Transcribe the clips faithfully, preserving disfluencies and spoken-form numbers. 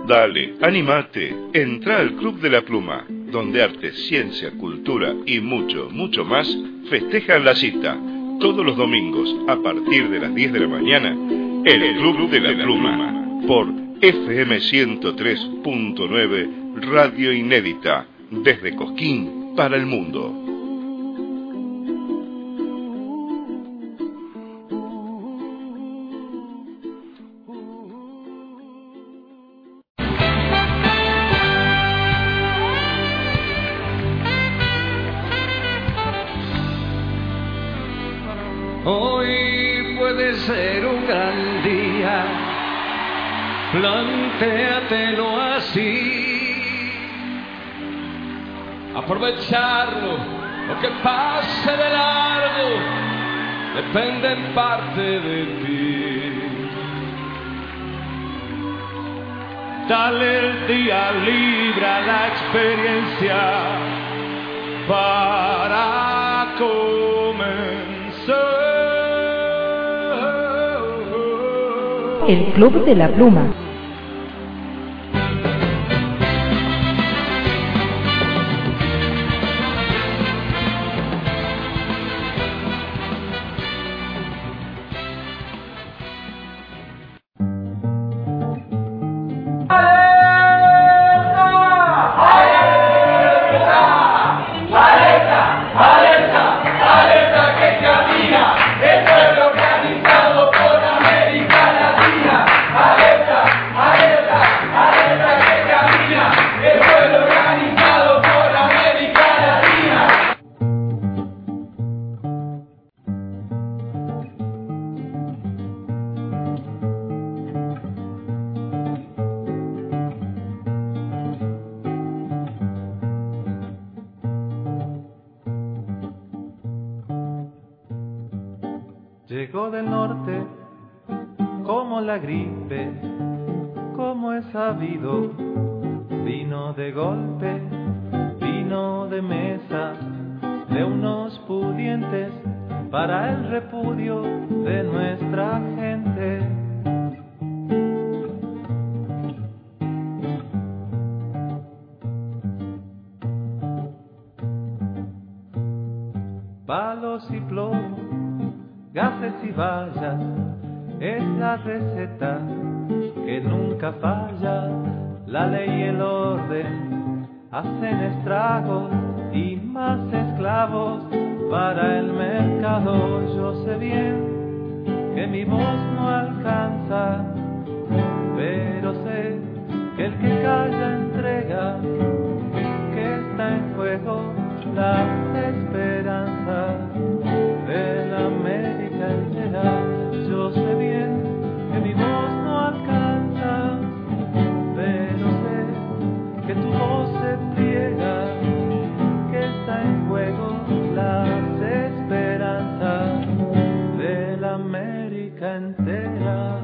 Dale, animate, entra al Club de la Pluma, donde arte, ciencia, cultura y mucho, mucho más festejan la cita. Todos los domingos, a partir de las diez de la mañana, el Club de la Pluma, por F M ciento tres punto nueve, Radio Inédita, desde Cosquín para el mundo. Hoy puede ser un gran día, plantéatelo así. Aprovecharlo, lo que pase de largo, depende en parte de ti. Dale el día libre a la experiencia para comenzar. El Club de la Pluma. Llegó del norte como la gripe, como es sabido, vino de golpe, vino de mesa, de unos pudientes para el repudio de nuestra gente. Palos y plomo, gases y vallas, es la receta que nunca falla. La ley y el orden hacen estragos y más esclavos para el mercado. Yo sé bien que mi voz no alcanza, pero sé que el que calla entrega, que está en juego la esperanza de la América entera. Yo sé bien que mi voz no alcanza, pero sé que tu voz se pliega, que está en juego las esperanzas de la América entera.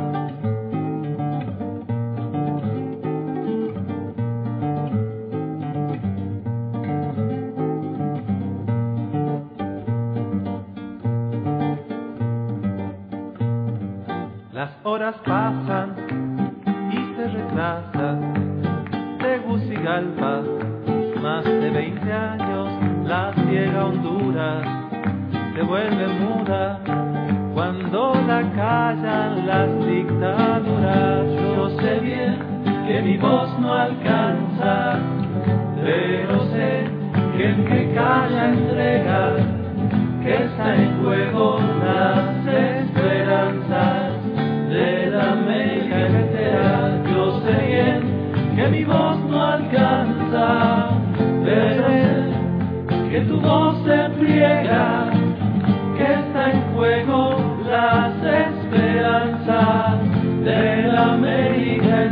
Las horas pasan y se retrasan. Tegucigalpa, más de veinte años, la ciega Honduras se vuelve muda cuando la callan las dictaduras. Yo sé bien que mi voz no alcanza, pero sé que el que calla entrega, que está en juego las esperanzas de la América entera. Yo sé bien que mi voz no alcanza, pero sé que tu voz se pliega, que está en juego las esperanzas de la América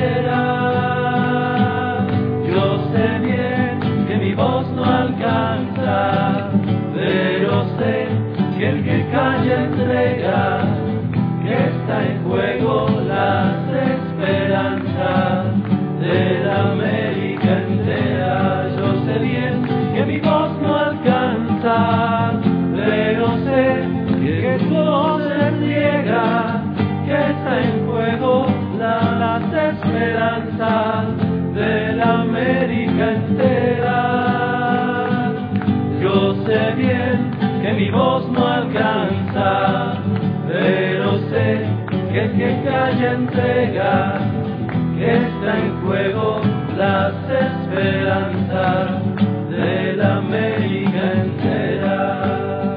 entera. Yo sé bien que mi voz no alcanza, pero sé que el que calla entrega, que está en juego las esperanzas de la América entera. Yo sé bien que mi voz no alcanza, pero sé que tu voz se pliega, que está en juego las esperanzas voz no alcanza, pero sé que el que calla entrega, que está en juego las esperanzas de la América entera.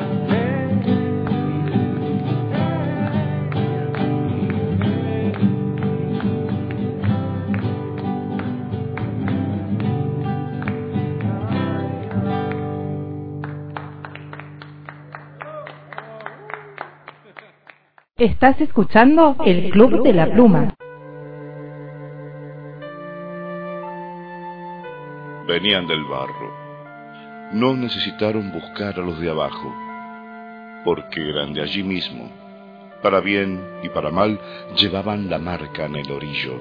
Estás escuchando el Club de la Pluma. Venían del barro. No necesitaron buscar a los de abajo, porque eran de allí mismo. Para bien y para mal, llevaban la marca en el orillo.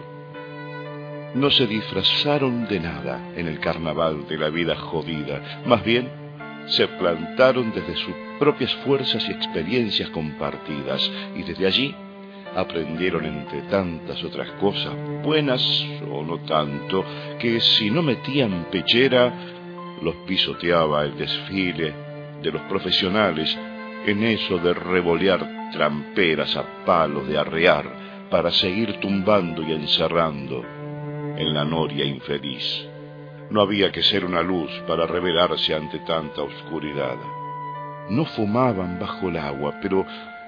No se disfrazaron de nada en el carnaval de la vida jodida, más bien se plantaron desde sus propias fuerzas y experiencias compartidas, y desde allí aprendieron, entre tantas otras cosas, buenas o no tanto, que si no metían pechera, los pisoteaba el desfile de los profesionales en eso de revolear tramperas a palos de arrear para seguir tumbando y encerrando en la noria infeliz. No había que ser una luz para revelarse ante tanta oscuridad. No fumaban bajo el agua, pero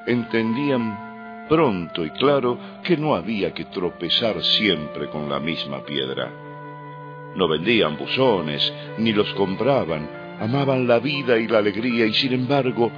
entendían pronto y claro que no había que tropezar siempre con la misma piedra. No vendían buzones, ni los compraban, amaban la vida y la alegría, y sin embargo,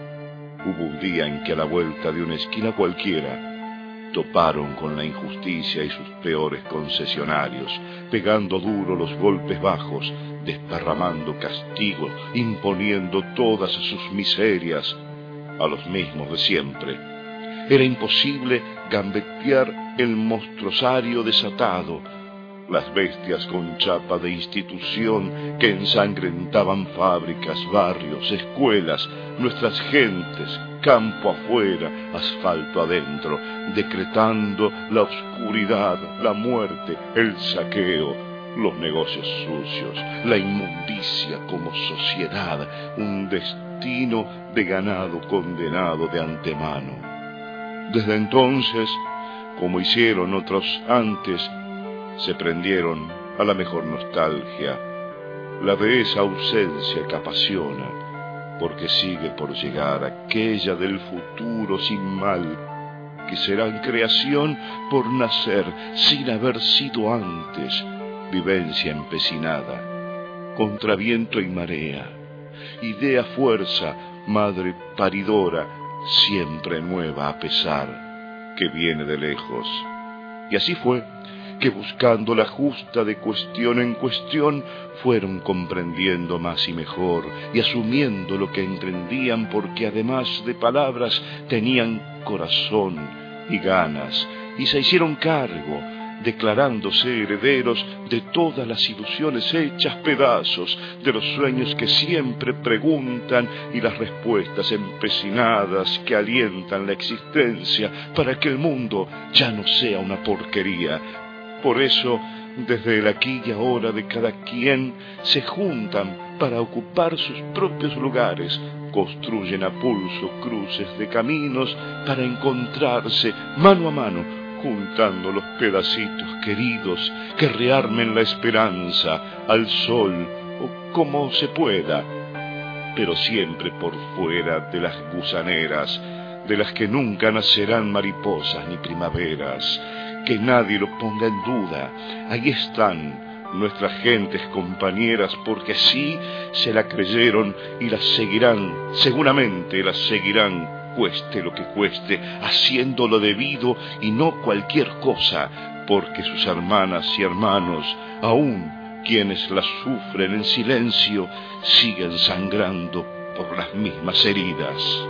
hubo un día en que a la vuelta de una esquina cualquiera toparon con la injusticia y sus peores concesionarios, pegando duro los golpes bajos, desparramando castigos, imponiendo todas sus miserias a los mismos de siempre. Era imposible gambetear el monstruosario desatado, las bestias con chapa de institución que ensangrentaban fábricas, barrios, escuelas, nuestras gentes, campo afuera, asfalto adentro, decretando la oscuridad, la muerte, el saqueo, los negocios sucios, la inmundicia como sociedad, un destino de ganado condenado de antemano. Desde entonces, como hicieron otros antes, se prendieron a la mejor nostalgia, la de esa ausencia que apasiona, porque sigue por llegar aquella del futuro sin mal, que será creación por nacer sin haber sido antes, vivencia empecinada, contra viento y marea, idea fuerza, madre paridora, siempre nueva a pesar, que viene de lejos. Y así fue que buscando la justa de cuestión en cuestión, fueron comprendiendo más y mejor, y asumiendo lo que entendían, porque además de palabras tenían corazón y ganas, y se hicieron cargo, declarándose herederos de todas las ilusiones hechas pedazos, de los sueños que siempre preguntan y las respuestas empecinadas que alientan la existencia para que el mundo ya no sea una porquería. Por eso, desde el aquí y ahora de cada quien, se juntan para ocupar sus propios lugares, construyen a pulso cruces de caminos para encontrarse mano a mano, juntando los pedacitos queridos que rearmen la esperanza al sol o como se pueda, pero siempre por fuera de las gusaneras, de las que nunca nacerán mariposas ni primaveras. Que nadie lo ponga en duda, ahí están nuestras gentes compañeras, porque sí se la creyeron y las seguirán, seguramente las seguirán, cueste lo que cueste, haciendo lo debido y no cualquier cosa, porque sus hermanas y hermanos, aún quienes las sufren en silencio, siguen sangrando por las mismas heridas.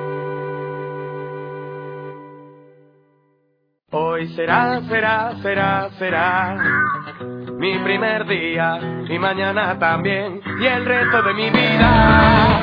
Hoy será, será, será, será mi primer día y mañana también y el resto de mi vida.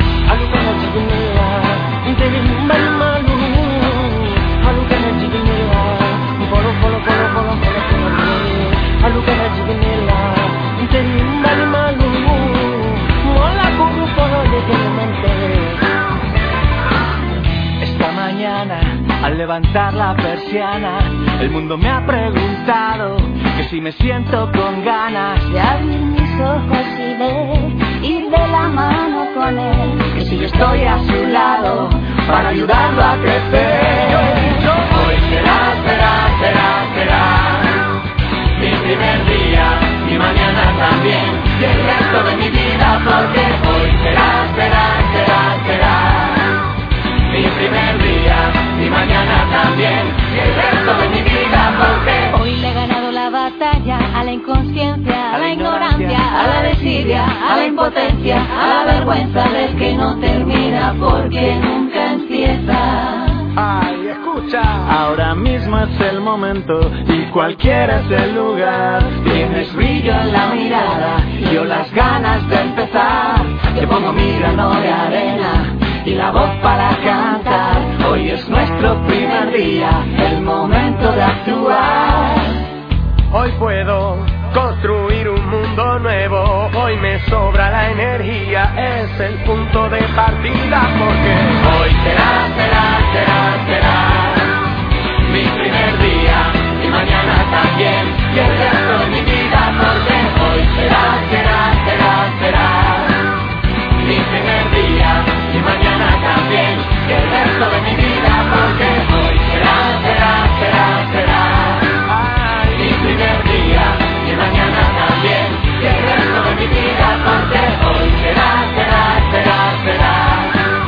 Al levantar la persiana, el mundo me ha preguntado que si me siento con ganas de abrir mis ojos y ver, ir de la mano con él, que si yo estoy a su lado para ayudarlo a crecer. Hoy será, será, será, será mi primer día y mañana también y el resto de mi vida, porque hoy será, será, será, será mi primer día y mañana también y el resto de mi vida, porque hoy le he ganado la batalla a la inconsciencia, a la ignorancia, a la desidia, a la impotencia, a la vergüenza del que no termina porque nunca empieza. Ay, escucha. Ahora mismo es el momento y cualquiera es el lugar. Tienes brillo en la mirada y yo las ganas de empezar. Te pongo mi grano de arena y la voz para cantar. Hoy es nuestro primer día, el momento de actuar. Hoy puedo construir un mundo nuevo. Hoy me sobra la energía, es el punto de partida, porque hoy será, será, será, será mi primer día y mañana también y el resto de mi vida, porque hoy será, será, será, será mi primer día y mañana también y el resto de mi vida, porque hoy será, será, será, será ay, mi primer día y mañana también y el resto de mi vida, porque hoy será, será, será, será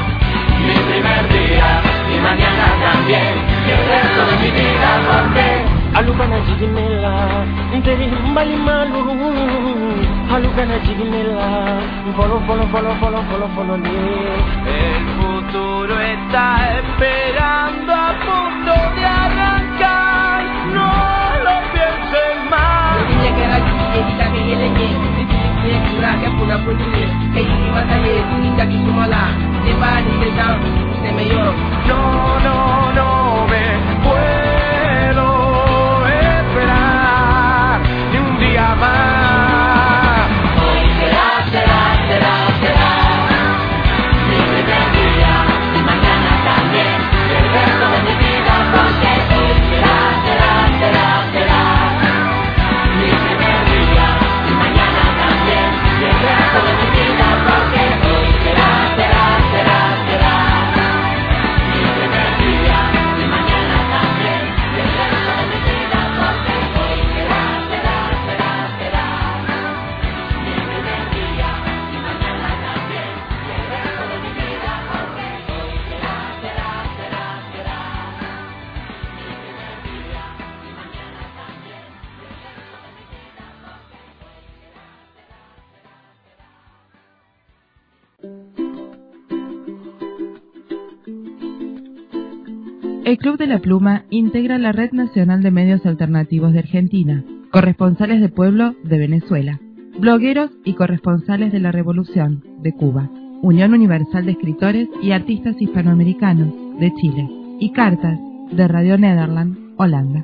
mi primer día y mañana también y el resto de mi vida, porque Alukana jigimela, interi mbali malu. Alukana jigimela, follow, follow, follow, follow, follow, follow me. El futuro está esperando a punto de arrancar. No lo pienses más. Niña que era chiquita que viene aquí, si cura que pura punye, que iba a salir unita que sumala, de pan y de sal, de mayor. No, no, no me puedo esperar ni un día más. Hoy será, será, será, será mi primer día y mañana también y el resto de mi vida, porque hoy será, será, será, será mi primer día y mañana también y el resto de mi vida, porque hoy será, será, será, será mi primer día y mañana también y el resto de mi vida, porque hoy será, será, será, será mi primer día y mañana también y el resto de mi vida, porque hoy será, será, será, será mi primer día y mañana también y el resto de mi vida, El Club de la Pluma integra la Red Nacional de Medios Alternativos de Argentina, corresponsales de pueblo de Venezuela, blogueros y corresponsales de la Revolución de Cuba, Unión Universal de Escritores y Artistas Hispanoamericanos de Chile y Cartas de Radio Nederland, Holanda.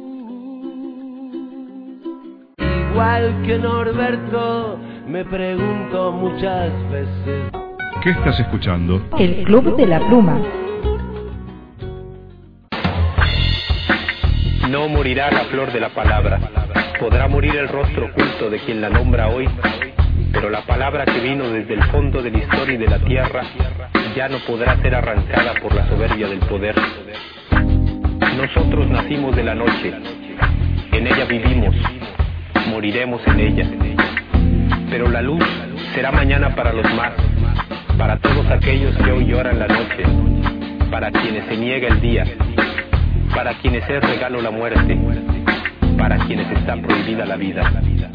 Igual que Norberto, me pregunto muchas veces. ¿Qué estás escuchando? El Club de la Pluma. No morirá la flor de la palabra, podrá morir el rostro oculto de quien la nombra hoy, pero la palabra que vino desde el fondo de la historia y de la tierra ya no podrá ser arrancada por la soberbia del poder. Nosotros nacimos de la noche, en ella vivimos, moriremos en ella, pero la luz será mañana para los más, para todos aquellos que hoy lloran la noche, para quienes se niega el día, para quienes es regalo la muerte, para quienes está prohibida la vida.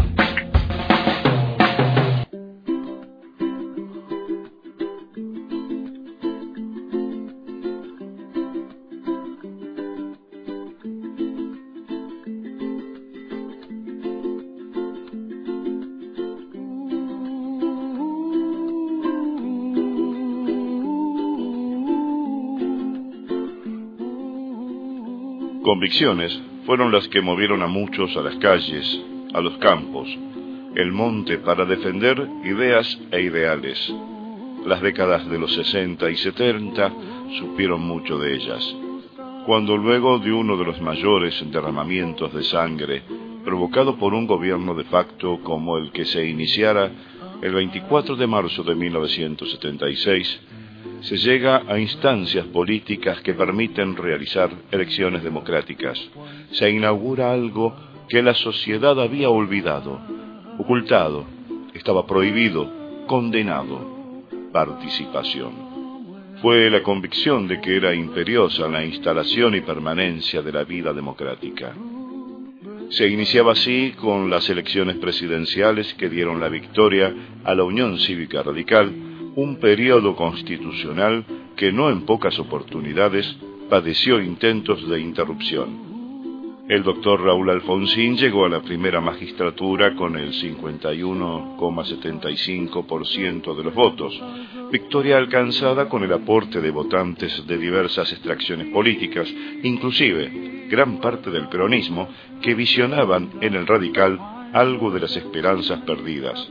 Convicciones fueron las que movieron a muchos a las calles, a los campos, el monte para defender ideas e ideales. Las décadas de los sesenta y setenta supieron mucho de ellas. cuando luego de uno de los mayores derramamientos de sangre provocado por un gobierno de facto como el que se iniciara el veinticuatro de marzo de mil novecientos setenta y seis, se llega a instancias políticas que permiten realizar elecciones democráticas. Se inaugura algo que la sociedad había olvidado, ocultado, estaba prohibido, condenado: participación. Fue la convicción de que era imperiosa la instalación y permanencia de la vida democrática. Se iniciaba así con las elecciones presidenciales que dieron la victoria a la Unión Cívica Radical, un periodo constitucional que no en pocas oportunidades padeció intentos de interrupción. El doctor Raúl Alfonsín llegó a la primera magistratura con el cincuenta y uno coma setenta y cinco por ciento de los votos, victoria alcanzada con el aporte de votantes de diversas extracciones políticas, inclusive gran parte del peronismo, que visionaban en el radical algo de las esperanzas perdidas.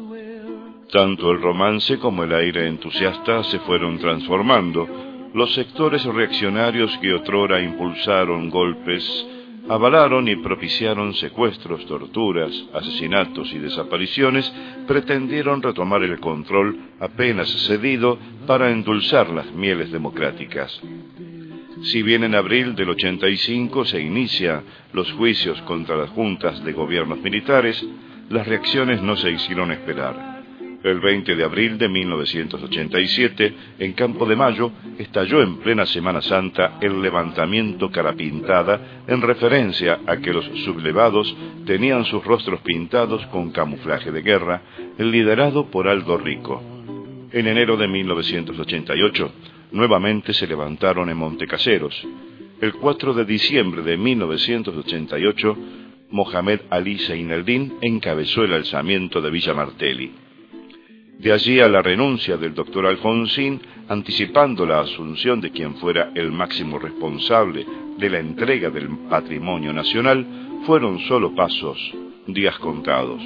Tanto el romance como el aire entusiasta se fueron transformando. Los sectores reaccionarios que otrora impulsaron golpes, avalaron y propiciaron secuestros, torturas, asesinatos y desapariciones, pretendieron retomar el control apenas cedido para endulzar las mieles democráticas. Si bien en abril del ochenta y cinco se inicia los juicios contra las juntas de gobiernos militares, las reacciones no se hicieron esperar. El veinte de abril de mil novecientos ochenta y siete, en Campo de Mayo, estalló en plena Semana Santa el levantamiento Cara Pintada, en referencia a que los sublevados tenían sus rostros pintados con camuflaje de guerra, liderado por Aldo Rico. En enero de mil novecientos ochenta y ocho, nuevamente se levantaron en Montecaseros. El cuatro de diciembre de mil novecientos ochenta y ocho, Mohamed Ali Zeineldin encabezó el alzamiento de Villa Martelli. De allí a la renuncia del doctor Alfonsín, anticipando la asunción de quien fuera el máximo responsable de la entrega del patrimonio nacional, fueron solo pasos, días contados.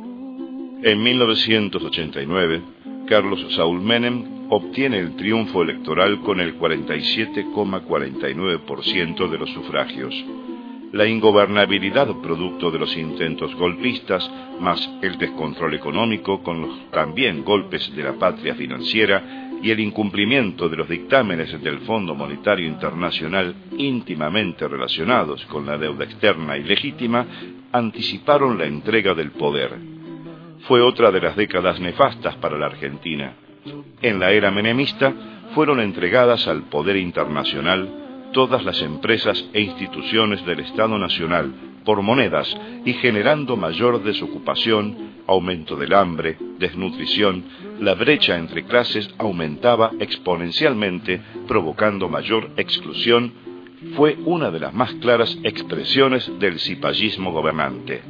En mil novecientos ochenta y nueve, Carlos Saúl Menem obtiene el triunfo electoral con el cuarenta y siete coma cuarenta y nueve por ciento de los sufragios. La ingobernabilidad producto de los intentos golpistas, más el descontrol económico con los también golpes de la patria financiera y el incumplimiento de los dictámenes del Fondo Monetario Internacional íntimamente relacionados con la deuda externa y legítima, anticiparon la entrega del poder. Fue otra de las décadas nefastas para la Argentina. En la era menemista fueron entregadas al poder internacional todas las empresas e instituciones del Estado Nacional por monedas y generando mayor desocupación, aumento del hambre, desnutrición, la brecha entre clases aumentaba exponencialmente, provocando mayor exclusión, fue una de las más claras expresiones del cipallismo gobernante.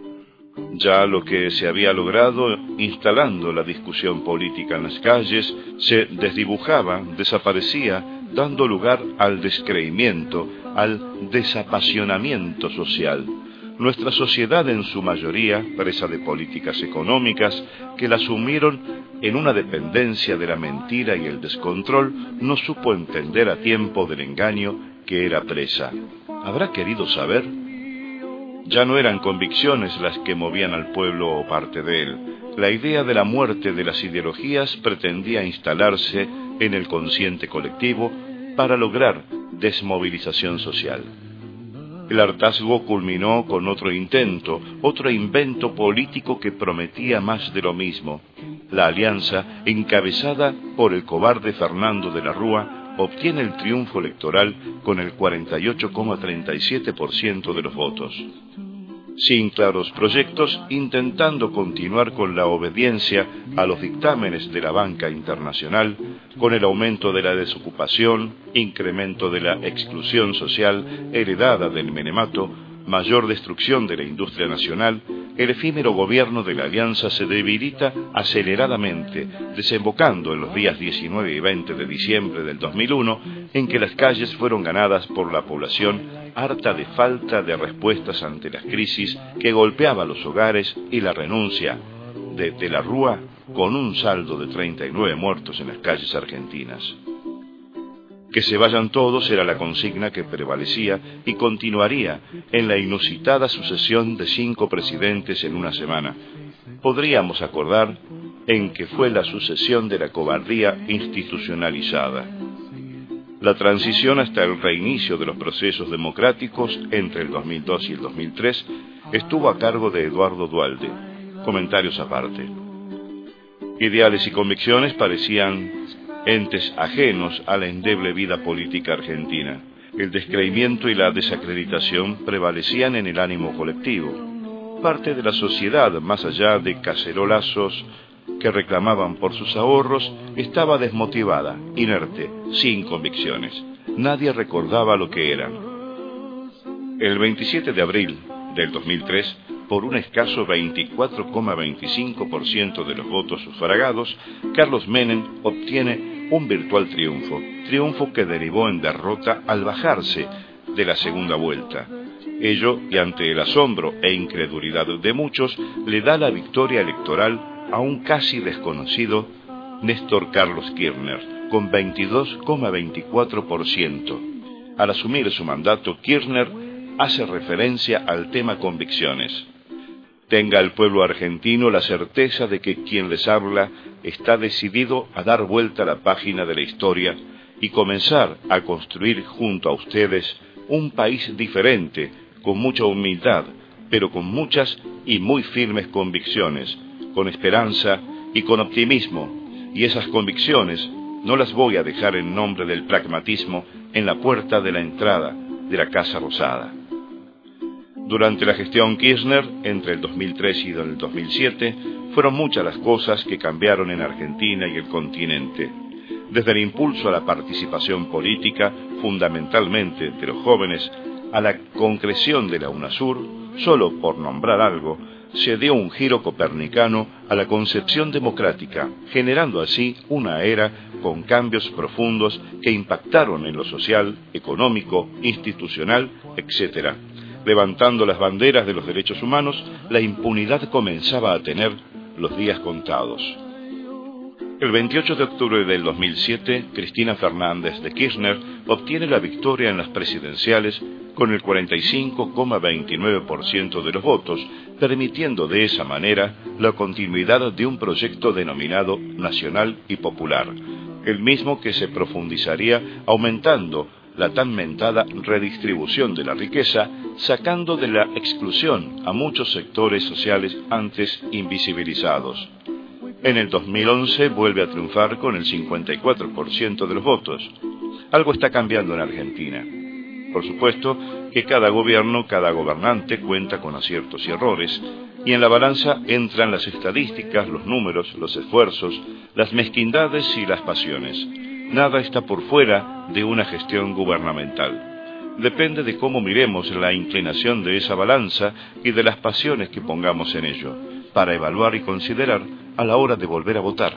Ya lo que se había logrado instalando la discusión política en las calles se desdibujaba, desaparecía, dando lugar al descreimiento, al desapasionamiento social. Nuestra sociedad en su mayoría, presa de políticas económicas que la sumieron en una dependencia de la mentira y el descontrol, no supo entender a tiempo del engaño que era presa. ¿Habrá querido saber? Ya no eran convicciones las que movían al pueblo o parte de él. La idea de la muerte de las ideologías pretendía instalarse en el consciente colectivo para lograr desmovilización social. El hartazgo culminó con otro intento, otro invento político que prometía más de lo mismo. La alianza, encabezada por el cobarde Fernando de la Rúa, obtiene el triunfo electoral con el cuarenta y ocho coma treinta y siete por ciento de los votos. Sin claros proyectos, intentando continuar con la obediencia a los dictámenes de la banca internacional, con el aumento de la desocupación, incremento de la exclusión social heredada del menemato, mayor destrucción de la industria nacional, el efímero gobierno de la Alianza se debilita aceleradamente, desembocando en los días diecinueve y veinte de diciembre del dos mil uno, en que las calles fueron ganadas por la población harta de falta de respuestas ante las crisis que golpeaba los hogares y la renuncia de De la Rúa con un saldo de treinta y nueve muertos en las calles argentinas. Que se vayan todos era la consigna que prevalecía y continuaría en la inusitada sucesión de cinco presidentes en una semana. Podríamos acordar en que fue la sucesión de la cobardía institucionalizada. La transición hasta el reinicio de los procesos democráticos entre el dos mil dos y el dos mil tres estuvo a cargo de Eduardo Duhalde. Comentarios aparte. Ideales y convicciones parecían entes ajenos a la endeble vida política argentina. El descreimiento y la desacreditación prevalecían en el ánimo colectivo. Parte de la sociedad, más allá de cacerolazos que reclamaban por sus ahorros, estaba desmotivada, inerte, sin convicciones. Nadie recordaba lo que eran. El veintisiete de abril del dos mil tres, por un escaso veinticuatro coma veinticinco por ciento de los votos sufragados, Carlos Menem obtiene un virtual triunfo, triunfo que derivó en derrota al bajarse de la segunda vuelta. Ello, y ante el asombro e incredulidad de muchos, le da la victoria electoral a un casi desconocido Néstor Carlos Kirchner, con veintidós coma veinticuatro por ciento. Al asumir su mandato, Kirchner hace referencia al tema convicciones. Tenga el pueblo argentino la certeza de que quien les habla está decidido a dar vuelta a la página de la historia y comenzar a construir junto a ustedes un país diferente, con mucha humildad, pero con muchas y muy firmes convicciones, con esperanza y con optimismo, y esas convicciones no las voy a dejar en nombre del pragmatismo en la puerta de la entrada de la Casa Rosada. Durante la gestión Kirchner, entre el dos mil tres y el dos mil siete, fueron muchas las cosas que cambiaron en Argentina y el continente. Desde el impulso a la participación política, fundamentalmente de los jóvenes, a la concreción de la UNASUR, solo por nombrar algo, se dio un giro copernicano a la concepción democrática, generando así una era con cambios profundos que impactaron en lo social, económico, institucional, etcétera. Levantando las banderas de los derechos humanos, la impunidad comenzaba a tener los días contados. El veintiocho de octubre del dos mil siete, Cristina Fernández de Kirchner obtiene la victoria en las presidenciales con el cuarenta y cinco coma veintinueve por ciento de los votos, permitiendo de esa manera la continuidad de un proyecto denominado Nacional y Popular, el mismo que se profundizaría aumentando la tan mentada redistribución de la riqueza, sacando de la exclusión a muchos sectores sociales antes invisibilizados. En el dos mil once vuelve a triunfar con el cincuenta y cuatro por ciento de los votos. Algo está cambiando en Argentina. Por supuesto que cada gobierno, cada gobernante cuenta con aciertos y errores, y en la balanza entran las estadísticas, los números, los esfuerzos, las mezquindades y las pasiones. Nada está por fuera de una gestión gubernamental. Depende de cómo miremos la inclinación de esa balanza y de las pasiones que pongamos en ello, para evaluar y considerar a la hora de volver a votar.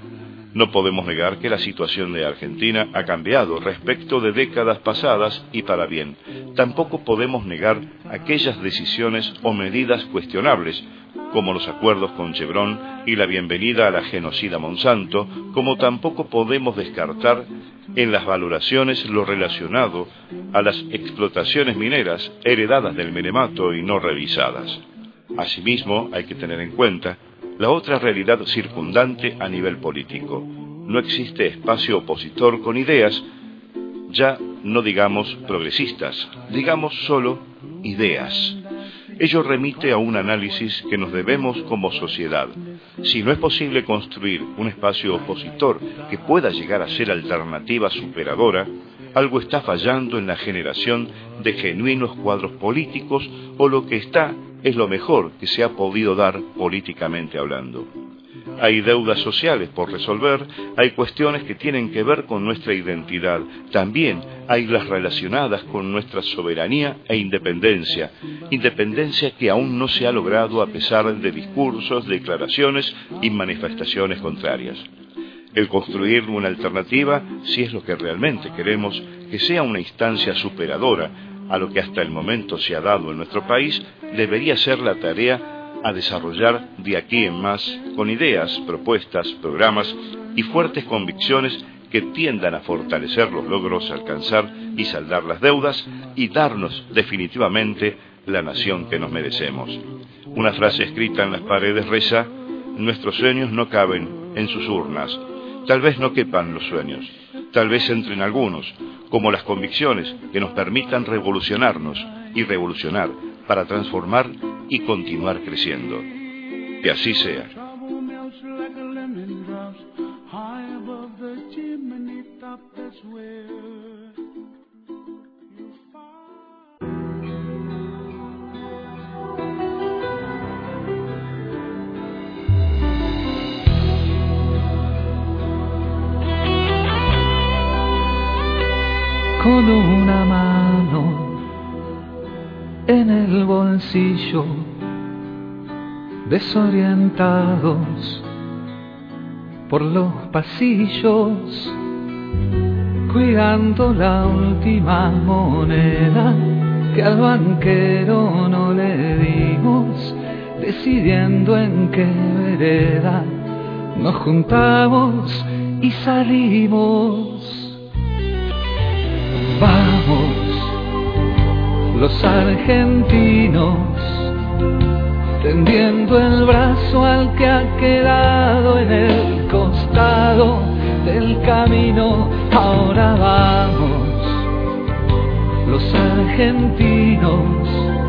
No podemos negar que la situación de Argentina ha cambiado respecto de décadas pasadas y para bien. Tampoco podemos negar aquellas decisiones o medidas cuestionables, como los acuerdos con Chevron y la bienvenida a la genocida Monsanto, como tampoco podemos descartar en las valoraciones lo relacionado a las explotaciones mineras heredadas del menemato y no revisadas. Asimismo, hay que tener en cuenta la otra realidad circundante a nivel político. No existe espacio opositor con ideas, ya no digamos progresistas, digamos solo ideas. Ello remite a un análisis que nos debemos como sociedad. Si no es posible construir un espacio opositor que pueda llegar a ser alternativa superadora, algo está fallando en la generación de genuinos cuadros políticos, o lo que está es lo mejor que se ha podido dar políticamente hablando. Hay deudas sociales por resolver, hay cuestiones que tienen que ver con nuestra identidad, también hay las relacionadas con nuestra soberanía e independencia, independencia que aún no se ha logrado a pesar de discursos, declaraciones y manifestaciones contrarias. El construir una alternativa, si es lo que realmente queremos, que sea una instancia superadora a lo que hasta el momento se ha dado en nuestro país, debería ser la tarea a desarrollar de aquí en más, con ideas, propuestas, programas y fuertes convicciones que tiendan a fortalecer los logros, alcanzar y saldar las deudas y darnos definitivamente la nación que nos merecemos. Una frase escrita en las paredes reza: nuestros sueños no caben en sus urnas. Tal vez no quepan los sueños, tal vez entren algunos, como las convicciones que nos permitan revolucionarnos y revolucionar para transformar y continuar creciendo. Que así sea. Con una mano en el bolsillo, desorientados por los pasillos, cuidando la última moneda que al banquero no le dimos, decidiendo en qué vereda nos juntamos y salimos. Vamos, los argentinos, tendiendo el brazo al que ha quedado en el costado del camino. Ahora vamos, los argentinos,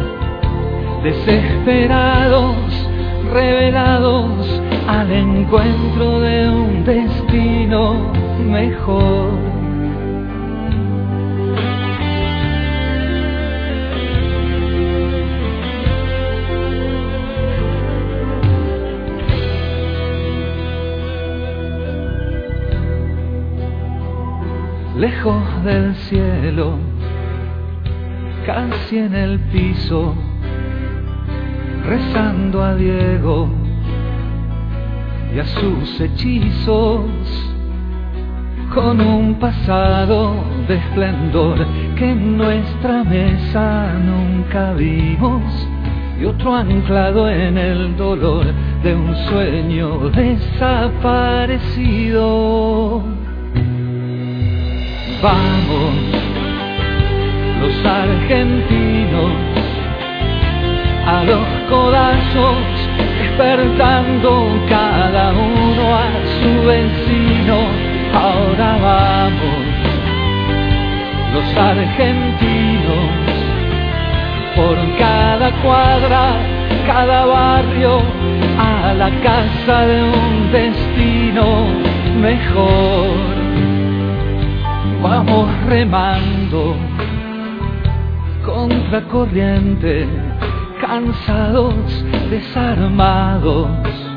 desesperados, revelados al encuentro de un destino mejor. Lejos del cielo, casi en el piso, rezando a Diego y a sus hechizos, con un pasado de esplendor que en nuestra mesa nunca vimos, y otro anclado en el dolor de un sueño desaparecido. Vamos, los argentinos, a los codazos, despertando cada uno a su vecino. Ahora vamos, los argentinos, por cada cuadra, cada barrio, a la casa de un destino mejor. Vamos remando contra corriente, cansados, desarmados,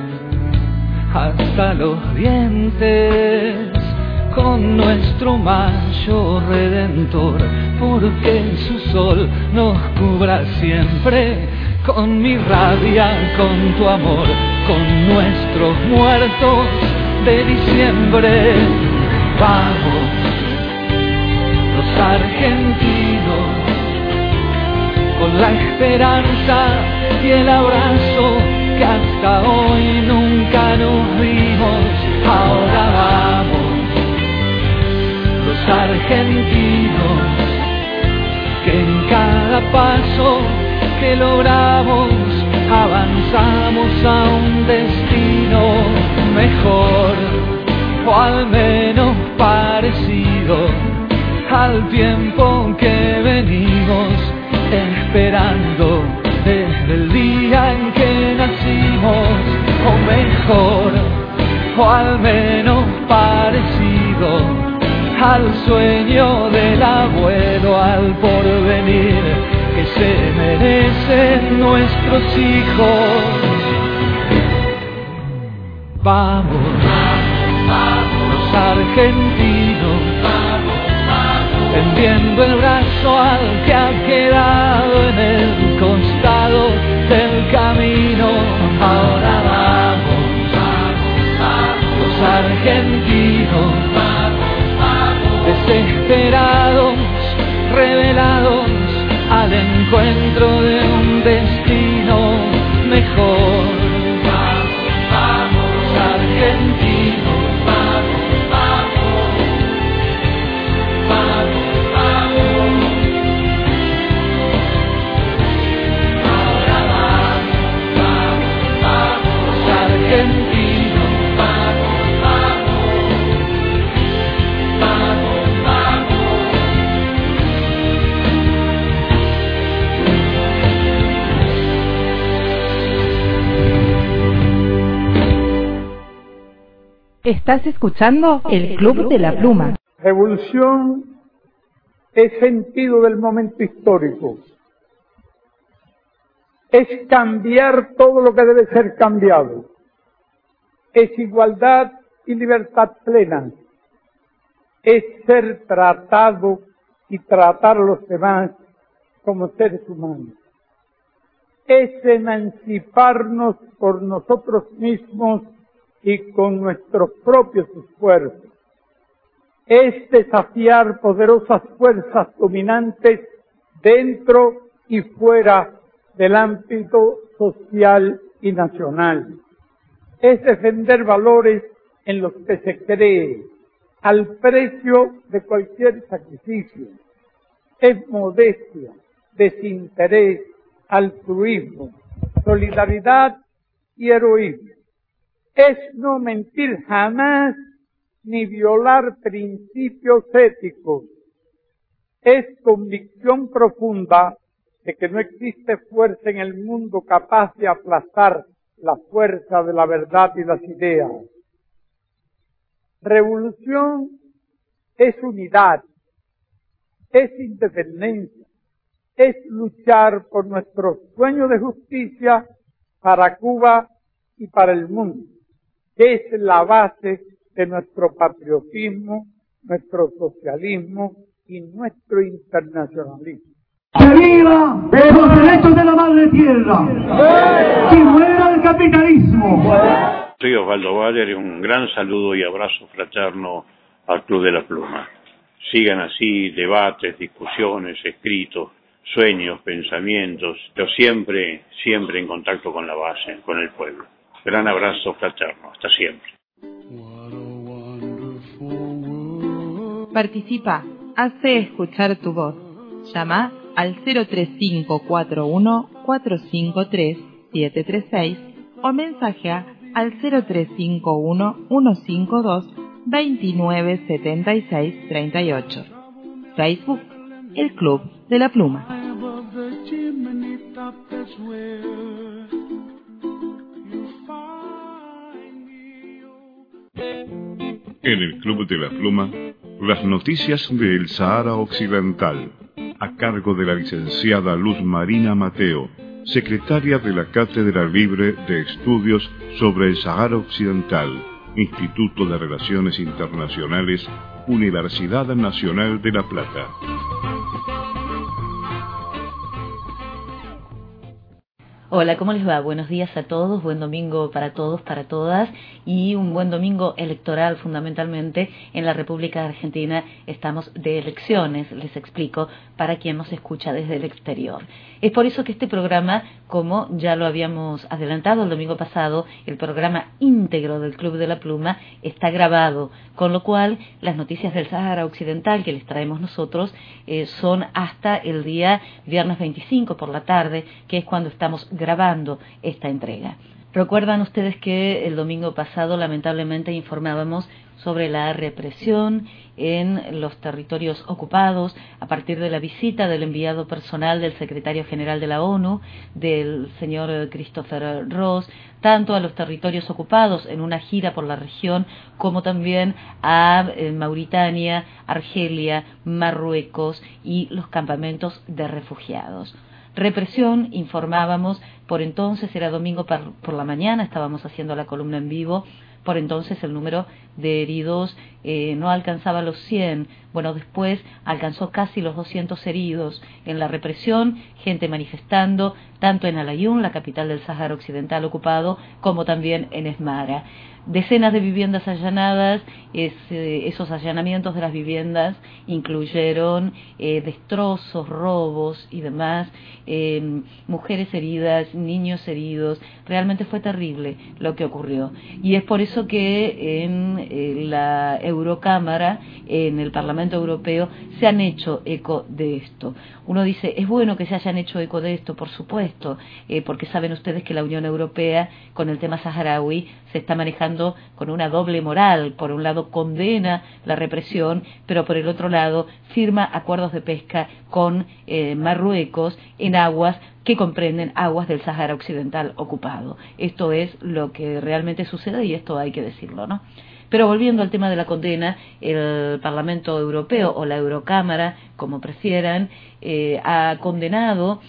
hasta los dientes, con nuestro mayo redentor, porque su sol nos cubra siempre, con mi rabia, con tu amor, con nuestros muertos de diciembre. Vamos, los argentinos, con la esperanza y el abrazo que hasta hoy nunca nos dimos. Ahora vamos, los argentinos, que en cada paso que logramos avanzamos a un destino mejor, o al menos parecido al tiempo que venimos esperando desde el día en que nacimos, o mejor, o al menos parecido al sueño del abuelo, al porvenir que se merecen nuestros hijos. Vamos, los argentinos, tendiendo el brazo al que ha quedado en el costado del camino. Ahora vamos, los argentinos, desesperados, revelados al encuentro de un destino mejor. Los argentinos, Estás escuchando el Club de la Pluma. Revolución es sentido del momento histórico. Es cambiar todo lo que debe ser cambiado. Es igualdad y libertad plena. Es ser tratado y tratar a los demás como seres humanos. Es emanciparnos por nosotros mismos y con nuestros propios esfuerzos. Es desafiar poderosas fuerzas dominantes dentro y fuera del ámbito social y nacional. Es defender valores en los que se cree, al precio de cualquier sacrificio. Es modestia, desinterés, altruismo, solidaridad y heroísmo. Es no mentir jamás ni violar principios éticos. Es convicción profunda de que no existe fuerza en el mundo capaz de aplastar la fuerza de la verdad y las ideas. Revolución es unidad, es independencia, es luchar por nuestro sueño de justicia para Cuba y para el mundo, que es la base de nuestro patriotismo, nuestro socialismo y nuestro internacionalismo. ¡Que viva los derechos de la madre tierra! ¡Que muera el capitalismo! Soy Osvaldo Baller y un gran saludo y abrazo fraterno al Club de la Pluma. Sigan así debates, discusiones, escritos, sueños, pensamientos, pero siempre, siempre en contacto con la base, con el pueblo. Gran abrazo fraterno, hasta siempre. Participa, hace escuchar tu voz. Llama al cero tres cinco cuatro uno cuatro cinco tres siete tres seis o mensajea al cero tres cinco uno uno cinco dos dos nueve siete seis tres ocho. Facebook, El Club de la Pluma. En el Club de la Pluma, las noticias del Sahara Occidental, a cargo de la licenciada Luz Marina Mateo, secretaria de la Cátedra Libre de Estudios sobre el Sahara Occidental, Instituto de Relaciones Internacionales, Universidad Nacional de La Plata. Hola, ¿cómo les va? Buenos días a todos, buen domingo para todos, para todas, y un buen domingo electoral fundamentalmente. En la República Argentina estamos de elecciones, les explico, para quien nos escucha desde el exterior. Es por eso que este programa, como ya lo habíamos adelantado el domingo pasado, el programa íntegro del Club de la Pluma está grabado, con lo cual las noticias del Sahara Occidental que les traemos nosotros eh, son hasta el día viernes veinticinco por la tarde, que es cuando estamos grabando esta entrega. Recuerdan ustedes que el domingo pasado lamentablemente informábamos sobre la represión en los territorios ocupados a partir de la visita del enviado personal del secretario general de la ONU, del señor Christopher Ross, tanto a los territorios ocupados en una gira por la región, como también a eh, Mauritania, Argelia, Marruecos y los campamentos de refugiados. Represión, informábamos, por entonces era domingo por, por la mañana, estábamos haciendo la columna en vivo, por entonces el número de heridos eh, no alcanzaba los cien, bueno, después alcanzó casi los doscientos heridos en la represión, gente manifestando, tanto en Al-Aaiún, la capital del Sáhara Occidental ocupado, como también en Esmara. Decenas de viviendas allanadas, es, eh, esos allanamientos de las viviendas incluyeron eh, destrozos, robos y demás, eh, mujeres heridas, niños heridos. Realmente fue terrible lo que ocurrió. Y es por eso que en eh, la Eurocámara, en el Parlamento Europeo, se han hecho eco de esto. Uno dice, es bueno que se hayan hecho eco de esto, por supuesto, eh, porque saben ustedes que la Unión Europea, con el tema saharaui, se está manejando con una doble moral. Por un lado condena la represión, pero por el otro lado firma acuerdos de pesca con eh, Marruecos en aguas que comprenden aguas del Sáhara Occidental ocupado. Esto es lo que realmente sucede y esto hay que decirlo, ¿no? Pero volviendo al tema de la condena, el Parlamento Europeo o la Eurocámara, como prefieran, eh, ha condenado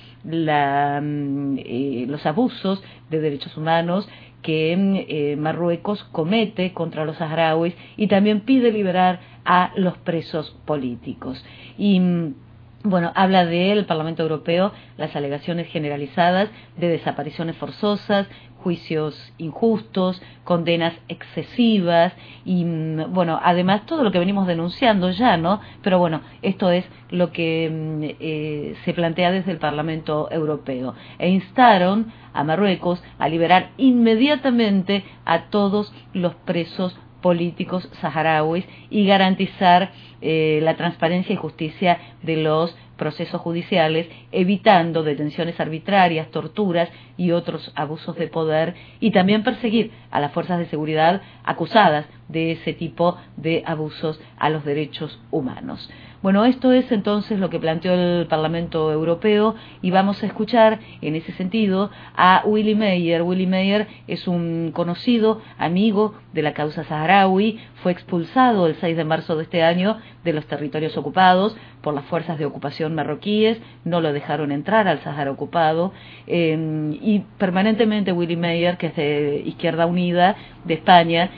la, eh, los abusos de derechos humanos que eh, Marruecos comete contra los saharauis y también pide liberar a los presos políticos. Y bueno, habla del Parlamento Europeo las alegaciones generalizadas de desapariciones forzosas, juicios injustos, condenas excesivas y, bueno, además todo lo que venimos denunciando ya, ¿no? Pero bueno, esto es lo que eh, se plantea desde el Parlamento Europeo. E instaron a Marruecos a liberar inmediatamente a todos los presos políticos saharauis y garantizar eh, la transparencia y justicia de los procesos judiciales, evitando detenciones arbitrarias, torturas y otros abusos de poder, y también perseguir a las fuerzas de seguridad acusadas de ese tipo de abusos a los derechos humanos. Bueno, esto es entonces lo que planteó el Parlamento Europeo y vamos a escuchar en ese sentido a Willy Meyer. Willy Meyer es un conocido amigo de la causa saharaui, fue expulsado el seis de marzo de este año de los territorios ocupados por las fuerzas de ocupación marroquíes, no lo dejaron entrar al Sahara ocupado eh, y permanentemente Willy Meyer, que es de Izquierda Unida de España,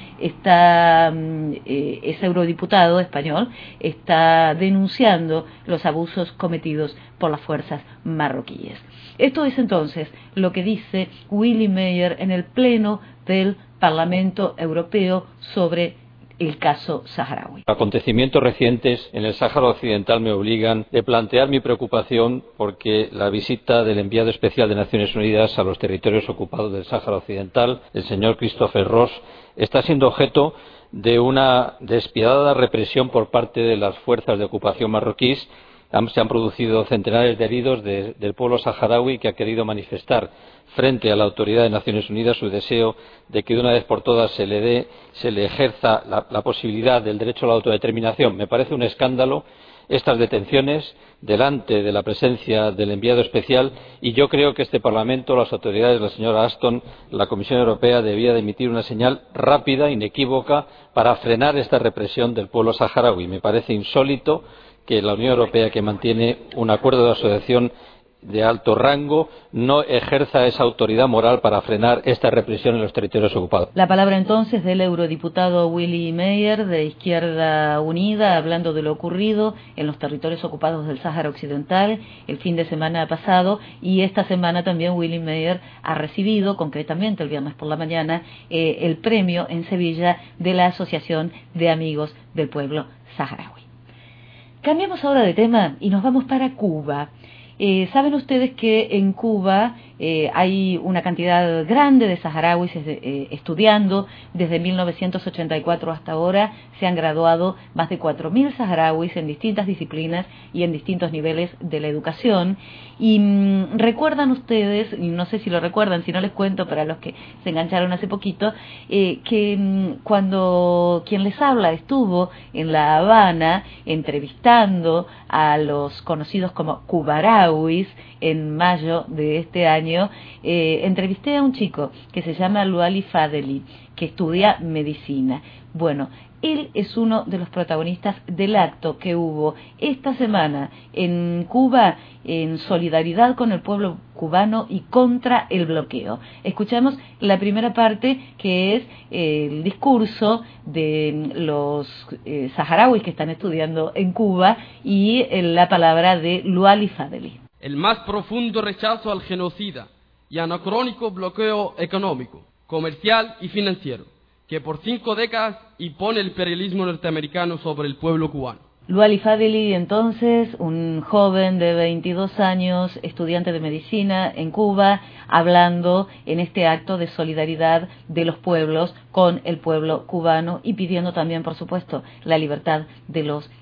está eh, es eurodiputado español, está denunciando los abusos cometidos por las fuerzas marroquíes. Esto es entonces lo que dice Willy Meyer en el pleno del Parlamento Europeo sobre el caso saharaui. Acontecimientos recientes en el Sáhara Occidental me obligan a plantear mi preocupación porque la visita del enviado especial de Naciones Unidas a los territorios ocupados del Sáhara Occidental, el señor Christopher Ross, está siendo objeto de una despiadada represión por parte de las fuerzas de ocupación marroquíes. Se han producido centenares de heridos de, del pueblo saharaui que ha querido manifestar frente a la autoridad de Naciones Unidas su deseo de que de una vez por todas se le dé, se le ejerza la, la posibilidad del derecho a la autodeterminación. Me parece un escándalo estas detenciones delante de la presencia del enviado especial y yo creo que este Parlamento, las autoridades, la señora Ashton, la Comisión Europea debía de emitir una señal rápida, inequívoca, para frenar esta represión del pueblo saharaui. Me parece insólito que la Unión Europea, que mantiene un acuerdo de asociación de alto rango, no ejerza esa autoridad moral para frenar esta represión en los territorios ocupados. La palabra entonces del eurodiputado Willy Meyer de Izquierda Unida, hablando de lo ocurrido en los territorios ocupados del Sáhara Occidental el fin de semana pasado, y esta semana también Willy Meyer ha recibido, concretamente el viernes por la mañana, eh, el premio en Sevilla de la Asociación de Amigos del Pueblo Saharaui. Cambiamos ahora de tema y nos vamos para Cuba. Eh, Saben ustedes que en Cuba eh, hay una cantidad grande de saharauis eh, estudiando. Desde mil novecientos ochenta y cuatro hasta ahora se han graduado más de cuatro mil saharauis en distintas disciplinas y en distintos niveles de la educación. Y mmm, recuerdan ustedes, y no sé si lo recuerdan, si no les cuento para los que se engancharon hace poquito, eh, que mmm, cuando quien les habla estuvo en La Habana entrevistando a los conocidos como cubarauis en mayo de este año, eh, entrevisté a un chico que se llama Luali Fadeli, que estudia medicina. Bueno, él es uno de los protagonistas del acto que hubo esta semana en Cuba en solidaridad con el pueblo cubano y contra el bloqueo. Escuchamos la primera parte, que es eh, el discurso de los eh, saharauis que están estudiando en Cuba y eh, la palabra de Luali Fadeli. El más profundo rechazo al genocida y anacrónico bloqueo económico, comercial y financiero que por cinco décadas impone el imperialismo norteamericano sobre el pueblo cubano. Luali Fadeli, entonces, un joven de veintidós años, estudiante de medicina en Cuba, hablando en este acto de solidaridad de los pueblos con el pueblo cubano y pidiendo también, por supuesto, la libertad de los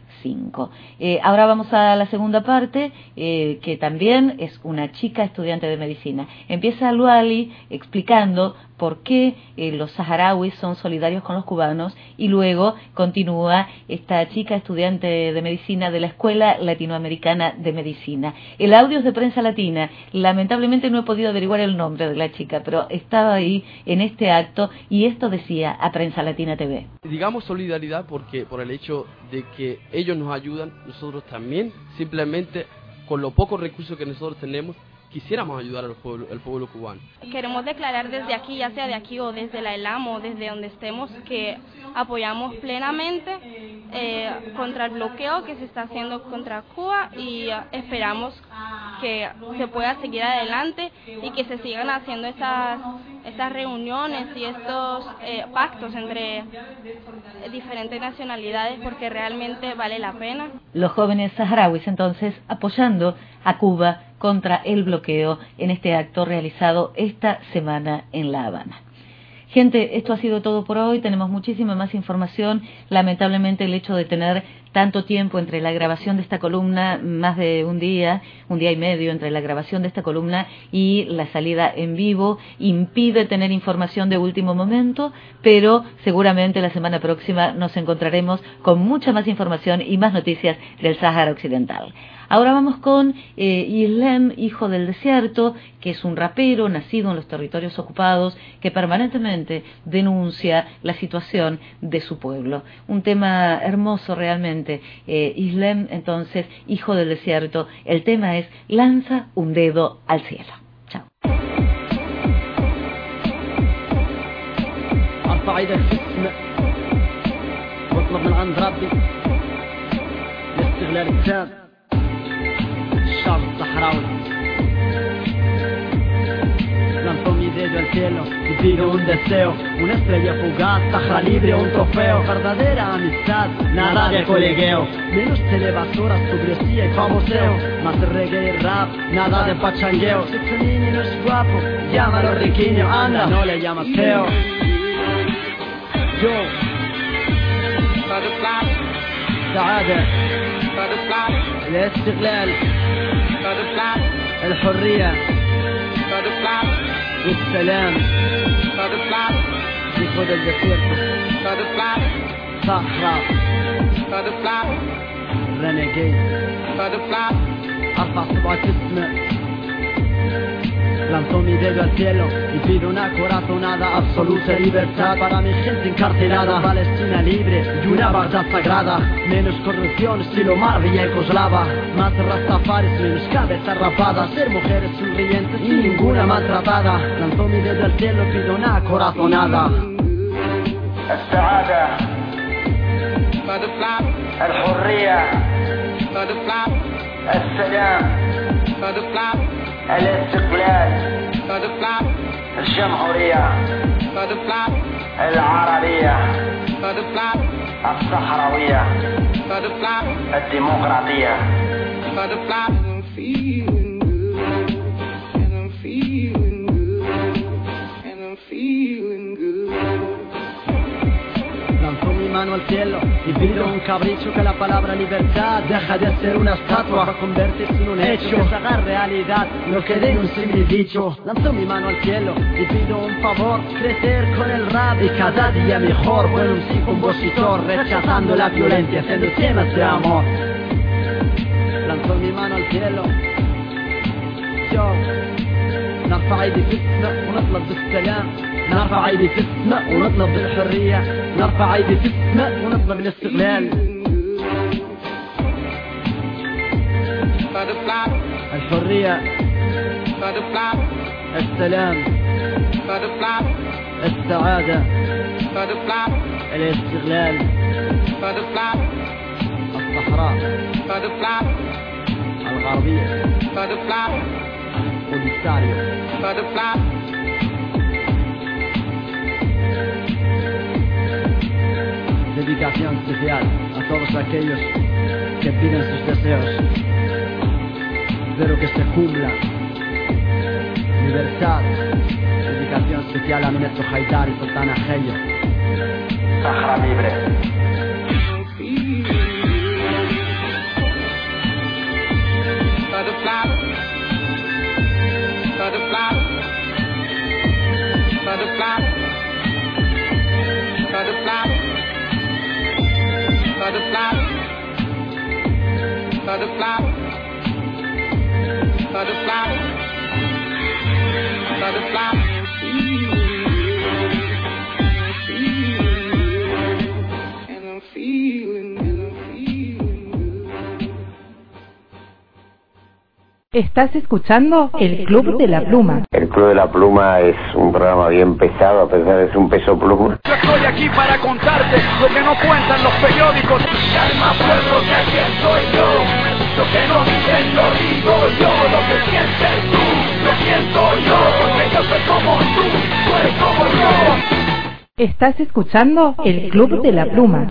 cinco. Eh, ahora vamos a la segunda parte, eh, que también es una chica estudiante de medicina. Empieza Luali explicando por qué eh, los saharauis son solidarios con los cubanos y luego continúa esta chica estudiante de medicina de la Escuela Latinoamericana de Medicina. El audio es de Prensa Latina. Lamentablemente no he podido averiguar el nombre de la chica, pero estaba ahí en este acto y esto decía a Prensa Latina T V. Digamos solidaridad porque por el hecho de que ellos nos ayudan, nosotros también, simplemente con los pocos recursos que nosotros tenemos, quisiéramos ayudar al pueblo, al pueblo cubano. Queremos declarar desde aquí, ya sea de aquí o desde la ELAM o desde donde estemos, que apoyamos plenamente eh, contra el bloqueo que se está haciendo contra Cuba y uh, esperamos que se pueda seguir adelante y que se sigan haciendo estas, estas reuniones y estos eh, pactos entre diferentes nacionalidades porque realmente vale la pena. Los jóvenes saharauis entonces apoyando a Cuba contra el bloqueo en este acto realizado esta semana en La Habana. Gente, esto ha sido todo por hoy, tenemos muchísima más información. Lamentablemente el hecho de tener tanto tiempo entre la grabación de esta columna, más de un día, un día y medio entre la grabación de esta columna y la salida en vivo, impide tener información de último momento, pero seguramente la semana próxima nos encontraremos con mucha más información y más noticias del Sáhara Occidental. Ahora vamos con eh, Islem, hijo del desierto, que es un rapero nacido en los territorios ocupados, que permanentemente denuncia la situación de su pueblo. Un tema hermoso realmente. Eh, Islem, entonces, hijo del desierto, el tema es Lanza un dedo al cielo. Chao. الشعب الصحراوي lanzó mi dedo al cielo y pido un deseo, una estrella fugaz, Sahara libre, un trofeo, verdadera amistad, nada de colegueo, menos televasoras, progresía y famoseo, más reggae y rap, nada de pachangueo, si tu niño no es guapo, llámalo riquiño, anda, no le llamas feo. Yo سعادة الاستقلال الحرية والسلام hijo del desierto صحراء renegade ارفع صبعك اسمع lanzó mi dedo al cielo y pido una corazonada, absoluta libertad para mi gente encarcelada, Palestina libre y una Bagdad sagrada, menos corrupción estilo Marvi y Ecoslava, más rastafaris, menos cabezas rapadas, ser mujeres sonrientes y ninguna maltratada. Lanzó mi dedo al cielo y pido una corazonada. السعادة الحرية السلام الاستقلال الجمهورية العربية الصحراوية الديمقراطية. Lanzo mi mano al cielo y pido un capricho, que la palabra libertad deja de ser una estatua para convertirse en un hecho, que se haga realidad lo que de un simple dicho. Lanzo mi mano al cielo y pido un favor, crecer con el rap y cada día mejor, bueno un sí compositor, rechazando la violencia, haciendo temas de amor. Lanzo mi mano al cielo, yo نرفع ايدي في السماء ونطلب بالسلام، نرفع ايدي في السماء ونطلب بالحرية، نرفع ايدي في السماء ونطلب الاستقلال. الحرية السلام السعادة الاستقلال الصحراء الغربية Polisario. Dedicación especial a todos aquellos que piden sus deseos. Espero que se cumpla. Libertad. Dedicación especial a Mineto Haidar y Sultana Heyo. Sahara libre. butterfly, butterfly, butterfly, butterfly. Estás escuchando El Club de la Pluma. El Club de la Pluma es un programa bien pesado, a pesar de ser un peso pluma. Yo estoy aquí para contarte lo que no cuentan los periódicos. Calma pueblo, que aquí estoy yo. Lo que no dicen lo digo yo. Lo que sientes tú, lo siento yo. Porque yo soy como tú, tú eres como yo. Estás escuchando El Club de la Pluma.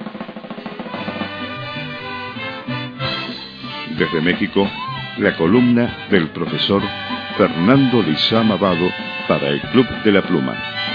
Desde México, la columna del profesor Fernando Lizama Vado para el Club de la Pluma.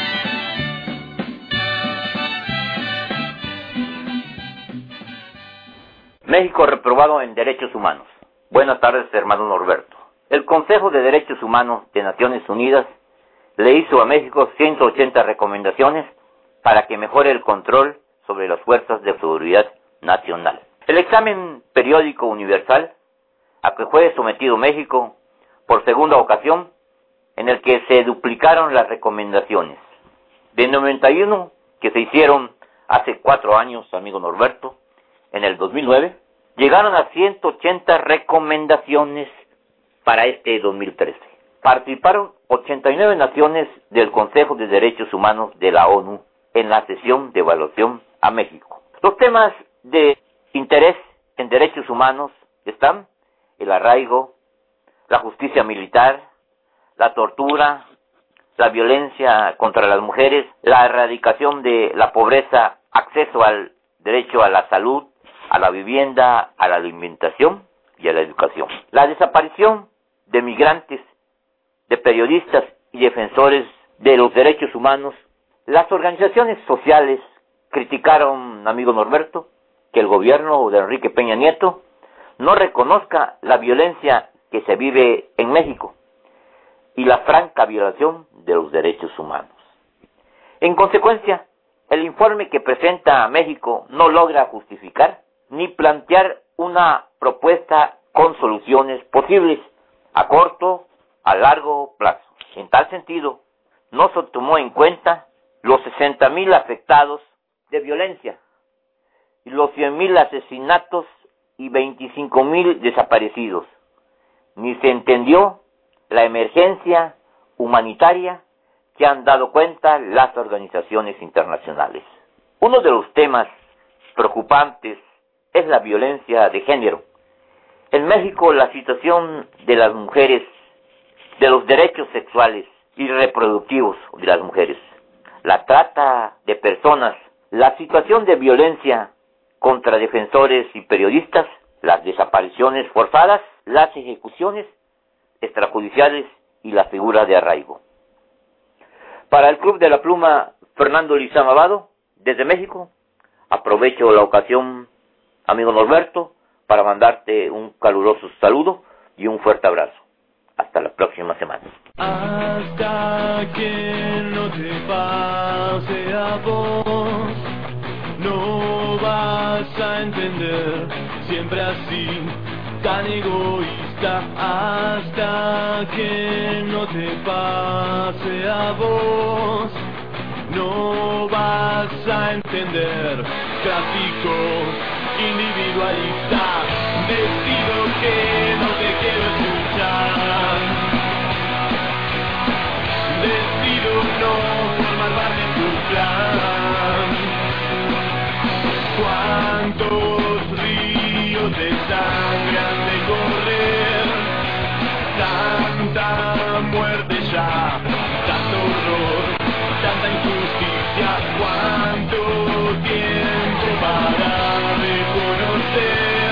México reprobado en derechos humanos. Buenas tardes, hermano Norberto. El Consejo de Derechos Humanos de Naciones Unidas le hizo a México ciento ochenta recomendaciones para que mejore el control sobre las fuerzas de seguridad nacional. El examen periódico universal a que fue sometido México por segunda ocasión, en el que se duplicaron las recomendaciones. De noventa y uno que se hicieron hace cuatro años, amigo Norberto, en el dos mil nueve, llegaron a ciento ochenta recomendaciones para este dos mil trece. Participaron ochenta y nueve naciones del Consejo de Derechos Humanos de la ONU en la sesión de evaluación a México. Los temas de interés en derechos humanos están el arraigo, la justicia militar, la tortura, la violencia contra las mujeres, la erradicación de la pobreza, acceso al derecho a la salud, a la vivienda, a la alimentación y a la educación. La desaparición de migrantes, de periodistas y defensores de los derechos humanos. Las organizaciones sociales criticaron, amigo Norberto, que el gobierno de Enrique Peña Nieto no reconozca la violencia que se vive en México y la franca violación de los derechos humanos. En consecuencia, el informe que presenta a México no logra justificar ni plantear una propuesta con soluciones posibles a corto, a largo plazo. En tal sentido, no se tomó en cuenta los sesenta mil afectados de violencia y los cien mil asesinatos y veinticinco mil desaparecidos, ni se entendió la emergencia humanitaria que han dado cuenta las organizaciones internacionales. Uno de los temas preocupantes es la violencia de género. En México, la situación de las mujeres, de los derechos sexuales y reproductivos de las mujeres, la trata de personas, la situación de violencia contra defensores y periodistas, las desapariciones forzadas, las ejecuciones extrajudiciales y la figura de arraigo. Para el Club de la Pluma, Fernando Lizama Vado, desde México, aprovecho la ocasión, amigo Norberto, para mandarte un caluroso saludo y un fuerte abrazo. Hasta la próxima semana. Hasta que no te pase a vos, no vas a entender, siempre así, tan egoísta. Hasta que no te pase a vos, no vas a entender, tráfico individualista. Decido que no te quiero escuchar, decido no formar parte de tu plan. Cuántos ríos de sangre han de correr, tanta muerte ya, tanto horror, tanta injusticia. Cuánto tiempo para reconocer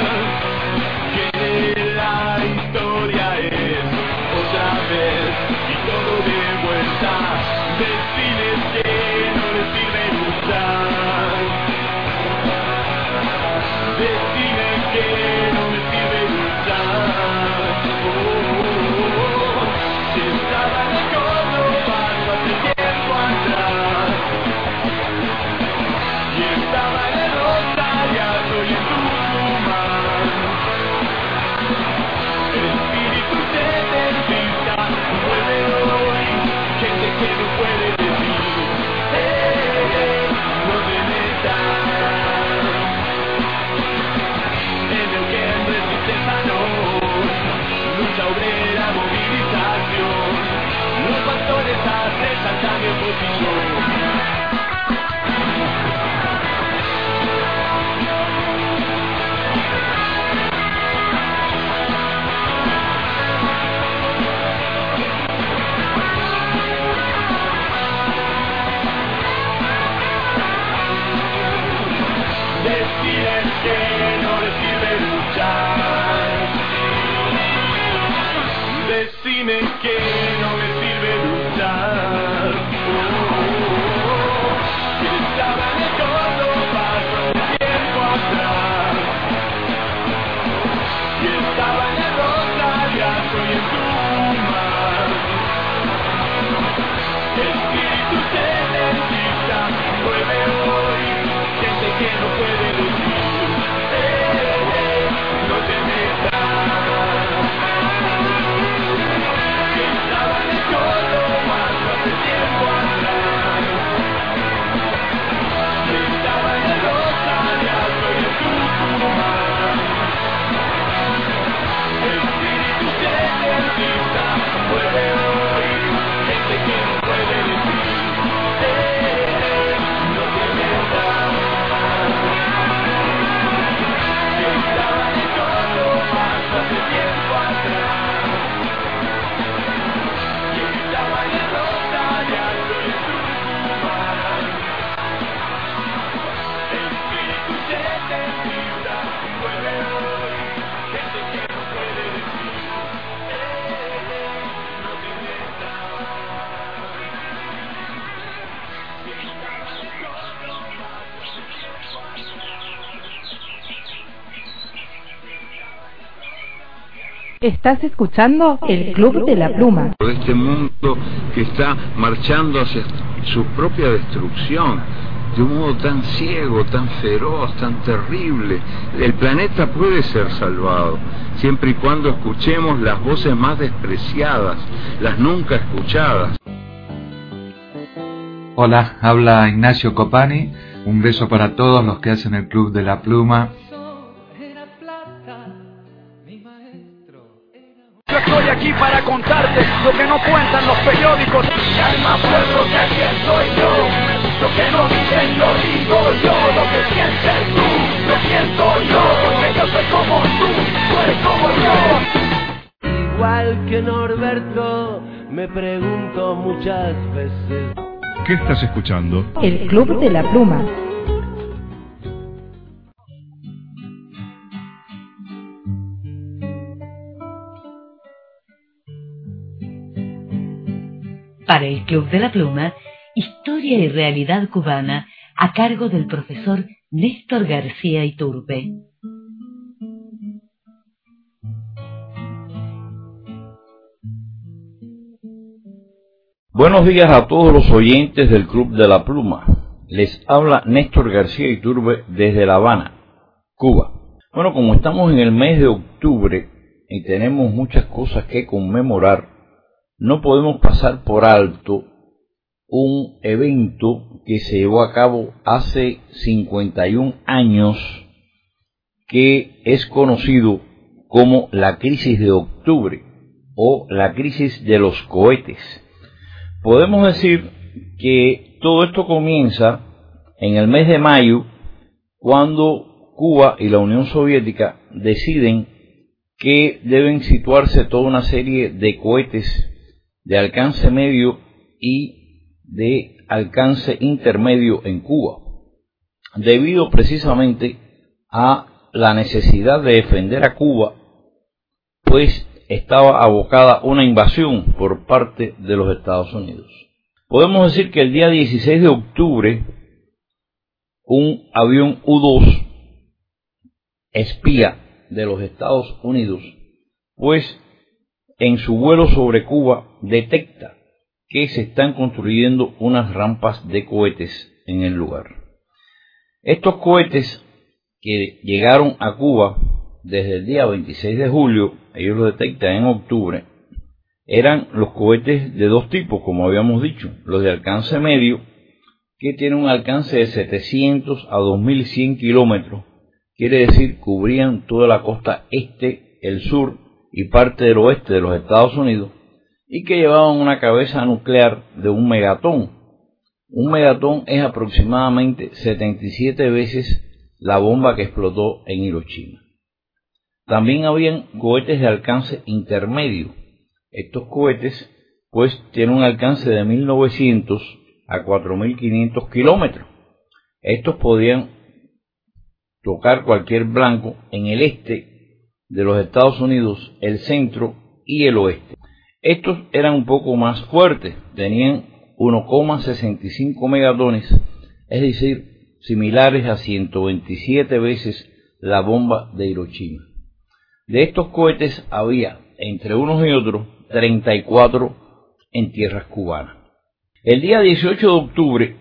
dime que no me sirve luchar. Que estaba en el corto paso de tiempo atrás. Que estaba en el rosariazo y en Tucumán. Espíritu celestista, vuelve hoy. Gente que no puede decir, eh, eh, no te metas. Que estaba en el corto paso hace tiempo atrás. Que estaba en el rosariazo y en Tucumán. Espíritu celestista, vuelve hoy. Gente que no puede decir, eh, no te metas. Que estaba en el corto paso hace tiempo atrás. Que estaba en el rosariazo y en Tucumán. Espíritu celestista, vuelve hoy. Gente que no puede decir, eh, no te metas. Que estaba en el corto paso hace tiempo Estás escuchando el Club de la Pluma. De este mundo que está marchando hacia su propia destrucción, de un modo tan ciego, tan feroz, tan terrible. El planeta puede ser salvado, siempre y cuando escuchemos las voces más despreciadas, las nunca escuchadas. Hola, habla Ignacio Copani. Un beso para todos los que hacen el Club de la Pluma. Yo estoy aquí para contarte lo que no cuentan los periódicos. Y hay más pueblo que quien soy yo. Lo que no dicen lo digo yo. Lo que sientes tú, lo siento yo. Porque yo soy como tú, tú eres como yo. Igual que Norberto, me pregunto muchas veces. ¿Qué estás escuchando? El Club de la Pluma. Para el Club de la Pluma, Historia y Realidad Cubana, a cargo del profesor Néstor García Iturbe. Buenos días a todos los oyentes del Club de la Pluma. Les habla Néstor García Iturbe desde La Habana, Cuba. Bueno, como estamos en el mes de octubre y tenemos muchas cosas que conmemorar, no podemos pasar por alto un evento que se llevó a cabo hace cincuenta y un años, que es conocido como la crisis de octubre o la crisis de los cohetes. Podemos decir que todo esto comienza en el mes de mayo, cuando Cuba y la Unión Soviética deciden que deben situarse toda una serie de cohetes de alcance medio y de alcance intermedio en Cuba, debido precisamente a la necesidad de defender a Cuba, pues estaba abocada una invasión por parte de los Estados Unidos. Podemos decir que el día dieciséis de octubre, un avión U dos espía de los Estados Unidos, pues en su vuelo sobre Cuba detecta que se están construyendo unas rampas de cohetes en el lugar. Estos cohetes que llegaron a Cuba desde el día veintiséis de julio, ellos lo detectan en octubre, eran los cohetes de dos tipos, como habíamos dicho: los de alcance medio, que tienen un alcance de setecientos a dos mil cien kilómetros, quiere decir cubrían toda la costa este, el sur y parte del oeste de los Estados Unidos, y que llevaban una cabeza nuclear de un megatón. Un megatón es aproximadamente setenta y siete veces la bomba que explotó en Hiroshima. También habían cohetes de alcance intermedio. Estos cohetes pues tienen un alcance de mil novecientos a cuatro mil quinientos kilómetros. Estos podían tocar cualquier blanco en el este de los Estados Unidos, el centro y el oeste. Estos eran un poco más fuertes, tenían uno coma sesenta y cinco megatones, es decir, similares a ciento veintisiete veces la bomba de Hiroshima. De estos cohetes había, entre unos y otros, treinta y cuatro en tierras cubanas. El día dieciocho de octubre,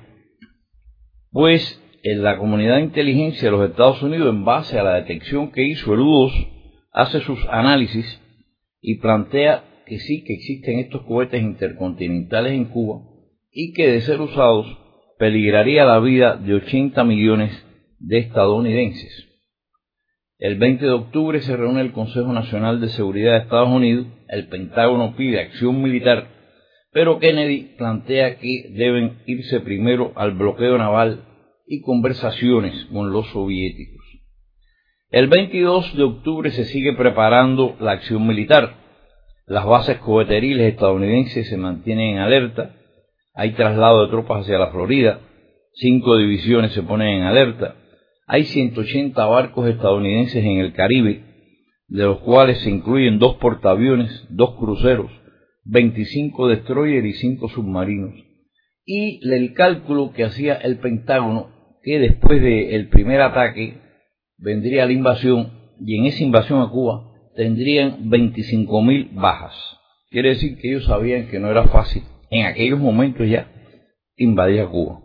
pues, en la comunidad de inteligencia de los Estados Unidos, en base a la detección que hizo el U dos, hace sus análisis y plantea que sí que existen estos cohetes intercontinentales en Cuba y que de ser usados peligraría la vida de ochenta millones de estadounidenses. El veinte de octubre se reúne el Consejo Nacional de Seguridad de Estados Unidos, el Pentágono pide acción militar, pero Kennedy plantea que deben irse primero al bloqueo naval y conversaciones con los soviéticos. El veintidós de octubre se sigue preparando la acción militar. Las bases coheteriles estadounidenses se mantienen en alerta, hay traslado de tropas hacia la Florida, cinco divisiones se ponen en alerta, hay ciento ochenta barcos estadounidenses en el Caribe, de los cuales se incluyen dos portaaviones, dos cruceros, veinticinco destroyers y cinco submarinos. Y el cálculo que hacía el Pentágono, que después del primer ataque vendría la invasión, y en esa invasión a Cuba tendrían veinticinco mil bajas. Quiere decir que ellos sabían que no era fácil en aquellos momentos ya invadir a Cuba.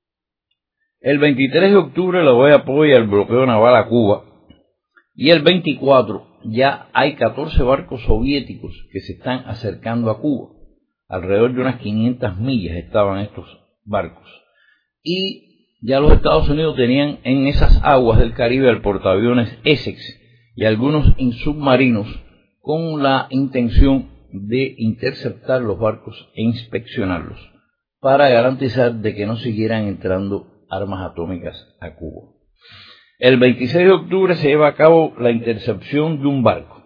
El veintitrés de octubre la O E A apoya el bloqueo naval a Cuba y el veinticuatro ya hay catorce barcos soviéticos que se están acercando a Cuba. Alrededor de unas quinientas millas estaban estos barcos. Y ya los Estados Unidos tenían en esas aguas del Caribe el portaaviones Essex y algunos submarinos con la intención de interceptar los barcos e inspeccionarlos para garantizar de que no siguieran entrando armas atómicas a Cuba. El veintiséis de octubre se lleva a cabo la intercepción de un barco.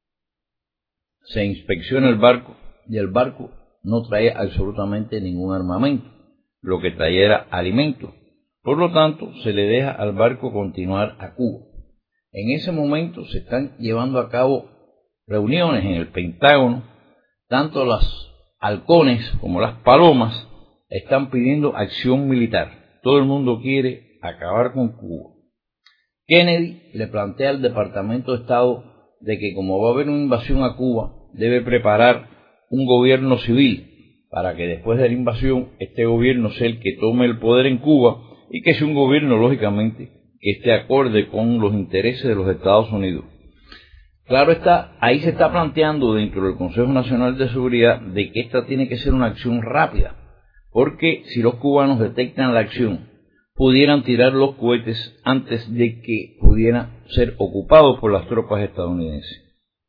Se inspecciona el barco y el barco no traía absolutamente ningún armamento, lo que traía era alimento. Por lo tanto, se le deja al barco continuar a Cuba. En ese momento se están llevando a cabo reuniones en el Pentágono. Tanto los halcones como las palomas están pidiendo acción militar. Todo el mundo quiere acabar con Cuba. Kennedy le plantea al Departamento de Estado de que como va a haber una invasión a Cuba, debe preparar un gobierno civil para que después de la invasión este gobierno sea el que tome el poder en Cuba y que sea un gobierno, lógicamente, que esté acorde con los intereses de los Estados Unidos. Claro está, ahí se está planteando dentro del Consejo Nacional de Seguridad de que esta tiene que ser una acción rápida, porque si los cubanos detectan la acción, pudieran tirar los cohetes antes de que pudieran ser ocupados por las tropas estadounidenses.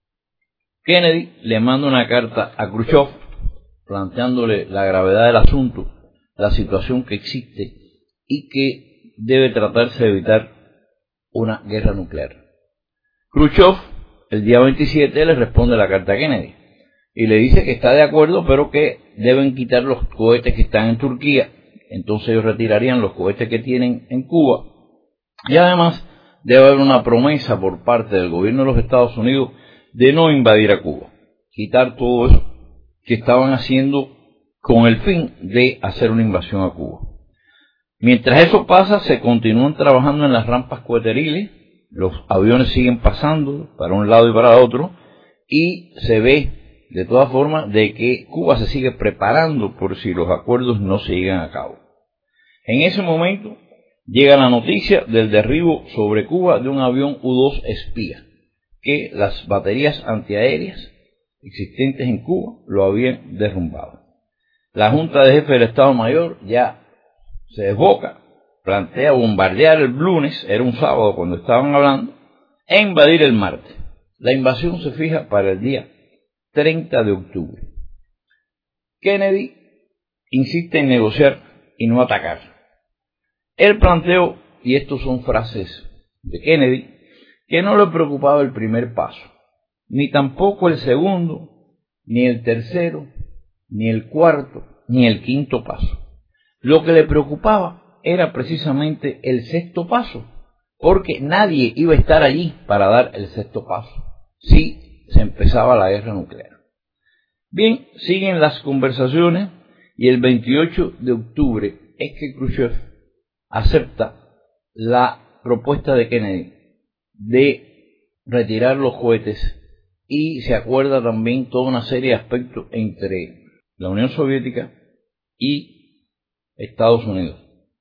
Kennedy le manda una carta a Khrushchev planteándole la gravedad del asunto, la situación que existe y que debe tratarse de evitar una guerra nuclear. Khrushchev, el día veintisiete, le responde la carta a Kennedy y le dice que está de acuerdo, pero que deben quitar los cohetes que están en Turquía. Entonces ellos retirarían los cohetes que tienen en Cuba. Y además debe haber una promesa por parte del gobierno de los Estados Unidos de no invadir a Cuba. Quitar todo eso que estaban haciendo con el fin de hacer una invasión a Cuba. Mientras eso pasa, se continúan trabajando en las rampas coheteriles. Los aviones siguen pasando para un lado y para otro. Y se ve de todas formas de que Cuba se sigue preparando por si los acuerdos no se llegan a cabo. En ese momento llega la noticia del derribo sobre Cuba de un avión U dos espía, que las baterías antiaéreas existentes en Cuba lo habían derrumbado. La Junta de Jefes del Estado Mayor ya se desboca, plantea bombardear el lunes, era un sábado cuando estaban hablando, e invadir el martes. La invasión se fija para el día treinta de octubre. Kennedy insiste en negociar y no atacar. Él planteó, y estos son frases de Kennedy, que no le preocupaba el primer paso, ni tampoco el segundo, ni el tercero, ni el cuarto, ni el quinto paso. Lo que le preocupaba era precisamente el sexto paso, porque nadie iba a estar allí para dar el sexto paso si se empezaba la guerra nuclear. Bien, siguen las conversaciones y el veintiocho de octubre es que Khrushchev acepta la propuesta de Kennedy de retirar los cohetes y se acuerda también toda una serie de aspectos entre la Unión Soviética y Estados Unidos.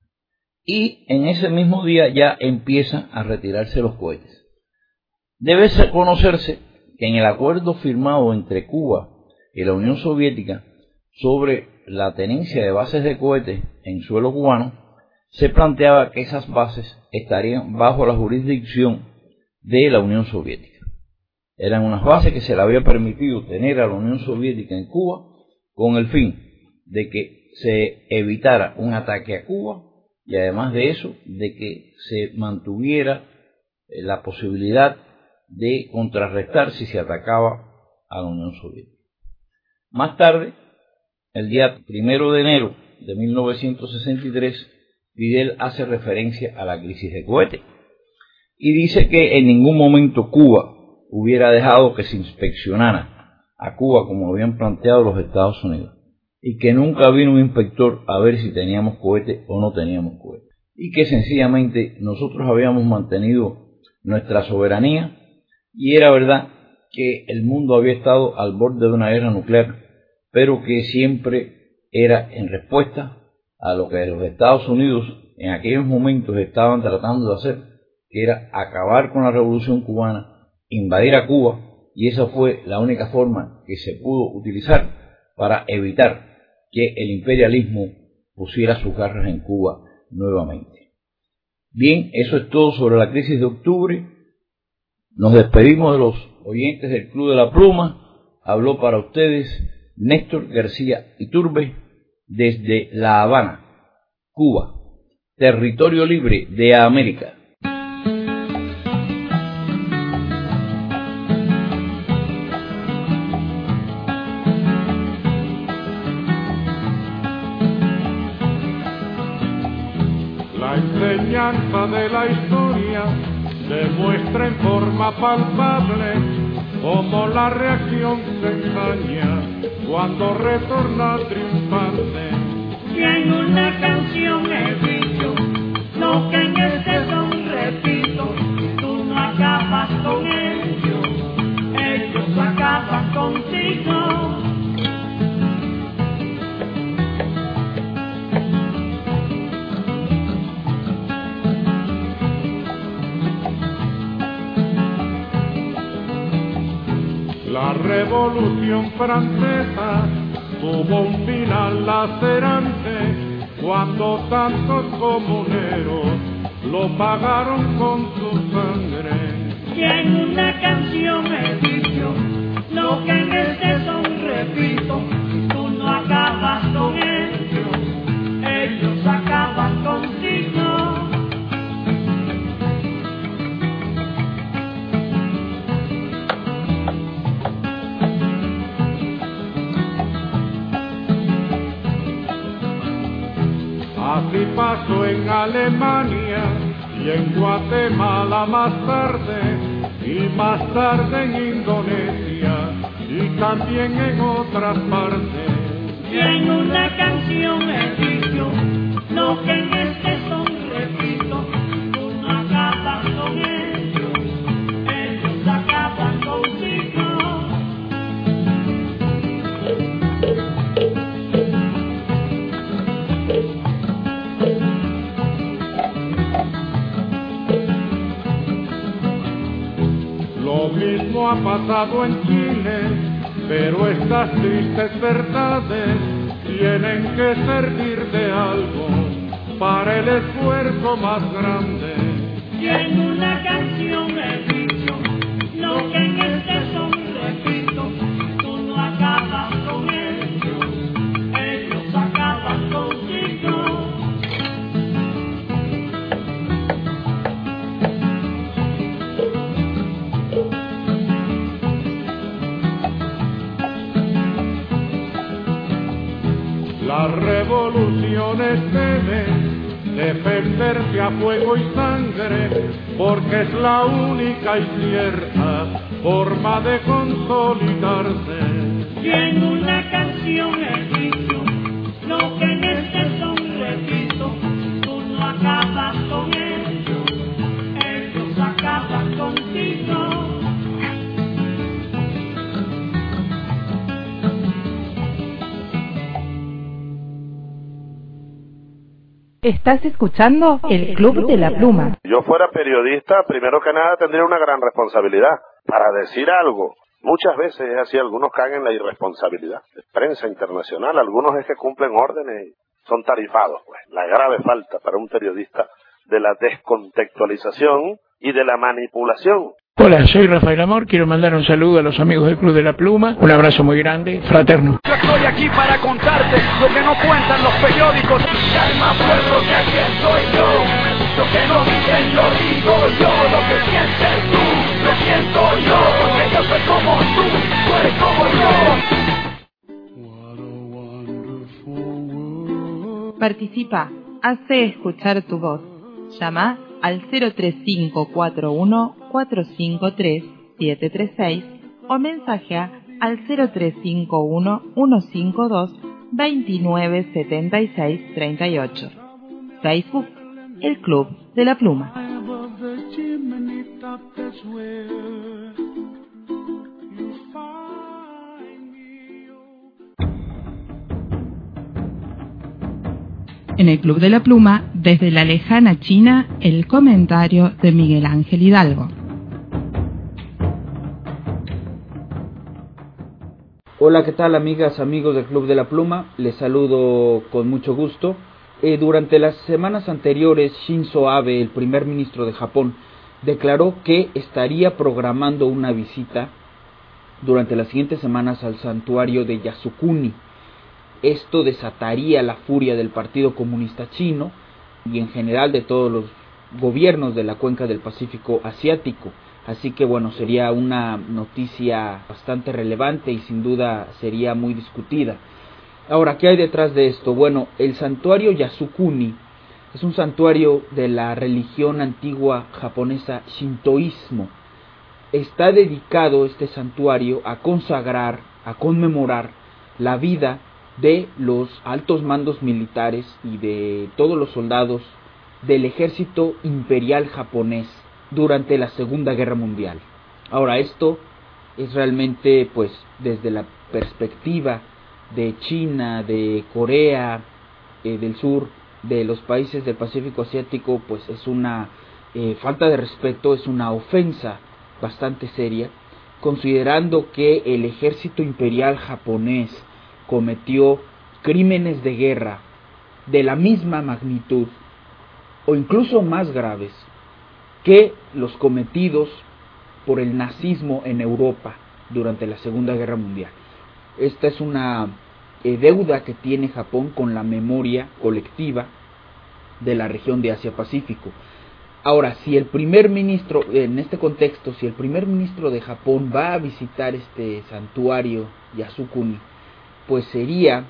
Y en ese mismo día ya empiezan a retirarse los cohetes. Debe conocerse que en el acuerdo firmado entre Cuba y la Unión Soviética sobre la tenencia de bases de cohetes en suelo cubano, se planteaba que esas bases estarían bajo la jurisdicción de la Unión Soviética. Eran unas bases que se le había permitido tener a la Unión Soviética en Cuba con el fin de que se evitara un ataque a Cuba y además de eso, de que se mantuviera la posibilidad de contrarrestar si se atacaba a la Unión Soviética. Más tarde, el día primero de enero de mil novecientos sesenta y tres, Fidel hace referencia a la crisis de cohetes y dice que en ningún momento Cuba hubiera dejado que se inspeccionara a Cuba como habían planteado los Estados Unidos y que nunca vino un inspector a ver si teníamos cohetes o no teníamos cohetes y que sencillamente nosotros habíamos mantenido nuestra soberanía y era verdad que el mundo había estado al borde de una guerra nuclear, pero que siempre era en respuesta a lo que los Estados Unidos en aquellos momentos estaban tratando de hacer, que era acabar con la revolución cubana, invadir a Cuba, y esa fue la única forma que se pudo utilizar para evitar que el imperialismo pusiera sus garras en Cuba nuevamente. Bien, eso es todo sobre la crisis de octubre. Nos despedimos de los oyentes del Club de la Pluma. Habló para ustedes Néstor García Iturbe desde La Habana, Cuba, territorio libre de América. La enseñanza de la historia demuestra en forma palpable cómo la reacción se ensaña cuando retorna triunfante. Y en una canción he dicho lo que en este son repito, tú no acabas con ellos, ellos acaban contigo. La Revolución Francesa tuvo un final lacerante cuando tantos comuneros lo pagaron con su sangre. Y en una canción he dicho lo que en este son repito, tú no acabas con ellos, ellos acaban contigo. Así pasó en Alemania y en Guatemala más tarde, y más tarde en Indonesia y también en otras partes. Y en una canción he dicho lo que en este son repito, tú no acabas con ellos, ellos acaban contigo. Lo mismo ha pasado en Chile, pero estas tristes verdades tienen que servir de algo para el esfuerzo más grande. Y en una canción he dicho lo que en este son repito, tú no acabas con ellos, ellos acaban contigo. Las revoluciones deben defenderse a fuego y sangre, porque es la única y cierta forma de consolidarse. Y en una canción he dicho lo que en este son repito, tú no acabas con ellos, ellos acaban contigo. Estás escuchando el Club de la Pluma. Si yo fuera periodista, primero que nada tendría una gran responsabilidad para decir algo. Muchas veces es así, algunos caen en la irresponsabilidad. Prensa internacional, algunos es que cumplen órdenes y son tarifados. Pues la grave falta para un periodista de la descontextualización y de la manipulación. Hola, soy Rafael Amor, quiero mandar un saludo a los amigos del Club de la Pluma, un abrazo muy grande, fraterno. Yo estoy aquí para contarte lo que no cuentan los periódicos. Calma pueblo, que aquí estoy yo, lo que no dicen lo digo yo, lo que sientes tú, lo siento yo, porque yo soy como tú, tú eres como yo. Participa, hace escuchar tu voz. Llama al cero tres cinco cuatro uno cuatro cinco tres siete tres seis o mensajea al cero tres cinco uno uno cinco dos dos nueve siete seis tres ocho. Facebook, El Club de la Pluma. En el Club de la Pluma, desde la lejana China, el comentario de Miguel Ángel Hidalgo. Hola, ¿qué tal amigas, amigos del Club de la Pluma? Les saludo con mucho gusto. Eh, durante las semanas anteriores, Shinzo Abe, el primer ministro de Japón, declaró que estaría programando una visita durante las siguientes semanas al santuario de Yasukuni. Esto desataría la furia del Partido Comunista Chino y en general de todos los gobiernos de la cuenca del Pacífico Asiático. Así que bueno, sería una noticia bastante relevante y sin duda sería muy discutida. Ahora, ¿qué hay detrás de esto? Bueno, el santuario Yasukuni es un santuario de la religión antigua japonesa Shintoísmo. Está dedicado este santuario a consagrar, a conmemorar la vida de los altos mandos militares y de todos los soldados del ejército imperial japonés durante la Segunda Guerra Mundial. Ahora, esto es realmente, pues, desde la perspectiva de China, de Corea eh, del Sur, de los países del Pacífico Asiático, pues es una eh, falta de respeto, es una ofensa bastante seria, considerando que el ejército imperial japonés cometió crímenes de guerra de la misma magnitud o incluso más graves que los cometidos por el nazismo en Europa durante la Segunda Guerra Mundial. Esta es una eh, deuda que tiene Japón con la memoria colectiva de la región de Asia-Pacífico. Ahora, si el primer ministro, en este contexto, si el primer ministro de Japón va a visitar este santuario Yasukuni, pues sería,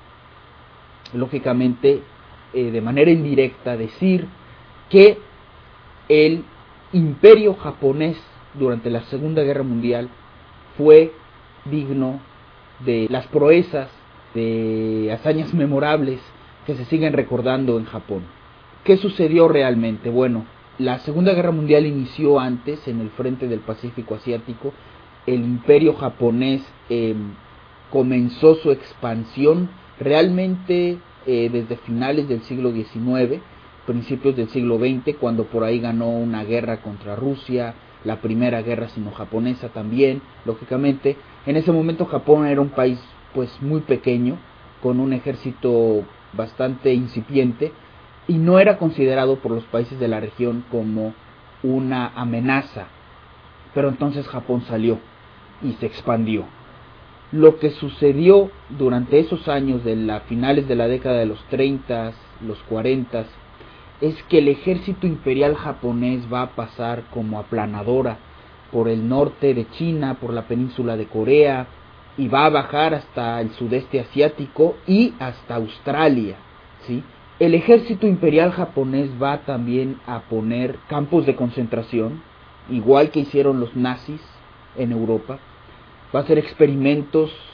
lógicamente, eh, de manera indirecta, decir que el imperio japonés durante la Segunda Guerra Mundial fue digno de las proezas, de hazañas memorables que se siguen recordando en Japón. ¿Qué sucedió realmente? Bueno, la Segunda Guerra Mundial inició antes, en el frente del Pacífico Asiático. El imperio japonés eh, comenzó su expansión realmente eh, desde finales del siglo diecinueve, principios del siglo veinte, cuando por ahí ganó una guerra contra Rusia, la primera guerra sino-japonesa también, lógicamente. En ese momento Japón era un país pues muy pequeño, con un ejército bastante incipiente, y no era considerado por los países de la región como una amenaza. Pero entonces Japón salió y se expandió. Lo que sucedió durante esos años de las finales de la década de los treinta, los cuarenta, es que el ejército imperial japonés va a pasar como aplanadora por el norte de China, por la península de Corea, y va a bajar hasta el sudeste asiático y hasta Australia, ¿sí? El ejército imperial japonés va también a poner campos de concentración, igual que hicieron los nazis en Europa. Va a hacer experimentos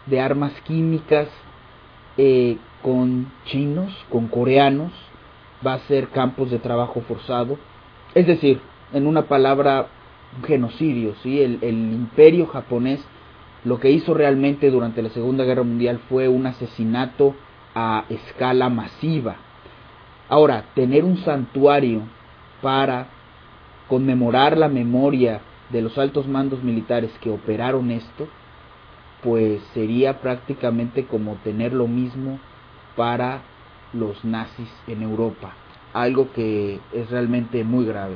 de armas químicas eh, con chinos, con coreanos, va a ser campos de trabajo forzado, es decir, en una palabra, un genocidio, ¿sí? El, el imperio japonés lo que hizo realmente durante la Segunda Guerra Mundial fue un asesinato a escala masiva. Ahora, tener un santuario para conmemorar la memoria de los altos mandos militares que operaron esto, pues sería prácticamente como tener lo mismo para los nazis en Europa, algo que es realmente muy grave.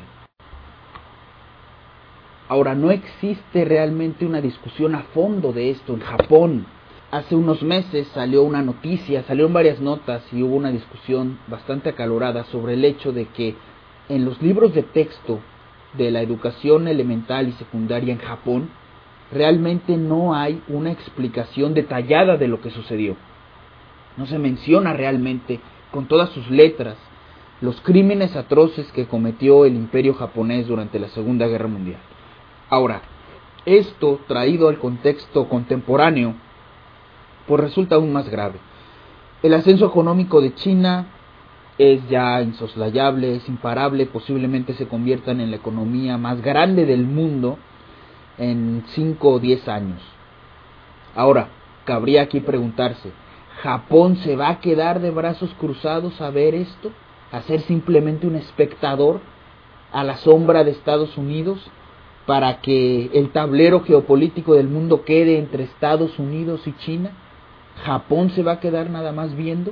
Ahora, no existe realmente una discusión a fondo de esto en Japón. Hace unos meses salió una noticia, salieron varias notas y hubo una discusión bastante acalorada sobre el hecho de que en los libros de texto de la educación elemental y secundaria en Japón, realmente no hay una explicación detallada de lo que sucedió. No se menciona realmente, con todas sus letras, los crímenes atroces que cometió el imperio japonés durante la Segunda Guerra Mundial. Ahora, esto traído al contexto contemporáneo, pues resulta aún más grave. El ascenso económico de China es ya insoslayable, es imparable, posiblemente se conviertan en la economía más grande del mundo en cinco o diez años. Ahora, cabría aquí preguntarse, ¿Japón se va a quedar de brazos cruzados a ver esto? ¿A ser simplemente un espectador a la sombra de Estados Unidos para que el tablero geopolítico del mundo quede entre Estados Unidos y China? ¿Japón se va a quedar nada más viendo?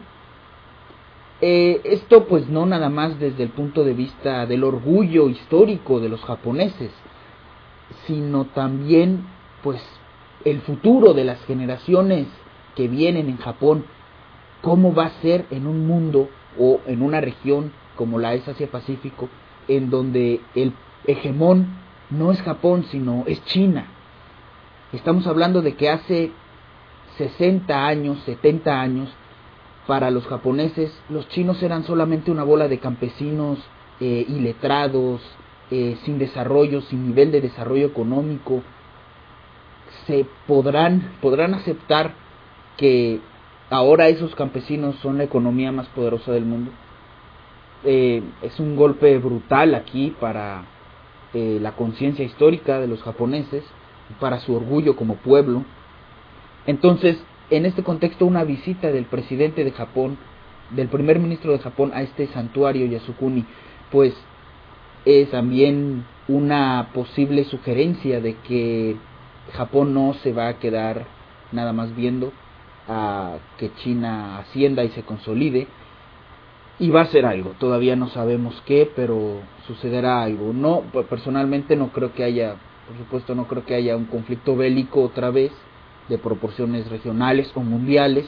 Eh, esto pues no nada más desde el punto de vista del orgullo histórico de los japoneses, sino también pues el futuro de las generaciones que vienen en Japón. ¿Cómo va a ser en un mundo o en una región como la es Asia-Pacífico, en donde el hegemón no es Japón sino es China? Estamos hablando de que hace sesenta años, setenta años, para los japoneses, los chinos eran solamente una bola de campesinos eh, iletrados, eh, sin desarrollo, sin nivel de desarrollo económico. Se podrán, podrán aceptar que ahora esos campesinos son la economía más poderosa del mundo. Eh, es un golpe brutal aquí para eh, la conciencia histórica de los japoneses, para su orgullo como pueblo. Entonces, en este contexto, una visita del presidente de Japón, del primer ministro de Japón a este santuario Yasukuni, pues es también una posible sugerencia de que Japón no se va a quedar nada más viendo a que China ascienda y se consolide, y va a hacer algo. Todavía no sabemos qué, pero sucederá algo. No, personalmente no creo que haya, por supuesto no creo que haya un conflicto bélico otra vez, de proporciones regionales o mundiales,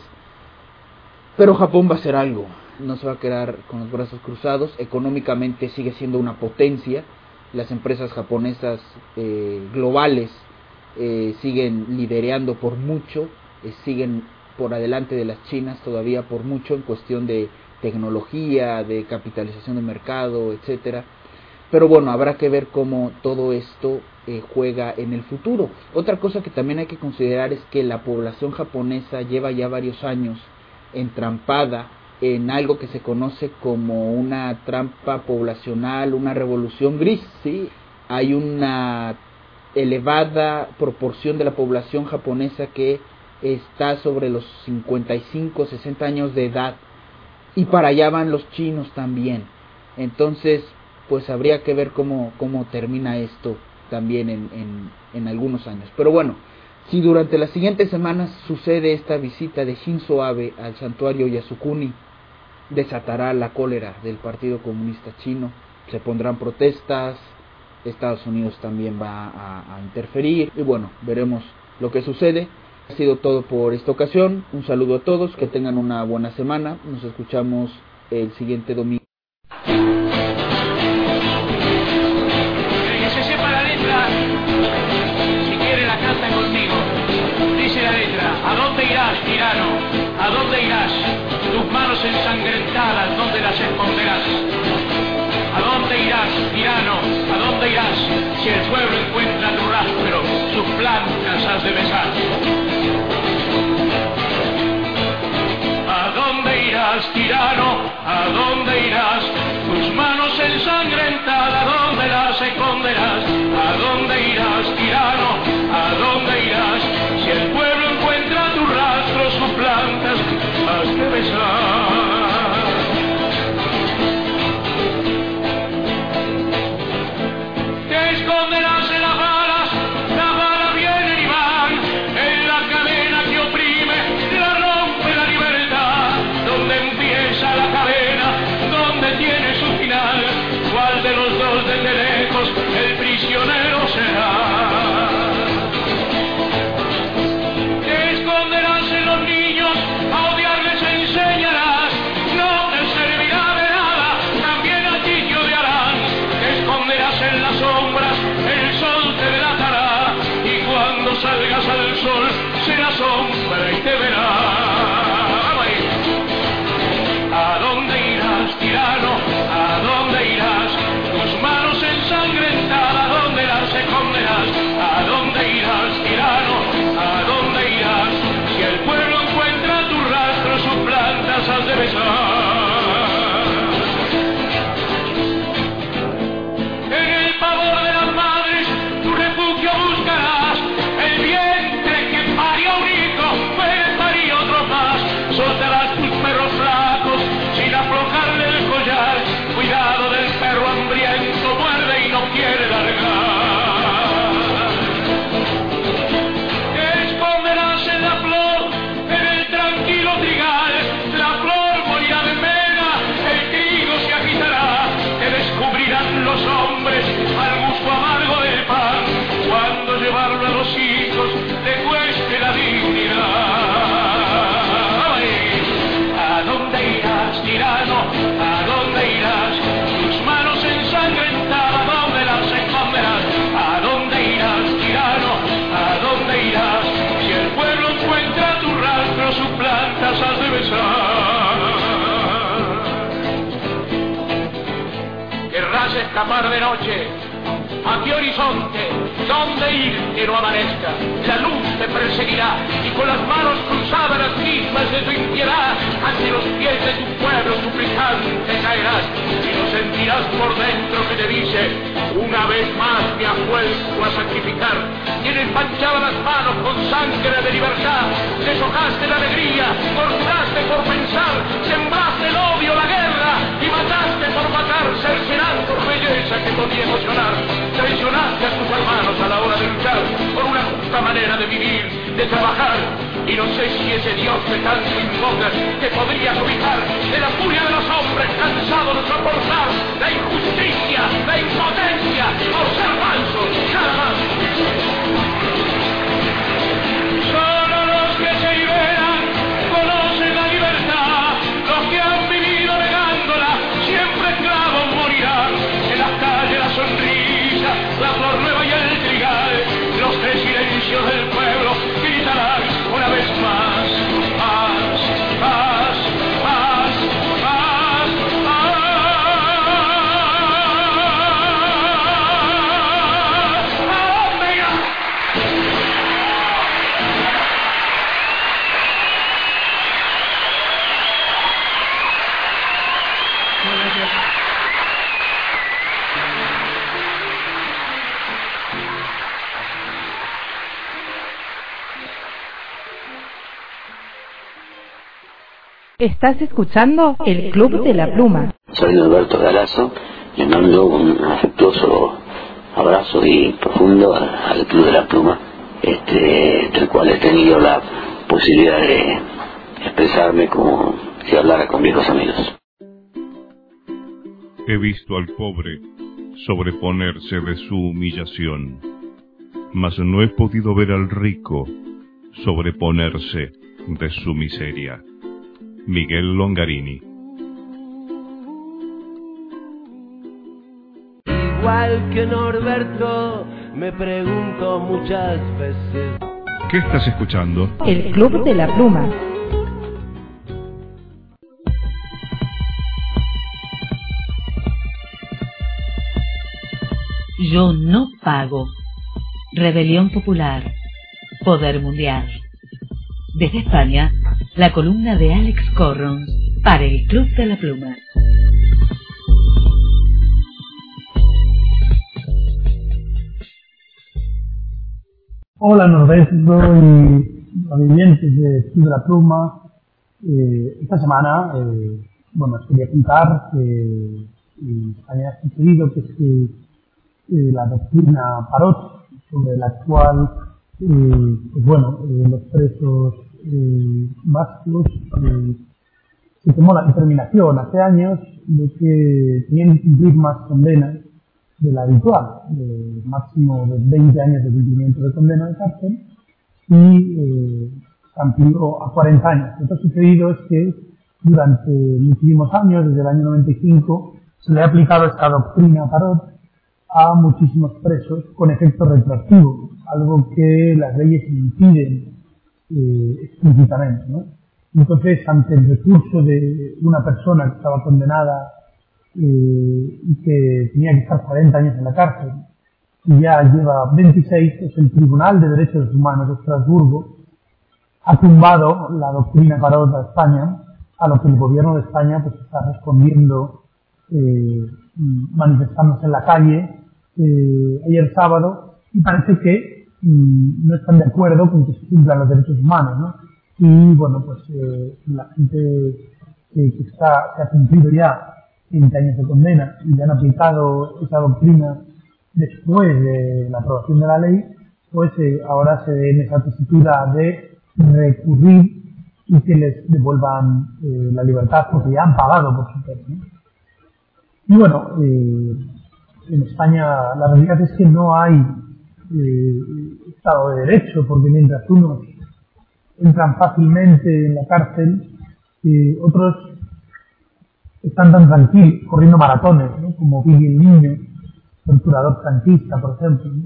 pero Japón va a hacer algo, no se va a quedar con los brazos cruzados. Económicamente sigue siendo una potencia, las empresas japonesas eh, globales eh, siguen liderando por mucho, eh, siguen por adelante de las chinas todavía por mucho en cuestión de tecnología, de capitalización de mercado, etcétera. Pero bueno, habrá que ver cómo todo esto eh, juega en el futuro. Otra cosa que también hay que considerar es que la población japonesa lleva ya varios años entrampada en algo que se conoce como una trampa poblacional, una revolución gris, ¿sí? Hay una elevada proporción de la población japonesa que está sobre los cincuenta y cinco, sesenta años de edad, y para allá van los chinos también. Entonces, pues habría que ver cómo, cómo termina esto también en, en, en algunos años. Pero bueno, si durante las siguientes semanas sucede esta visita de Shinzo Abe al santuario Yasukuni, desatará la cólera del Partido Comunista Chino, se pondrán protestas, Estados Unidos también va a, a interferir, y bueno, veremos lo que sucede. Ha sido todo por esta ocasión, un saludo a todos, que tengan una buena semana, nos escuchamos el siguiente domingo. Tirano, ¿a dónde irás? Tus manos ensangrentadas, ¿dónde las esconderás? ¿A dónde irás, tirano? ¿A dónde irás? Si el pueblo encuentra tu rastro, sus plantas has de besar. tirano? ¿A dónde irás? Tus manos ensangrentadas, ¿a dónde las esconderás? ¿A dónde irás, tirano? ¿A dónde irás? Si el pueblo encuentra tu rastro, sus plantas has de besar. Te esconderás en las balas, las balas vienen y van, en la cadena que oprime, la rompe la libertad. Donde empieza la cadena, donde tiene su final, ¿cuál de los dos desde lejos el prisionero será? Te esconderás en los niños, a odiarles enseñarás, no te servirá de nada, también a ti te odiarán. Te esconderás en las sombras, el sol te delatará, y cuando salgas al sol será sombra y te verá. ¿A dónde irás, tirano? ¿A dónde irás? Tus manos ensangrentadas, ¿a dónde las esconderás? ¿A dónde irás, tirano? ¿A dónde irás? Si el pueblo encuentra tu rastro, sus plantas has de besar. En el pavor de las madres tu refugio buscarás, el vientre que parió un hijo puede parir otro más. Soltarás tus perros flacos sin aflojarle el collar, cuidado del perro hambriento, muerde y no quiere largar. Te esconderás en la flor, en el tranquilo trigal, la flor morirá de pena, el trigo se agitará, te descubrirán los hombres al gusto amargo del pan, cuando llevarlo a los hijos te cueste la dignidad. ¿A dónde irás, tirano? ¿A dónde irás? Tus manos ensangrentadas, ¿a dónde las esconderás? ¿A dónde irás, tirano? ¿A dónde irás? Si el pueblo encuentra tu rastro, sus plantas has de besar. Querrás escapar de noche, ¿a qué horizonte? ¿Dónde ir que no amanezca? La luz te perseguirá y con las manos cruzadas las mismas de tu impiedad, ante los pies de tu pueblo suplicante caerás y lo sentirás por dentro que te dice: una vez más me has vuelto a sacrificar. Tienes manchadas las manos con sangre de libertad, deshojaste la alegría, torturaste por pensar, sembraste el odio, la guerra y mataste por matar, cercenando belleza que podía emocionar. Traicionaste a tus hermanos a la hora de luchar por una justa manera de vivir, de trabajar, y no sé si ese Dios que tanto invocas te podría cobijar de la furia de los hombres cansados de soportar la injusticia, la impotencia por ser falsos, nada más. Solo los que se liberan conocen la libertad, los que han vivido negándola siempre esclavos morirán. En las calles la sonrisa, la flor nueva y el trigal, los tres silencios del pueblo gritarán una vez más: paz, paz, paz, paz, paz. ¡A dónde irá! Estás escuchando el Club de la Pluma. Soy Norberto Galazo, le mando un afectuoso abrazo y profundo al Club de la Pluma, este, del cual he tenido la posibilidad de expresarme como si hablara con viejos amigos. He visto al pobre sobreponerse de su humillación, mas no he podido ver al rico sobreponerse de su miseria. Miguel Longarini. Igual que Norberto, me pregunto muchas veces: ¿qué estás escuchando? El Club de la Pluma. Yo no pago. Rebelión popular. Poder mundial. Desde España, la columna de Alex Corrons para el Club de la Pluma. Hola Norberto y oyentes de Club de la Pluma. Eh, esta semana, eh, bueno, os quería contar que en España ha sucedido que es que eh, la doctrina Parot sobre la actual, eh, pues bueno, eh, los presos eh, vascos, eh, se tomó la determinación hace años de que tenían que cumplir más condenas de la habitual, de máximo de veinte años de cumplimiento de condena de cárcel, y eh, amplió a cuarenta años. Lo que ha sucedido es que durante muchísimos años, desde el año noventa y cinco, se le ha aplicado esta doctrina Parot a muchísimos presos con efecto retroactivo, algo que las leyes impiden eh, explícitamente, ¿no? Entonces, ante el recurso de una persona que estaba condenada eh, y que tenía que estar cuarenta años en la cárcel y ya lleva veintiséis, pues el Tribunal de Derechos Humanos de Estrasburgo ha tumbado la doctrina Parot a España, a lo que el gobierno de España pues está respondiendo eh, manifestándose en la calle eh, ayer sábado, y parece que mm, no están de acuerdo con que se cumplan los derechos humanos, ¿no? Y bueno, pues eh, la gente eh, que está que ha cumplido ya veinte años de condena y le han aplicado esa doctrina después de la aprobación de la ley, pues eh, ahora se ve en esa tesitura de recurrir y que les devuelvan eh, la libertad porque ya han pagado por su pena, ¿no? Y bueno, eh, en España la realidad es que no hay eh, Estado de Derecho, porque mientras unos entran fácilmente en la cárcel, eh, otros están tan tranquilos, corriendo maratones, ¿no? Como Billy el Niño, torturador franquista, por ejemplo, ¿no?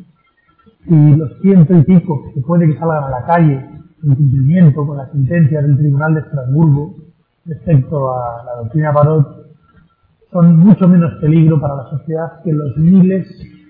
Y los ciento y pico que puede que salgan a la calle en cumplimiento con la sentencia del Tribunal de Estrasburgo respecto a la doctrina Parot son mucho menos peligro para la sociedad que los miles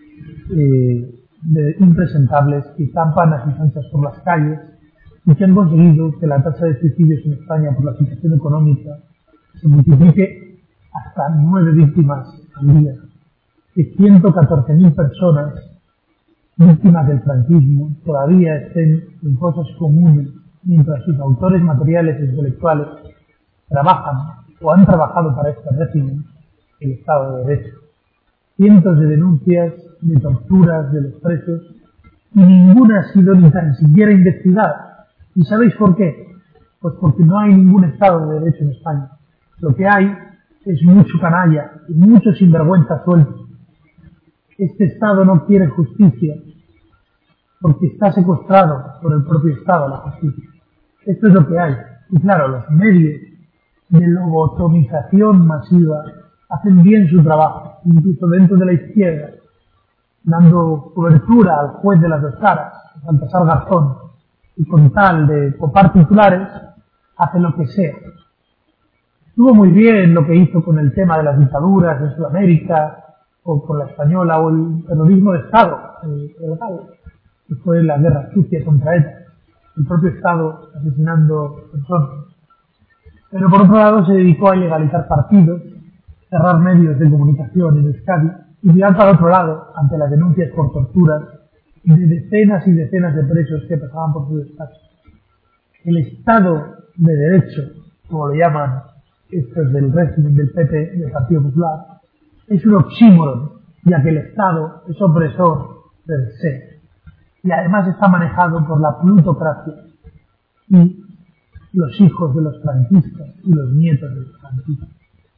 eh, de impresentables que campan a sus anchas por las calles y que han conseguido que la tasa de suicidios en España por la situación económica se multiplique hasta nueve víctimas al día, que ciento catorce mil personas víctimas del franquismo todavía estén en fosas comunes mientras sus autores materiales e intelectuales trabajan o han trabajado para este régimen, el Estado de Derecho. Cientos de denuncias de torturas de los presos y ninguna ha sido ni tan siquiera investigada. ¿Y sabéis por qué? Pues porque no hay ningún Estado de Derecho en España. Lo que hay es mucho canalla y mucho sinvergüenza suelto. Este Estado no quiere justicia porque está secuestrado por el propio Estado la justicia. Esto es lo que hay. Y claro, los medios de lobotomización masiva hacen bien su trabajo, incluso dentro de la izquierda, dando cobertura al juez de las dos caras, Baltasar Garzón, y con tal de copar titulares, hace lo que sea. Estuvo muy bien lo que hizo con el tema de las dictaduras en Sudamérica, o con la española, o el terrorismo de Estado, el, el GAL, que fue la guerra sucia contra ETA, el propio Estado asesinando personas. Pero por otro lado se dedicó a ilegalizar partidos, cerrar medios de comunicación en Euskadi y mirar para otro lado ante las denuncias por torturas de decenas y decenas de presos que pasaban por su despacho. El Estado de Derecho, como lo llaman estos del régimen del P P, del Partido Popular, es un oxímoron, ya que el Estado es opresor per se y además está manejado por la plutocracia y los hijos de los franquistas y los nietos de los franquistas.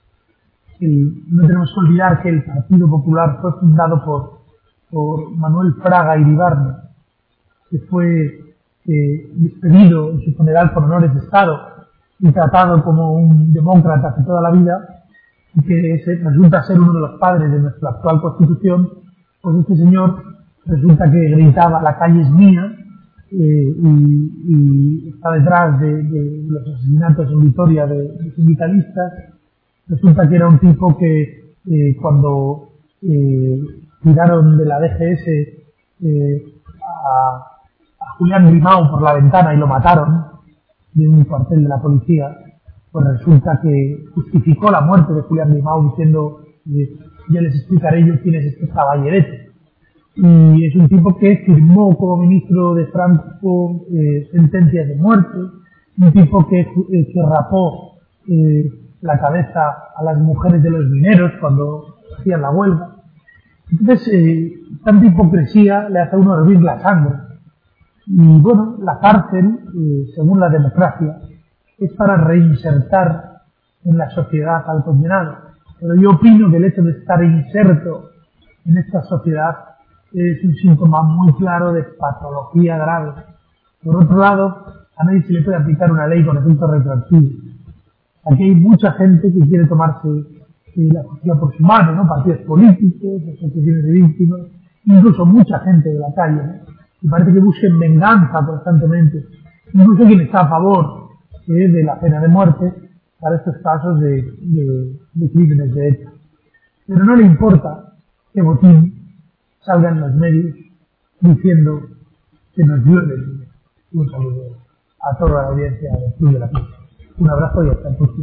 El, no tenemos que olvidar que el Partido Popular fue fundado por, por Manuel Fraga Iribarne, que fue eh, despedido en su funeral por honores de Estado y tratado como un demócrata de toda la vida, y que ese resulta ser uno de los padres de nuestra actual Constitución. Pues este señor resulta que gritaba "la calle es mía", eh, y, y está detrás de, de los asesinatos en Vitoria de, de sindicalistas. Resulta que era un tipo que eh, cuando eh, tiraron de la D G S eh, a, a Julián Grimau por la ventana y lo mataron de un cuartel de la policía, pues resulta que justificó la muerte de Julián Grimau diciendo, eh, ya les explicaré yo quién es este caballerete. Y es un tipo que firmó como ministro de Franco eh, sentencias de muerte, un tipo que, eh, que rapó eh, la cabeza a las mujeres de los mineros cuando hacían la huelga. Entonces, eh, tanta hipocresía le hace a uno hervir la sangre. Y bueno, la cárcel, eh, según la democracia, es para reinsertar en la sociedad al condenado. Pero yo opino que el hecho de estar inserto en esta sociedad es un síntoma muy claro de patología grave. Por otro lado, a nadie se le puede aplicar una ley con efecto retroactivo. Aquí hay mucha gente que quiere tomarse eh, la justicia por su mano, ¿no? Partidos políticos, asociaciones de víctimas, incluso mucha gente de la calle, ¿no? Y parece que busquen venganza constantemente. Incluso quien está a favor eh, de la pena de muerte para estos casos de, de, de crímenes de ETA. Pero no le importa que Botín salga en los medios diciendo que nos llueve. Un saludo a toda la audiencia del Club de la Pluma. Un abrazo y hasta el próximo.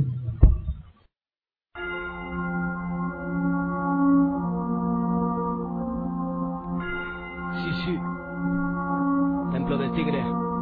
Sí, sí. Templo del Tigre.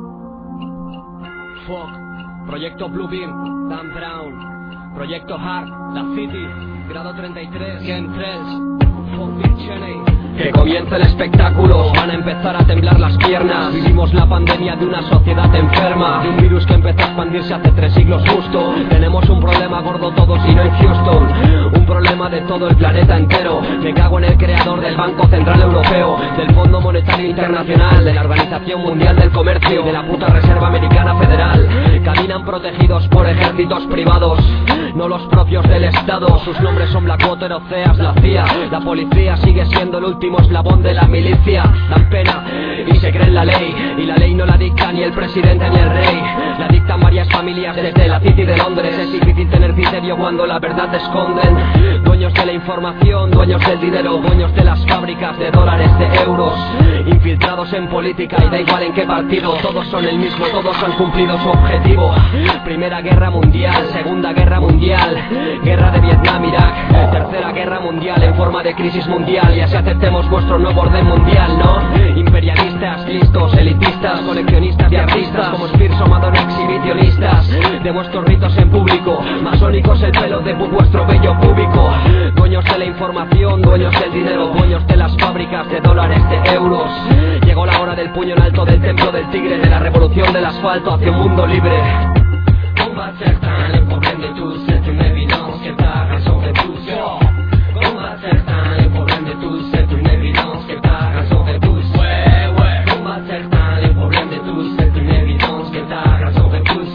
Fuck. Proyecto Bluebeam. Dan Brown. Proyecto Hard. La City. Grado treinta y tres. Gen tres. Fuck Big Cheney. Que comience el espectáculo, van a empezar a temblar las piernas. Vivimos la pandemia de una sociedad enferma, de un virus que empezó a expandirse hace tres siglos justo. Tenemos un problema gordo todos y no en Houston, un problema de todo el planeta entero. Me cago en el creador del Banco Central Europeo, del Fondo Monetario Internacional, de la Organización Mundial del Comercio, de la puta Reserva Americana Federal. Caminan protegidos por ejércitos privados, no los propios del Estado. Sus nombres son Blackwater, Oceas, la C I A. La policía sigue siendo el último eslabón de la milicia. Dan pena y se creen la ley, y la ley no la dicta ni el presidente ni el rey, la dictan varias familias desde la City de Londres. Es difícil tener criterio cuando la verdad te esconden. Dueños de la información, dueños del dinero, dueños de las fábricas de dólares, de euros, infiltrados en política y da igual en qué partido. Todos son el mismo, todos han cumplido su objetivo. Primera Guerra Mundial, Segunda Guerra Mundial, Guerra de Vietnam, Irak, Tercera Guerra Mundial en forma de crisis mundial. Y así aceptemos vuestro nuevo orden mundial, ¿no? Imperialistas, listos, elitistas, coleccionistas y artistas, como Spears o Madonna, exhibicionistas de vuestros ritos en público, masónicos el pelo de vuestro vello púbico. Dueños de la información, dueños del dinero, dueños de las fábricas de dólares, de euros. Llegó la hora del puño en alto del templo del tigre, de la revolución del asfalto hacia un mundo libre. On va certains, les problèmes de tous, c'est une évidence que ta raison de tous. On va certains, les problèmes de tous, c'est une évidence que ta raison de tous. Ouais, ouais. On va certains, les problèmes de tous, c'est une évidence que ta raison de tous.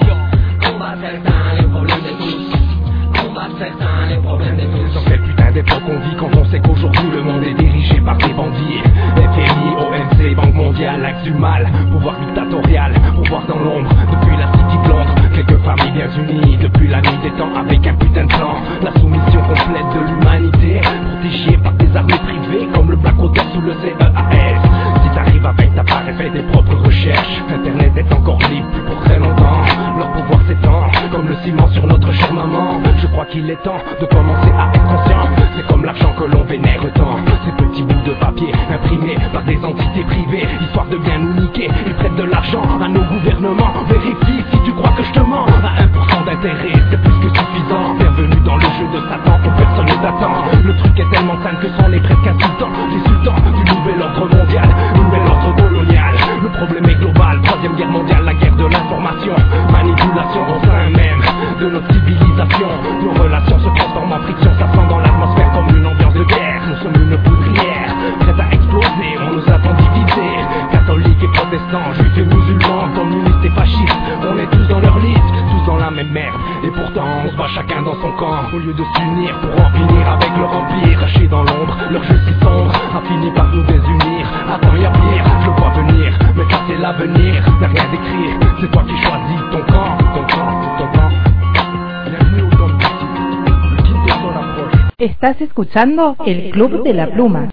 On va certains, les problèmes de tous. On va certains, les problèmes de tous. Sur cette putain d'époque on vit quand on sait qu'aujourd'hui le monde est dirigé par des bandits. F M I, O M C, Banque mondiale, l'axe du mal, pouvoir dictatorial, pouvoir dans l'ombre, depuis la City de Londres. Quelques familles bien unies, depuis la nuit des temps, avec un putain de plan. La soumission complète de l'humanité, protégée par des armées privées, comme le Blackwater sous le C E A S. Si t'arrives avec ta part et fais tes propres recherches, Internet est encore libre, plus pour très longtemps. Leur pouvoir s'étend, comme le ciment sur notre chère maman. Je crois qu'il est temps de commencer à être conscient. C'est comme l'argent que l'on vénère tant. Ces petits bouts de papier imprimés par des entités privées, histoire de bien nous niquer. Ils prêtent de l'argent à nos gouvernements. Vérifie si tu crois que je te mens. À un pour cent d'intérêt, c'est plus que suffisant. Bienvenue dans le jeu de Satan où personne ne t'attend. Le truc est tellement sale que c'en est presque insultant. Les sultans du nouvel ordre mondial, nouvel ordre colonial. Le problème est global, troisième guerre mondiale, la guerre de l'information. Manipulation au sein même de notre civilisation. Nos relations se transforment en friction, ça sent dans l'atmosphère comme une ambiance de guerre. Nous sommes une poudrière, prête à exploser, on nous a tant divisé. Catholiques et protestants, juifs et musulmans, communistes et fascistes, on est tous dans leur liste, tous dans la même merde. Et pourtant on se bat chacun dans son camp, au lieu de s'unir pour en finir avec leur empire. Cachés dans l'ombre, leur jeu si sombre a fini par nous désunir. Attends y'a pire, je le vois venir, mais ça c'est l'avenir. N'a rien d'écrit, c'est toi qui choisis ton camp, ton camp, ton camp. Bienvenue au Don Petit, le Quinteto approche. Estás escuchando el Club de la Pluma.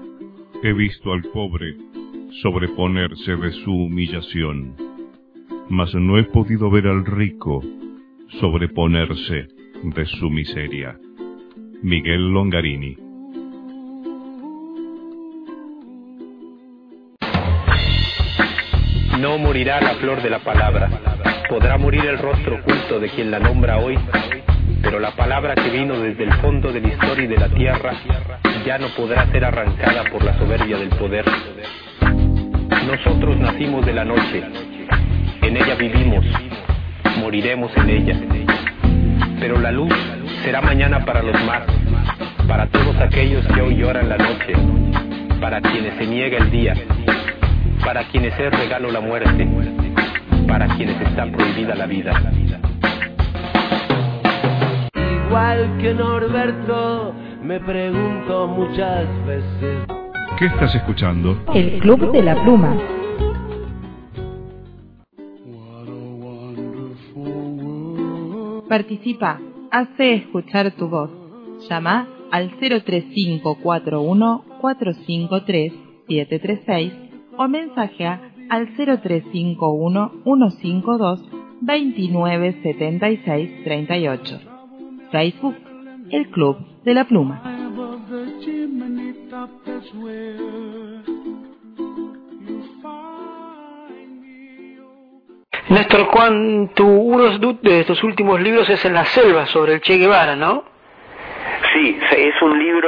He visto al pobre sobreponerse de su humillación. mas no he podido ver al rico sobreponerse de su miseria. Miguel Longarini. No morirá la flor de la palabra, podrá morir el rostro oculto de quien la nombra hoy, pero la palabra que vino desde el fondo de la historia y de la tierra ya no podrá ser arrancada por la soberbia del poder. Nosotros nacimos de la noche, en ella vivimos, moriremos en ella, pero la luz será mañana para los más, para todos aquellos que hoy lloran la noche, para quienes se niega el día, para quienes es regalo la muerte, para quienes está prohibida la vida. Igual que Norberto, me pregunto muchas veces. ¿Qué estás escuchando? El Club de la Pluma. Participa, hace escuchar tu voz. Llama al cero tres cinco cuatro uno cuatro cinco tres siete tres seis o mensajea al cero tres cinco uno uno cinco dos dos nueve siete seis tres ocho. Facebook, El Club de la Pluma. Néstor Juan, tu, uno de tus últimos libros es En la selva, sobre el Che Guevara, ¿no? Sí, es un libro.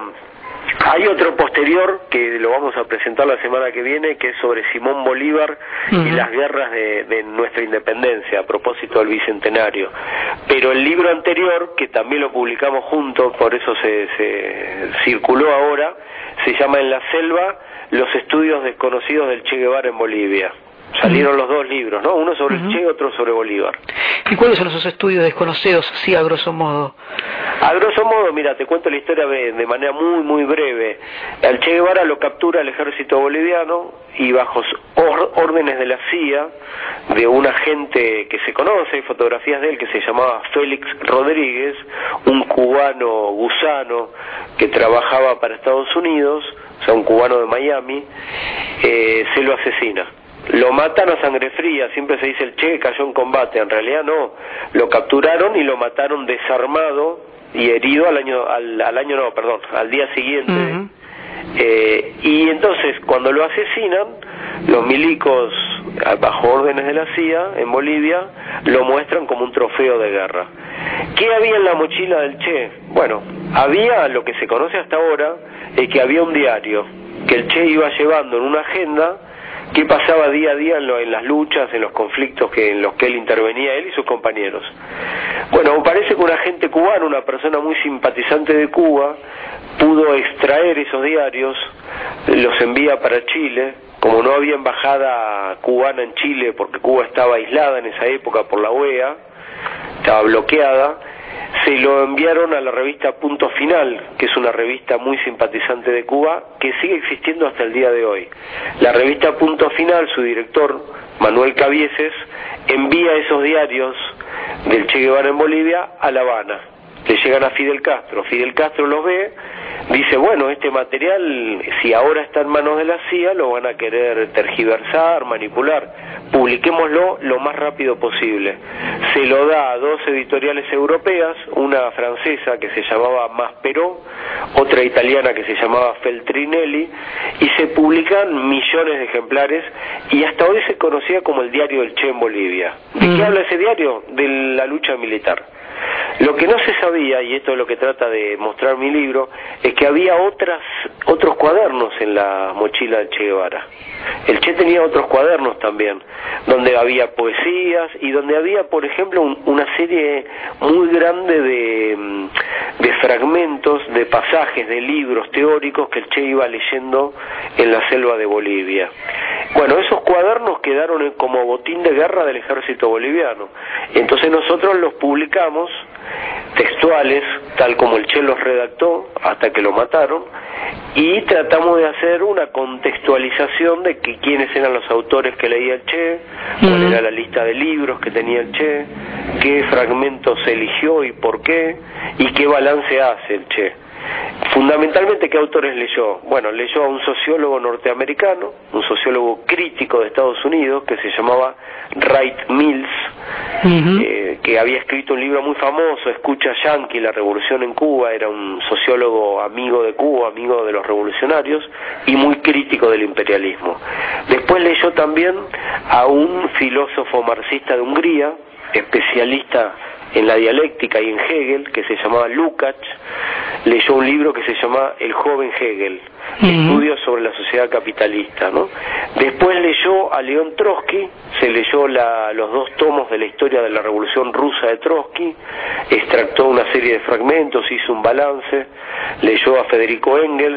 Hay otro posterior que lo vamos a presentar la semana que viene, que es sobre Simón Bolívar uh-huh. y las guerras de, de nuestra independencia, a propósito del bicentenario. Pero el libro anterior, que también lo publicamos juntos, por eso se, se circuló ahora, se llama En la selva, los estudios desconocidos del Che Guevara en Bolivia. Salieron los dos libros, ¿no? Uno sobre uh-huh. el Che, otro sobre Bolívar. ¿Y cuáles son esos estudios desconocidos, sí, a grosso modo? A grosso modo, mira, te cuento la historia de, de manera muy, muy breve. Al Che Guevara lo captura el ejército boliviano y bajo or, órdenes de la C I A, de un agente que se conoce, hay fotografías de él, que se llamaba Félix Rodríguez, un cubano gusano que trabajaba para Estados Unidos, o sea, un cubano de Miami, eh, se lo asesina. Lo matan a sangre fría, siempre se dice el Che cayó en combate, en realidad no, lo capturaron y lo mataron desarmado y herido al año, al, al año no, perdón, al día siguiente. Uh-huh. eh, y entonces cuando lo asesinan, los milicos, bajo órdenes de la C I A en Bolivia, lo muestran como un trofeo de guerra. ¿Qué había en la mochila del Che? Bueno, había lo que se conoce hasta ahora, es que había un diario que el Che iba llevando en una agenda. ¿Qué pasaba día a día en, lo, en las luchas, en los conflictos que, en los que él intervenía, él y sus compañeros? Bueno, parece que un agente cubano, una persona muy simpatizante de Cuba, pudo extraer esos diarios, los envía para Chile. Como no había embajada cubana en Chile, porque Cuba estaba aislada en esa época por la O E A, estaba bloqueada, se lo enviaron a la revista Punto Final, que es una revista muy simpatizante de Cuba, que sigue existiendo hasta el día de hoy. La revista Punto Final, su director, Manuel Cabieses, envía esos diarios del Che Guevara en Bolivia a La Habana. Le llegan a Fidel Castro, Fidel Castro los ve, dice, bueno, este material, si ahora está en manos de la C I A, lo van a querer tergiversar, manipular, publiquémoslo lo más rápido posible. Se lo da a dos editoriales europeas, una francesa que se llamaba Maspero, otra italiana que se llamaba Feltrinelli, y se publican millones de ejemplares, y hasta hoy se conocía como el diario del Che en Bolivia. ¿De qué habla ese diario? De la lucha militar. Lo que no se sabía, y esto es lo que trata de mostrar mi libro, es que había otras otros cuadernos en la mochila del Che Guevara. El Che tenía otros cuadernos también, donde había poesías y donde había, por ejemplo, un, una serie muy grande de, de fragmentos, de pasajes, de libros teóricos que el Che iba leyendo en la selva de Bolivia. Bueno, esos cuadernos quedaron como botín de guerra del ejército boliviano. Entonces nosotros los publicamos textuales, tal como el Che los redactó hasta que lo mataron, y tratamos de hacer una contextualización de que quiénes eran los autores que leía el Che, cuál era la lista de libros que tenía el Che, qué fragmentos eligió y por qué, y qué balance hace el Che. Fundamentalmente, ¿qué autores leyó? Bueno, leyó a un sociólogo norteamericano, un sociólogo crítico de Estados Unidos, que se llamaba Wright Mills, uh-huh. eh, que había escrito un libro muy famoso, Escucha Yankee, la revolución en Cuba. Era un sociólogo amigo de Cuba, amigo de los revolucionarios, y muy crítico del imperialismo. Después leyó también a un filósofo marxista de Hungría, especialista en la dialéctica y en Hegel, que se llamaba Lukács. Leyó un libro que se llama El joven Hegel, uh-huh. estudios sobre la sociedad capitalista, ¿no? Después leyó a León Trotsky, se leyó la, los dos tomos de la historia de la Revolución Rusa de Trotsky, extractó una serie de fragmentos, hizo un balance, leyó a Federico Engels,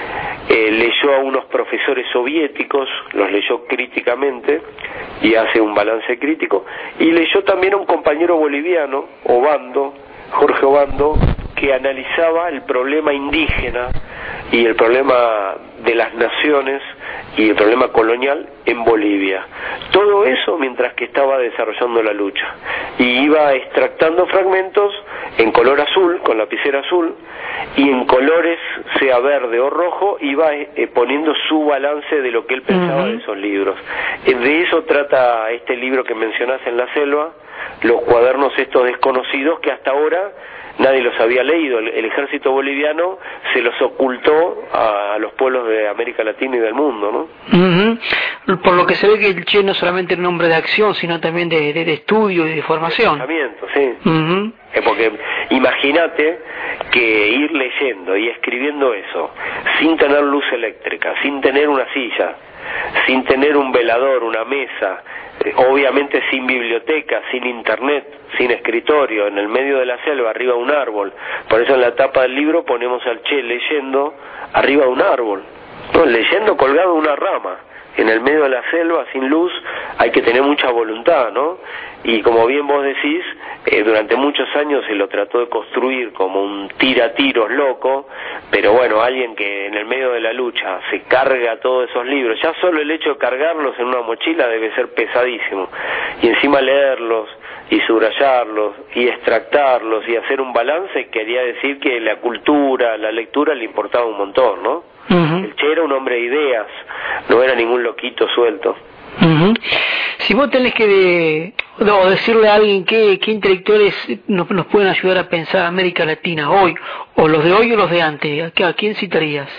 eh, leyó a unos profesores soviéticos, los leyó críticamente y hace un balance crítico, y leyó también a un compañero boliviano, Obando, Jorge Obando, que analizaba el problema indígena y el problema de las naciones y el problema colonial en Bolivia. Todo eso mientras que estaba desarrollando la lucha. Y iba extractando fragmentos en color azul, con lapicera azul, y en colores, sea verde o rojo, iba eh, poniendo su balance de lo que él pensaba uh-huh. de esos libros. Eh, de eso trata este libro que mencionás, En la selva, los cuadernos estos desconocidos que hasta ahora nadie los había leído. El, el ejército boliviano se los ocultó a, a los pueblos de América Latina y del mundo, ¿no? Uh-huh. Por lo que se ve que el Che no solamente era un hombre de acción, sino también de, de, de estudio y de formación. Pensamiento, sí. Uh-huh. Eh, porque imagínate que ir leyendo y escribiendo eso, sin tener luz eléctrica, sin tener una silla, sin tener un velador, una mesa, eh, obviamente sin biblioteca, sin internet, sin escritorio, en el medio de la selva, arriba de un árbol. Por eso en la tapa del libro ponemos al Che leyendo arriba de un árbol, no, leyendo colgado de una rama. En el medio de la selva, sin luz, hay que tener mucha voluntad, ¿no? Y como bien vos decís, eh, durante muchos años se lo trató de construir como un tira-tiros loco, pero bueno, alguien que en el medio de la lucha se carga todos esos libros, ya solo el hecho de cargarlos en una mochila debe ser pesadísimo, y encima leerlos, y subrayarlos, y extractarlos, y hacer un balance, quería decir que la cultura, la lectura le importaba un montón, ¿no? Uh-huh. El Che era un hombre de ideas, no era ningún loquito suelto. Uh-huh. Si vos tenés que de, no, decirle a alguien qué, qué intelectuales nos, nos pueden ayudar a pensar América Latina hoy, o los de hoy o los de antes, ¿a quién citarías?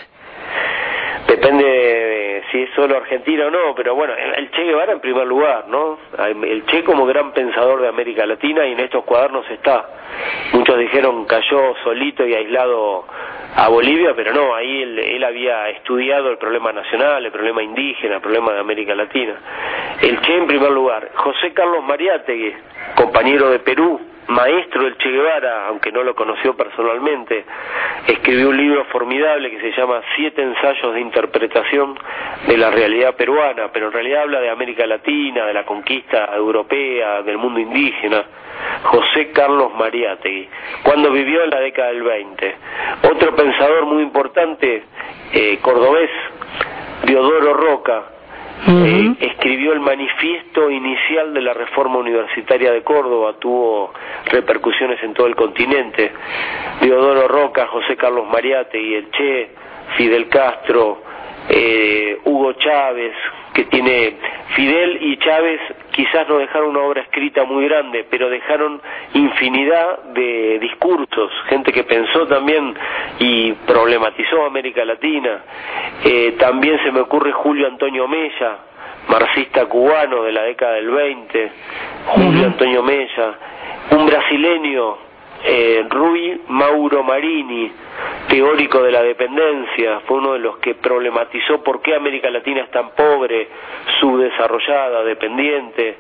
Depende de si es solo Argentina o no, pero bueno, el Che Guevara en primer lugar, ¿no? El Che como gran pensador de América Latina, y en estos cuadernos está. Muchos dijeron cayó solito y aislado a Bolivia, pero no, ahí él, él había estudiado el problema nacional, el problema indígena, el problema de América Latina. El Che en primer lugar. José Carlos Mariátegui, compañero de Perú, maestro del Che Guevara, aunque no lo conoció personalmente, escribió un libro formidable que se llama Siete ensayos de interpretación de la realidad peruana, pero en realidad habla de América Latina, de la conquista europea, del mundo indígena. José Carlos Mariátegui, cuando vivió en la década del veinte. Otro pensador muy importante, eh, cordobés, Diodoro Roca, Uh-huh. Eh, escribió el manifiesto inicial de la reforma universitaria de Córdoba, tuvo repercusiones en todo el continente. Diodoro Roca, José Carlos Mariátegui, el Che, Fidel Castro, eh, Hugo Chávez, que tiene Fidel y Chávez quizás no dejaron una obra escrita muy grande, pero dejaron infinidad de discursos, gente que pensó también y problematizó América Latina. Eh, también se me ocurre Julio Antonio Mella, marxista cubano de la década del veinte, Julio Antonio Mella, un brasileño, Eh, Rui Mauro Marini, teórico de la dependencia, fue uno de los que problematizó por qué América Latina es tan pobre, subdesarrollada, dependiente.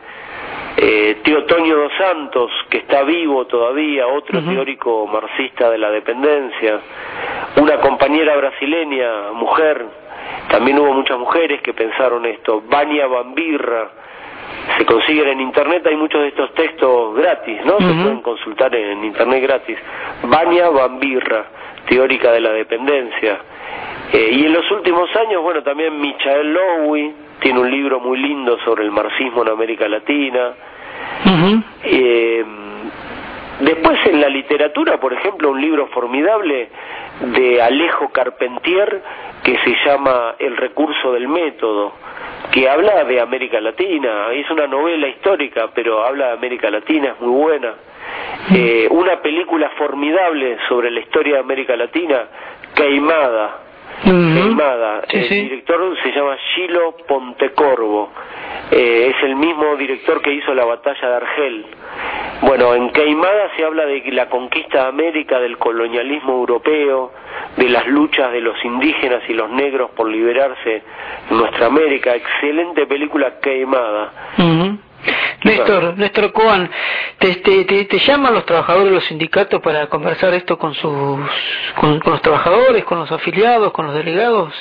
Eh, Teotonio dos Santos, que está vivo todavía, otro uh-huh. teórico marxista de la dependencia. Una compañera brasileña, mujer, también hubo muchas mujeres que pensaron esto, Vania Bambirra. Se consiguen en internet, hay muchos de estos textos gratis, ¿no? Uh-huh. Se pueden consultar en internet gratis. Vania Bambirra, teórica de la dependencia. Eh, y en los últimos años, bueno, también Michael Lowy tiene un libro muy lindo sobre el marxismo en América Latina. Uh-huh. Eh, después en la literatura, por ejemplo, un libro formidable de Alejo Carpentier que se llama El recurso del método, que habla de América Latina. Es una novela histórica, pero habla de América Latina, es muy buena. Eh, una película formidable sobre la historia de América Latina, Queimada. Uh-huh. Queimada. Sí, el sí. director se llama Gilo Pontecorvo. Eh, es el mismo director que hizo la batalla de Argel. Bueno, en Queimada se habla de la conquista de América, del colonialismo europeo, de las luchas de los indígenas y los negros por liberarse en nuestra América. Excelente película, Queimada. Uh-huh. Néstor, Néstor Cohen, ¿te, te, te, ¿te llaman los trabajadores de los sindicatos para conversar esto con sus con, con los trabajadores, con los afiliados, con los delegados?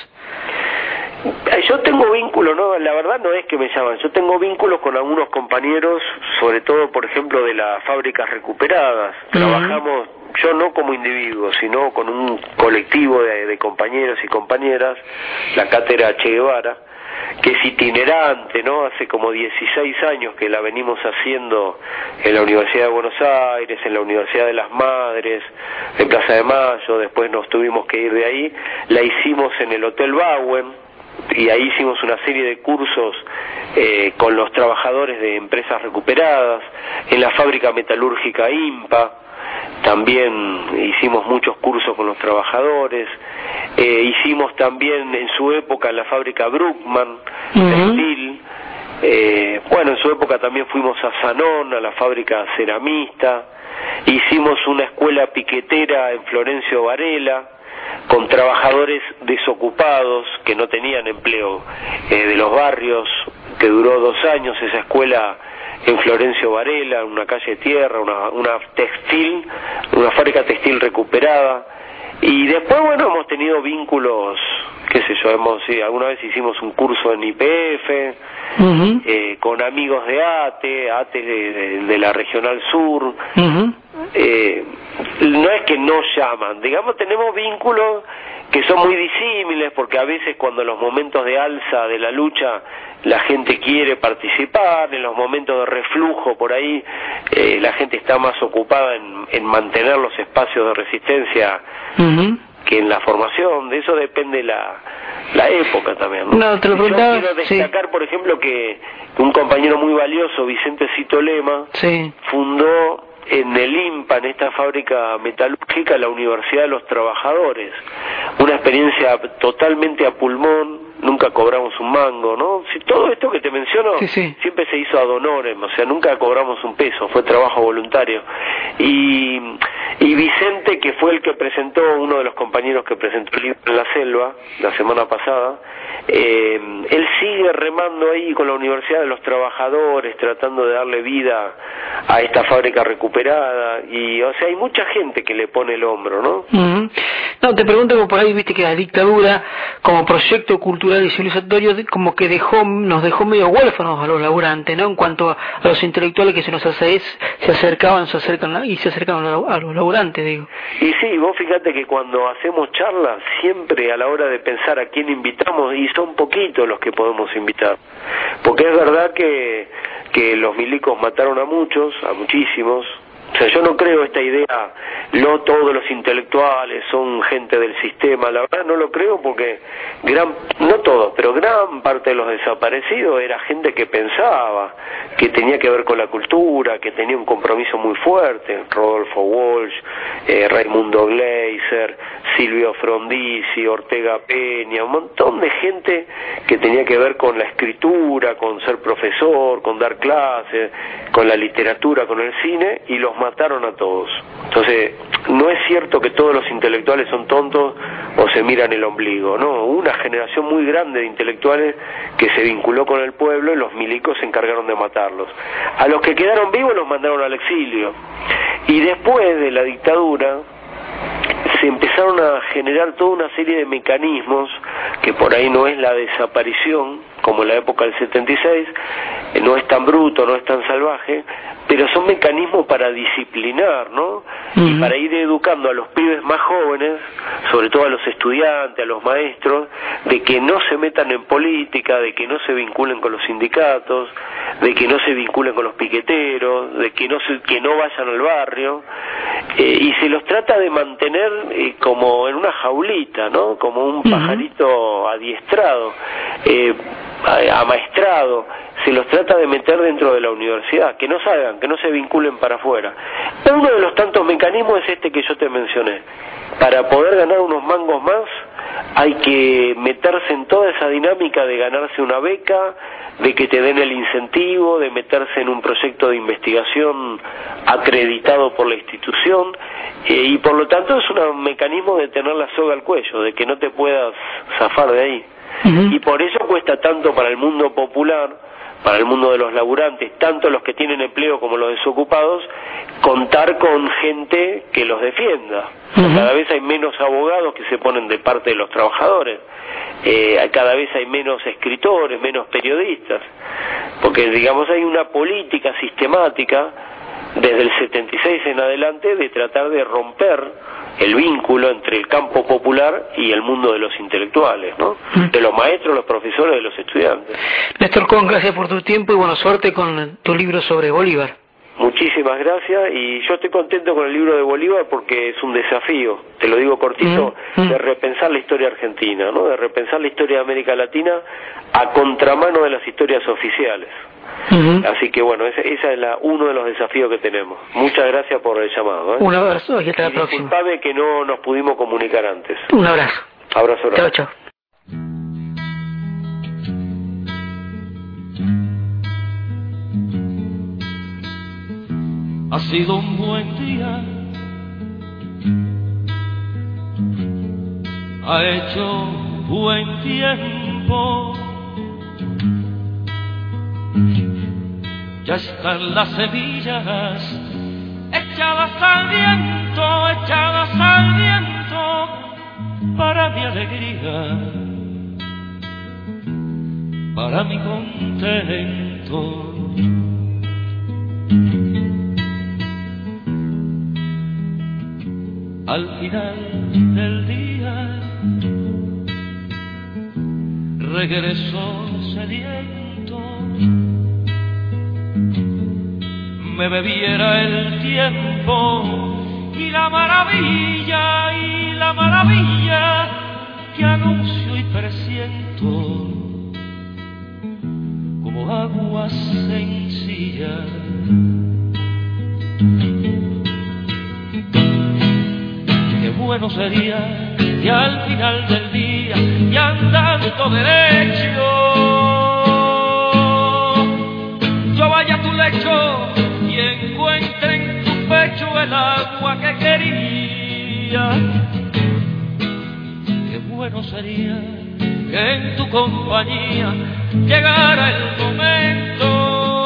Yo tengo vínculos, no, la verdad no es que me llaman, yo tengo vínculos con algunos compañeros, sobre todo, por ejemplo, de las fábricas recuperadas. Uh-huh. Trabajamos, yo no como individuo, sino con un colectivo de, de compañeros y compañeras, la cátedra Che Guevara, que es itinerante, ¿no? Hace como dieciséis años que la venimos haciendo en la Universidad de Buenos Aires, en la Universidad de las Madres, en Plaza de Mayo, después nos tuvimos que ir de ahí, la hicimos en el Hotel Bowen, y ahí hicimos una serie de cursos eh, con los trabajadores de empresas recuperadas, en la fábrica metalúrgica IMPA, también hicimos muchos cursos con los trabajadores, eh, hicimos también en su época en la fábrica Bruckmann, uh-huh. textil, eh, bueno, en su época también fuimos a Sanón, a la fábrica ceramista, hicimos una escuela piquetera en Florencio Varela, con trabajadores desocupados que no tenían empleo, eh, de los barrios, que duró dos años esa escuela en Florencio Varela, en una calle de tierra, una, una textil, una fábrica textil recuperada. Y después, bueno, hemos tenido vínculos, qué sé yo, hemos, sí, alguna vez hicimos un curso en I P F, uh-huh. eh, con amigos de ATE, ATE de, de, de la Regional Sur. Uh-huh. eh, no es que no llaman, digamos, tenemos vínculos que son muy disímiles, porque a veces cuando en los momentos de alza de la lucha la gente quiere participar, en los momentos de reflujo por ahí eh, la gente está más ocupada en, en mantener los espacios de resistencia uh-huh. que en la formación. De eso depende la, la época también, ¿no? No, te lo preguntaba, yo quiero destacar, sí. por ejemplo, que un compañero muy valioso, Vicente Cito Lema, sí. fundó en el IMPA, en esta fábrica metalúrgica, la Universidad de los Trabajadores. Una experiencia totalmente a pulmón, nunca cobramos un mango, ¿no? Si todo esto que te menciono sí, sí. siempre se hizo ad honorem, o sea, nunca cobramos un peso, fue trabajo voluntario. Y, y Vicente, que fue el que presentó, uno de los compañeros que presentó el libro En la Selva, la semana pasada, eh, él sigue remando ahí con la Universidad de los Trabajadores, tratando de darle vida a esta fábrica recuperada, y o sea, hay mucha gente que le pone el hombro, ¿no? Uh-huh. No, te pregunto, como por ahí viste que la dictadura, como proyecto cultural y civilizatorio, como que dejó, nos dejó medio huérfanos a los laburantes, ¿no? En cuanto a los intelectuales que se nos hace, se acercaban, se acercan y se acercaban a los laburantes, digo. Y sí, vos fíjate que cuando hacemos charlas, siempre a la hora de pensar a quién invitamos, y son poquitos los que podemos invitar, porque es verdad que, que los milicos mataron a muchos, a muchísimos. O sea, yo no creo esta idea, no todos los intelectuales son gente del sistema, la verdad no lo creo, porque gran, no todos, pero gran parte de los desaparecidos era gente que pensaba, que tenía que ver con la cultura, que tenía un compromiso muy fuerte. Rodolfo Walsh, eh, Raimundo Gleiser, Silvio Frondizi, Ortega Peña, un montón de gente que tenía que ver con la escritura, con ser profesor, con dar clases, con la literatura, con el cine, y los mataron a todos. Entonces, no es cierto que todos los intelectuales son tontos o se miran el ombligo, no, una generación muy grande de intelectuales que se vinculó con el pueblo y los milicos se encargaron de matarlos. A los que quedaron vivos los mandaron al exilio, y después de la dictadura se empezaron a generar toda una serie de mecanismos que por ahí no es la desaparición como en la época del setenta y seis, no es tan bruto, no es tan salvaje, salvaje, pero son mecanismos para disciplinar, ¿no? Uh-huh. Y para ir educando a los pibes más jóvenes, sobre todo a los estudiantes, a los maestros, de que no se metan en política, de que no se vinculen con los sindicatos, de que no se vinculen con los piqueteros, de que no se, que no vayan al barrio, eh, y se los trata de mantener eh, como en una jaulita, ¿no? Como un uh-huh. pajarito adiestrado, eh, amaestrado. Se los trata de meter dentro de la universidad, que no salgan, que no se vinculen para afuera. Uno de los tantos mecanismos es este que yo te mencioné. Para poder ganar unos mangos más, hay que meterse en toda esa dinámica de ganarse una beca, de que te den el incentivo, de meterse en un proyecto de investigación acreditado por la institución, eh, y por lo tanto es un mecanismo de tener la soga al cuello, de que no te puedas zafar de ahí. Uh-huh. Y por eso cuesta tanto para el mundo popular, para el mundo de los laburantes, tanto los que tienen empleo como los desocupados, contar con gente que los defienda. Uh-huh. Cada vez hay menos abogados que se ponen de parte de los trabajadores, eh, cada vez hay menos escritores, menos periodistas, porque digamos hay una política sistemática desde el setenta y seis en adelante de tratar de romper el vínculo entre el campo popular y el mundo de los intelectuales, ¿no? De los maestros, los profesores, de los estudiantes. Néstor Kohn, gracias por tu tiempo y buena suerte con tu libro sobre Bolívar. Muchísimas gracias, y yo estoy contento con el libro de Bolívar porque es un desafío, te lo digo cortito, mm, mm. de repensar la historia argentina, ¿no? De repensar la historia de América Latina a contramano de las historias oficiales. Uh-huh. Así que bueno, ese, esa es la, uno de los desafíos que tenemos. Muchas gracias por el llamado, ¿eh? Un abrazo y hasta la próxima. Disculpame que no nos pudimos comunicar antes. Un abrazo. Abrazo. Chao, chao. Ha sido un buen día, ha hecho buen tiempo, ya están las semillas echadas al viento, echadas al viento, para mi alegría, para mi contento. Al final del día regresó sediento, me bebiera el tiempo y la maravilla, y la maravilla que anuncio y presiento como agua sencilla. Bueno sería que al final del día y andando derecho yo vaya a tu lecho y encuentre en tu pecho el agua que quería. Qué bueno sería que en tu compañía llegara el momento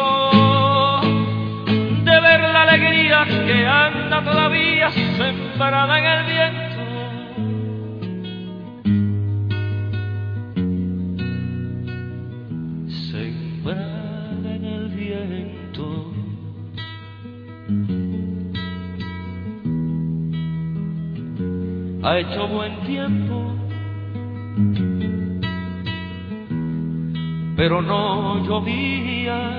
de ver la alegría que anda todavía sembrada en el viento. Sembrada en el viento. Ha hecho buen tiempo, pero no llovía,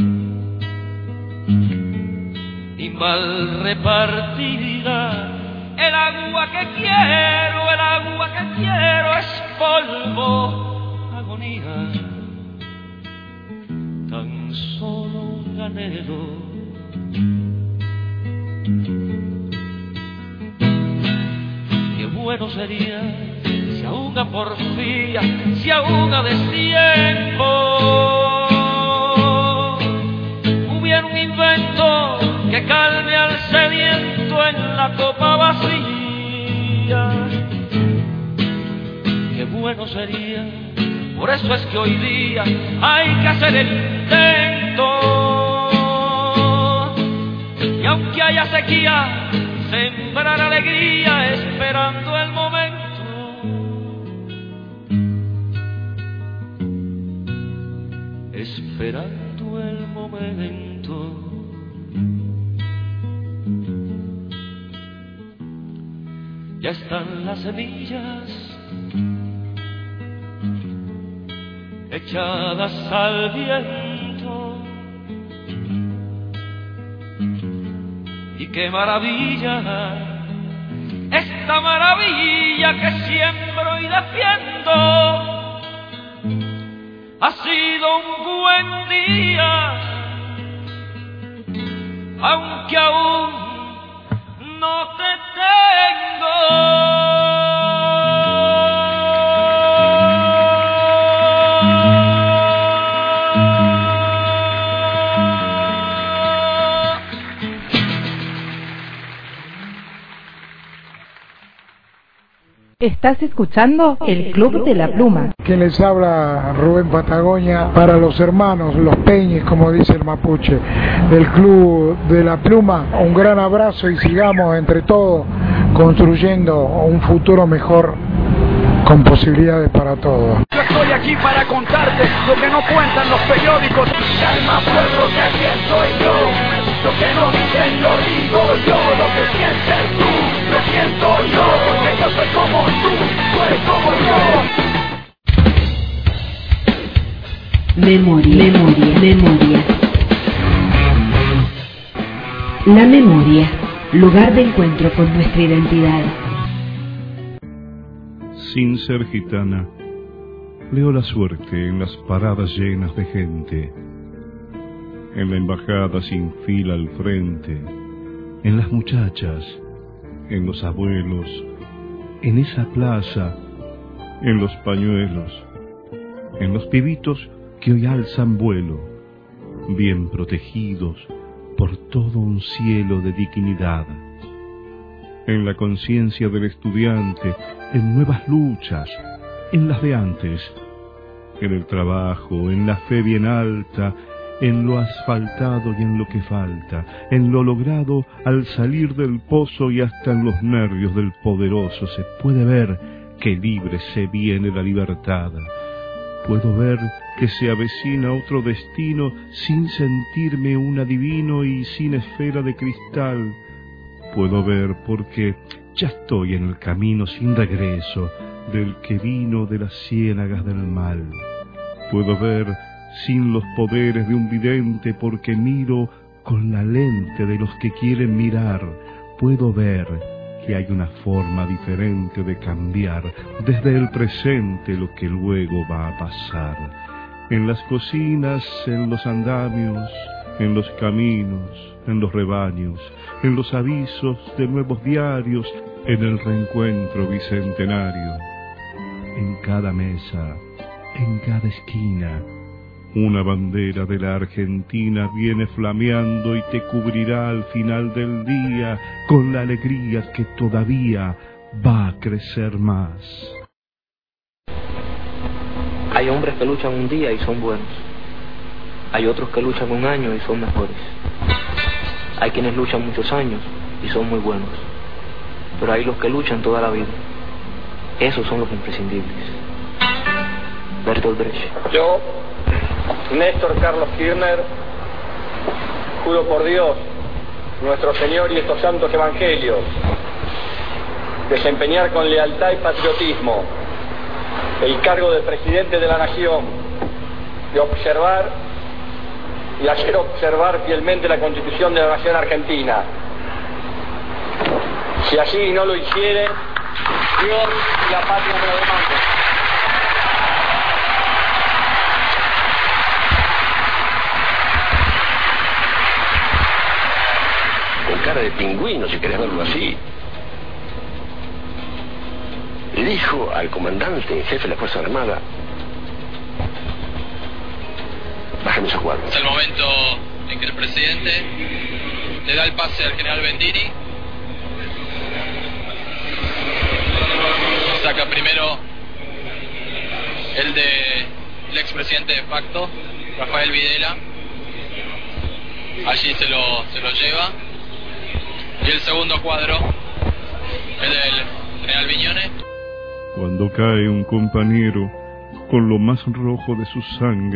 y mal repartida el agua que quiero, el agua que quiero es polvo, agonía, tan solo un anhelo. Qué bueno sería si aún a porfía, si aún a destiempo hubiera un invento que calme al sediento en la copa vacía. Qué bueno sería, por eso es que hoy día hay que hacer el intento, y aunque haya sequía, sembrar alegría esperando el momento. Esperando el momento. ya están las semillas echadas al viento. Y qué maravilla, esta maravilla que siembro y defiendo. Ha sido un buen día, aunque aún no te tengo. Estás escuchando el Club de la Pluma. Que les habla Rubén Patagonia para los hermanos, los Peñes, como dice el mapuche, del Club de la Pluma. Un gran abrazo y sigamos entre todos construyendo un futuro mejor con posibilidades para todos. Yo estoy aquí para contarte lo que no cuentan los periódicos. Calma pueblo, que aquí estoy yo. Lo que no dicen lo digo yo. Lo que sientes tú, lo siento yo. Porque yo soy como tú, tú eres como yo. Memoria, memoria, memoria. La memoria, lugar de encuentro con nuestra identidad. Sin ser gitana, leo la suerte en las paradas llenas de gente, en la embajada sin fila al frente, en las muchachas, en los abuelos, en esa plaza, en los pañuelos, en los pibitos que hoy alzan vuelo, bien protegidos por todo un cielo de dignidad, en la conciencia del estudiante, en nuevas luchas, en las de antes, en el trabajo, en la fe bien alta, en lo asfaltado y en lo que falta, en lo logrado al salir del pozo y hasta en los nervios del poderoso se puede ver que libre se viene la libertad. Puedo ver que se avecina otro destino sin sentirme un adivino y sin esfera de cristal. Puedo ver porque ya estoy en el camino sin regreso del que vino de las ciénagas del mal. Puedo ver sin los poderes de un vidente porque miro con la lente de los que quieren mirar. Puedo ver que hay una forma diferente de cambiar desde el presente lo que luego va a pasar. En las cocinas, en los andamios, en los caminos, en los rebaños, en los avisos de nuevos diarios, en el reencuentro bicentenario. En cada mesa, en cada esquina, una bandera de la Argentina viene flameando y te cubrirá al final del día con la alegría que todavía va a crecer más. Hay hombres que luchan un día y son buenos. Hay otros que luchan un año y son mejores. Hay quienes luchan muchos años y son muy buenos. Pero hay los que luchan toda la vida. Esos son los imprescindibles. Bertolt Brecht. Yo, Néstor Carlos Kirchner, juro por Dios, nuestro Señor y estos santos evangelios, desempeñar con lealtad y patriotismo el cargo de presidente de la Nación, de observar y hacer observar fielmente la Constitución de la Nación Argentina. Si así no lo hiciere, Dios y la patria me lo demandan. Con cara de pingüino, si querés verlo así. Le dijo al comandante en jefe de la Fuerza Armada: bájame esos cuadros. Es el momento en que el presidente le da el pase al general Bendini. Saca primero el de el expresidente de facto, Rafael Videla. Allí se lo, se lo lleva. Y el segundo cuadro, el del general Viñones. Cuando cae un compañero con lo más rojo de su sangre,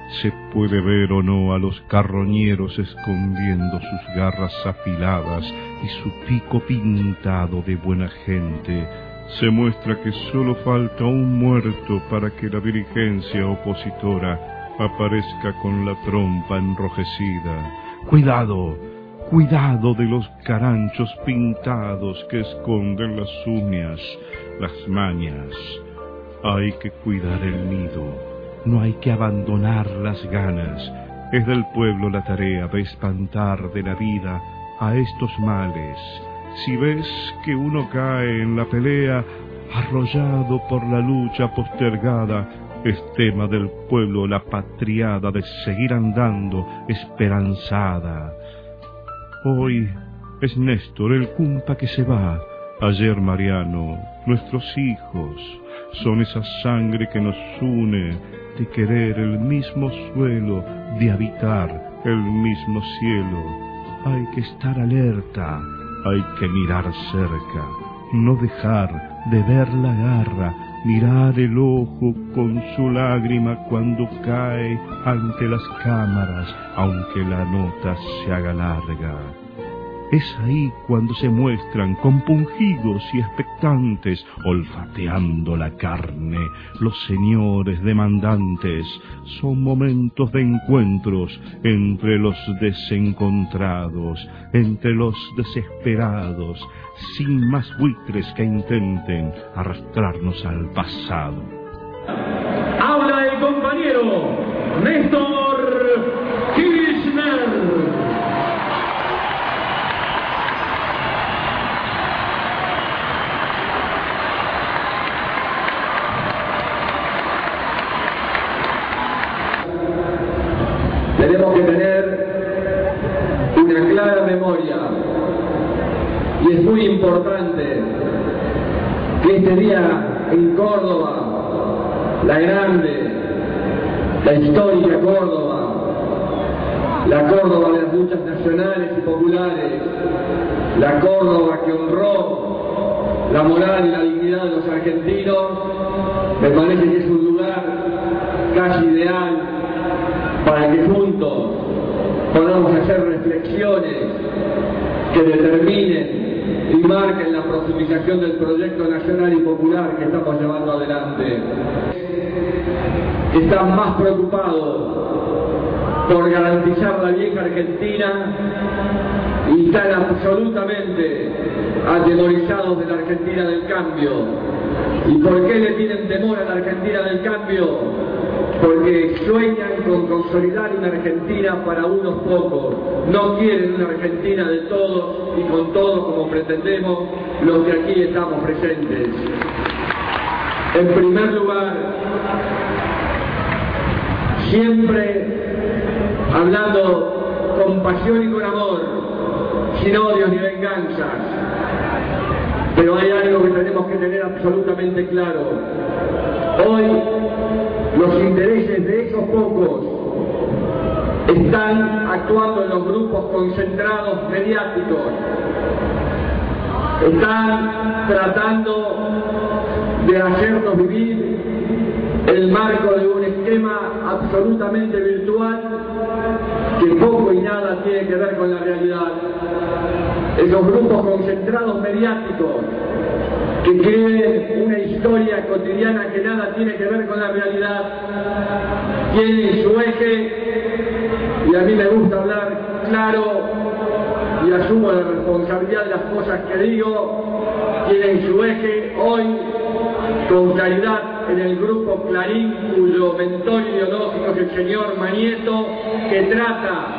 Se puede ver o no a los carroñeros escondiendo sus garras afiladas y su pico pintado de buena gente. Se muestra que solo falta un muerto para que la dirigencia opositora aparezca con la trompa enrojecida. ¡Cuidado! ¡Cuidado de los caranchos pintados que esconden las uñas, las mañas! Hay que cuidar el nido. No hay que abandonar las ganas. Es del pueblo la tarea de espantar de la vida a estos males. Si ves que uno cae en la pelea, arrollado por la lucha postergada, es tema del pueblo la patriada de seguir andando esperanzada. Hoy es Néstor el cumpa que se va, ayer Mariano, nuestros hijos, son esa sangre que nos une, de querer el mismo suelo, de habitar el mismo cielo. Hay que estar alerta, hay que mirar cerca, no dejar de ver la garra, mirar el ojo con su lágrima cuando cae ante las cámaras, aunque la nota se haga larga. Es ahí cuando se muestran compungidos y expectantes, olfateando la carne, los señores demandantes. Son momentos de encuentros entre los desencontrados, entre los desesperados, sin más buitres que intenten arrastrarnos al pasado. Habla el compañero Néstor Kirchner. Tenemos que tener una clara memoria y es muy importante que este día en Córdoba, la grande, la histórica Córdoba, la Córdoba de las luchas nacionales y populares, la Córdoba que honró la moral y la dignidad de los argentinos, me parece que es un lugar casi ideal para que juntos podamos hacer reflexiones que determinen y marquen la profundización del proyecto nacional y popular que estamos llevando adelante. Están más preocupados por garantizar la vieja Argentina y están absolutamente atemorizados de la Argentina del cambio. ¿Y por qué le tienen temor a la Argentina del cambio? Porque sueñan con consolidar una Argentina para unos pocos. No quieren una Argentina de todos y con todos como pretendemos los que aquí estamos presentes. En primer lugar, siempre hablando con pasión y con amor, sin odios ni venganzas. Pero hay algo que tenemos que tener absolutamente claro. Hoy, los intereses de esos pocos están actuando en los grupos concentrados mediáticos. Están tratando de hacernos vivir el marco de un esquema absolutamente virtual que poco y nada tiene que ver con la realidad. Esos grupos concentrados mediáticos que creen una historia cotidiana que nada tiene que ver con la realidad, tienen su eje, y a mí me gusta hablar claro y asumo la responsabilidad de las cosas que digo, tienen su eje hoy con claridad en el grupo Clarín, cuyo mentor ideológico es el señor Manieto, que trata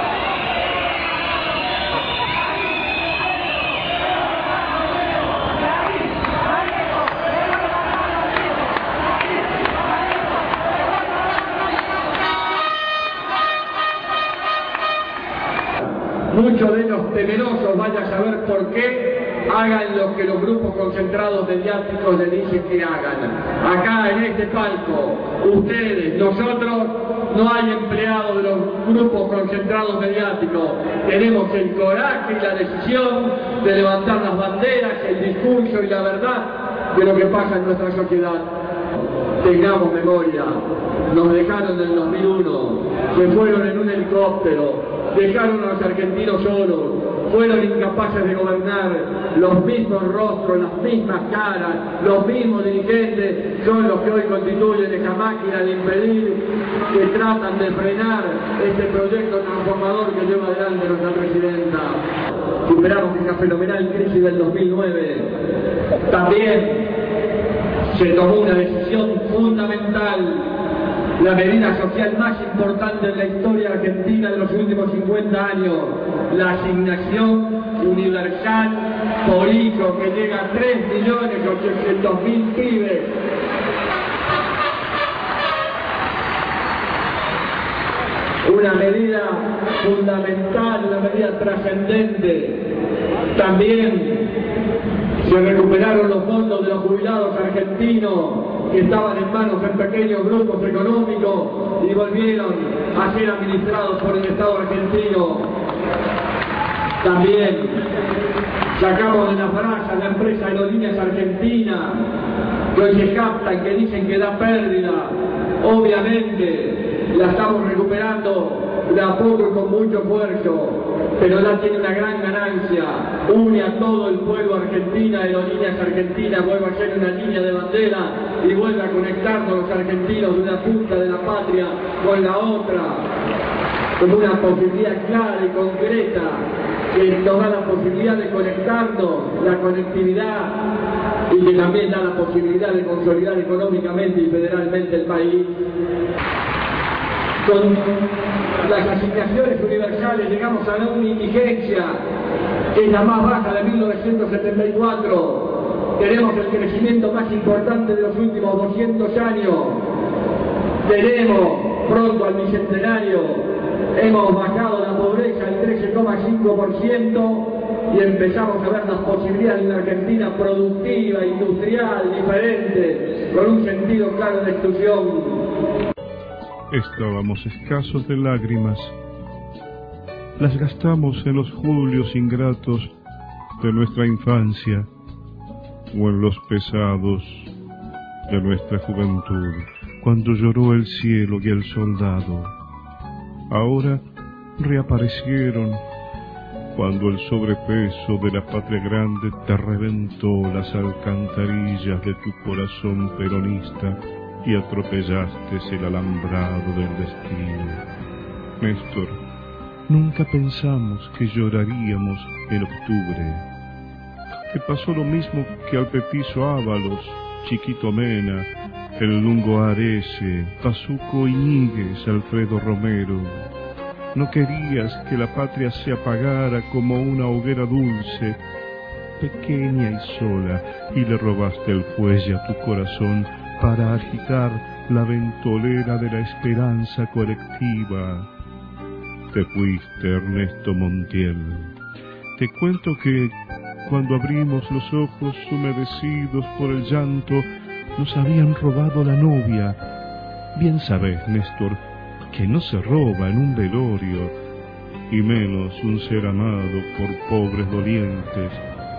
muchos de ellos temerosos, vaya a saber por qué, hagan lo que los grupos concentrados mediáticos les dicen que hagan. Acá en este palco, ustedes, nosotros, no hay empleados de los grupos concentrados mediáticos. Tenemos el coraje y la decisión de levantar las banderas, el discurso y la verdad de lo que pasa en nuestra sociedad. Tengamos memoria, nos dejaron en el dos mil uno, se fueron en un helicóptero, dejaron a los argentinos solos, fueron incapaces de gobernar, los mismos rostros, las mismas caras, los mismos dirigentes son los que hoy constituyen esa máquina de impedir, que tratan de frenar este proyecto transformador que lleva adelante nuestra presidenta. Superamos esa fenomenal crisis del dos mil nueve. También se tomó una decisión fundamental, la medida social más importante en la historia argentina de los últimos cincuenta años, la asignación universal por hijo, que llega a tres millones ochocientos mil pibes. Una medida fundamental, una medida trascendente. También se recuperaron los fondos de los jubilados argentinos que estaban en manos de pequeños grupos económicos y volvieron a ser administrados por el Estado argentino. También sacamos de las brasas la empresa Aerolíneas Argentina, que hoy se captan, que dicen que da pérdida. Obviamente la estamos recuperando de a poco y con mucho esfuerzo, pero ya tiene una gran ganancia, une a todo el pueblo argentino. Aerolíneas Argentinas vuelve a ser una línea de bandera y vuelve a conectarnos a los argentinos de una punta de la patria con la otra, como una posibilidad clara y concreta que nos da la posibilidad de conectarnos, la conectividad, y que también da la posibilidad de consolidar económicamente y federalmente el país. Con las asignaciones universales llegamos a una indigencia que es la más baja de mil novecientos setenta y cuatro. Tenemos el crecimiento más importante de los últimos doscientos años. Tenemos pronto al bicentenario, hemos bajado la pobreza al trece coma cinco por ciento y empezamos a ver las posibilidades de una Argentina productiva, industrial, diferente, con un sentido claro de exclusión. Estábamos escasos de lágrimas. Las gastamos en los julios ingratos de nuestra infancia o en los pesados de nuestra juventud, cuando lloró el cielo y el soldado. Ahora reaparecieron cuando el sobrepeso de la patria grande te reventó las alcantarillas de tu corazón peronista y atropellaste el alambrado del destino. Néstor, nunca pensamos que lloraríamos en octubre. Te pasó lo mismo que al petizo Ábalos, Chiquito Mena, el Lungo Arese, Pazuco Iñiguez, Alfredo Romero. No querías que la patria se apagara como una hoguera dulce, pequeña y sola, y le robaste el fuelle a tu corazón para agitar la ventolera de la esperanza colectiva. Te fuiste, Ernesto Montiel. Te cuento que cuando abrimos los ojos humedecidos por el llanto, nos habían robado la novia. Bien sabes, Néstor, que no se roba en un velorio, y menos un ser amado por pobres dolientes.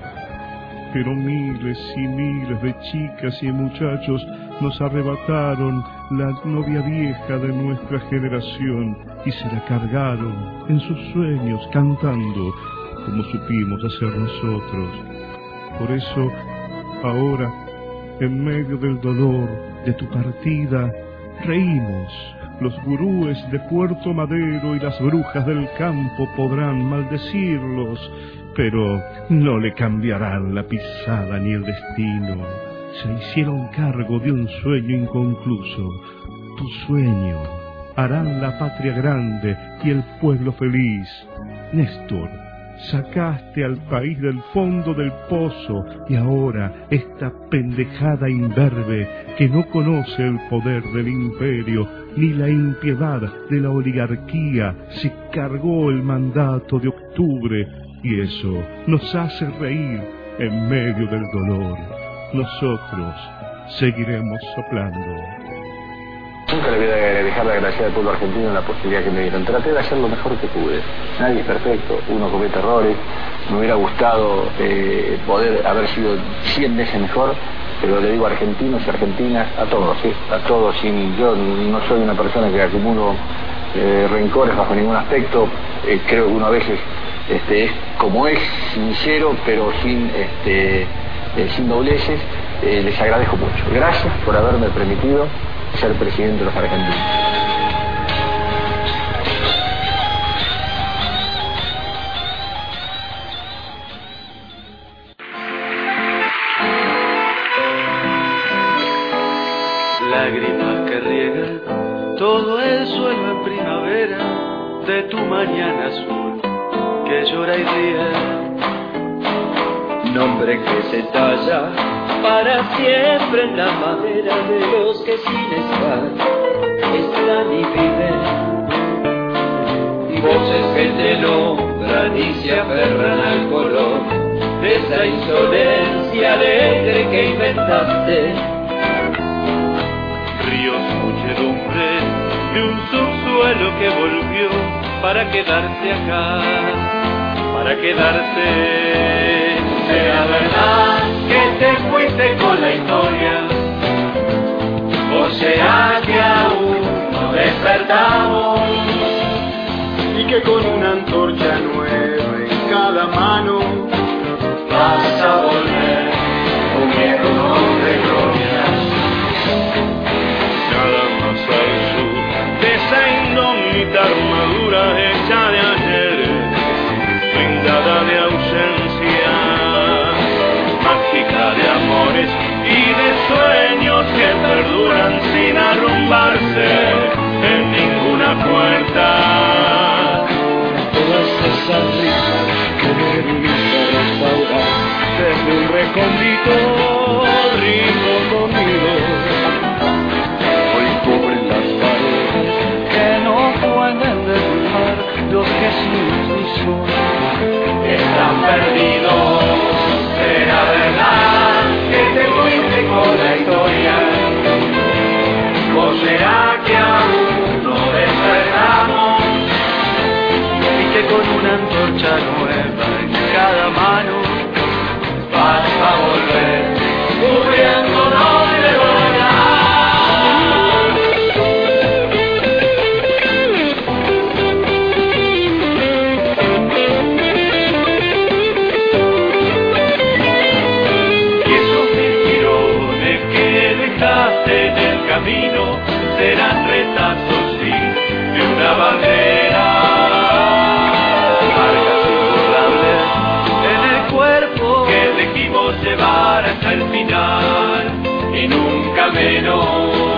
Pero miles y miles de chicas y muchachos nos arrebataron la novia vieja de nuestra generación y se la cargaron en sus sueños cantando como supimos hacer nosotros. Por eso, ahora, en medio del dolor de tu partida, reímos. Los gurúes de Puerto Madero y las brujas del campo podrán maldecirlos, pero no le cambiarán la pisada ni el destino. Se hicieron cargo de un sueño inconcluso. Tu sueño harán la patria grande y el pueblo feliz. Néstor, sacaste al país del fondo del pozo y ahora esta pendejada imberbe que no conoce el poder del imperio ni la impiedad de la oligarquía se cargó el mandato de octubre y eso nos hace reír en medio del dolor. Nosotros seguiremos soplando. Nunca le voy a dejar de agradecer al pueblo argentino la posibilidad que me dieron. Traté de hacer lo mejor que pude. Nadie es perfecto, uno comete errores. Me hubiera gustado eh, poder haber sido cien veces mejor, pero le digo argentinos y argentinas, a todos, ¿sí? A todos, sin, yo no soy una persona que acumulo eh, rencores bajo ningún aspecto, eh, creo que uno a veces este, es como es, sincero, pero sin, este, eh, sin dobleces. Eh, les agradezco mucho. Gracias por haberme permitido ser presidente de los argentinos. Lágrimas que riegan todo el suelo en primavera de tu mañana azul que llora y ríe. Nombre que se talla para siempre en la madera de los que sin estar están y viven. Voces que te nombran y se aferran al color de esa insolencia alegre que inventaste. Ríos, muchedumbre de un subsuelo que volvió para quedarse acá, para quedarse. Sea verdad que te fuiste con la historia, o sea que aún no despertamos, y que con una antorcha nueva en cada mano vas a volver un viejo nombre de gloria. Nada más al sur de esa indómita armadura hecha de ayer, blindada de ausencia, mágica de amores y de sueños que perduran sin arrumbarse en ninguna puerta. Todas esas risas que me viniste a restaurar desde un recóndito rico conmigo, hoy cubren las paredes que no pueden derrumbar los que sin ti son están perdidos. Será verdad que te fuiste con la historia, o será que aún no despertamos, y que con una antorcha nueva en cada mano vas a volver cubriéndonos de gloria. En el camino serán retazos, sí, de una bandera, marcas imborrables en el cuerpo que elegimos llevar hasta el final, y nunca menos,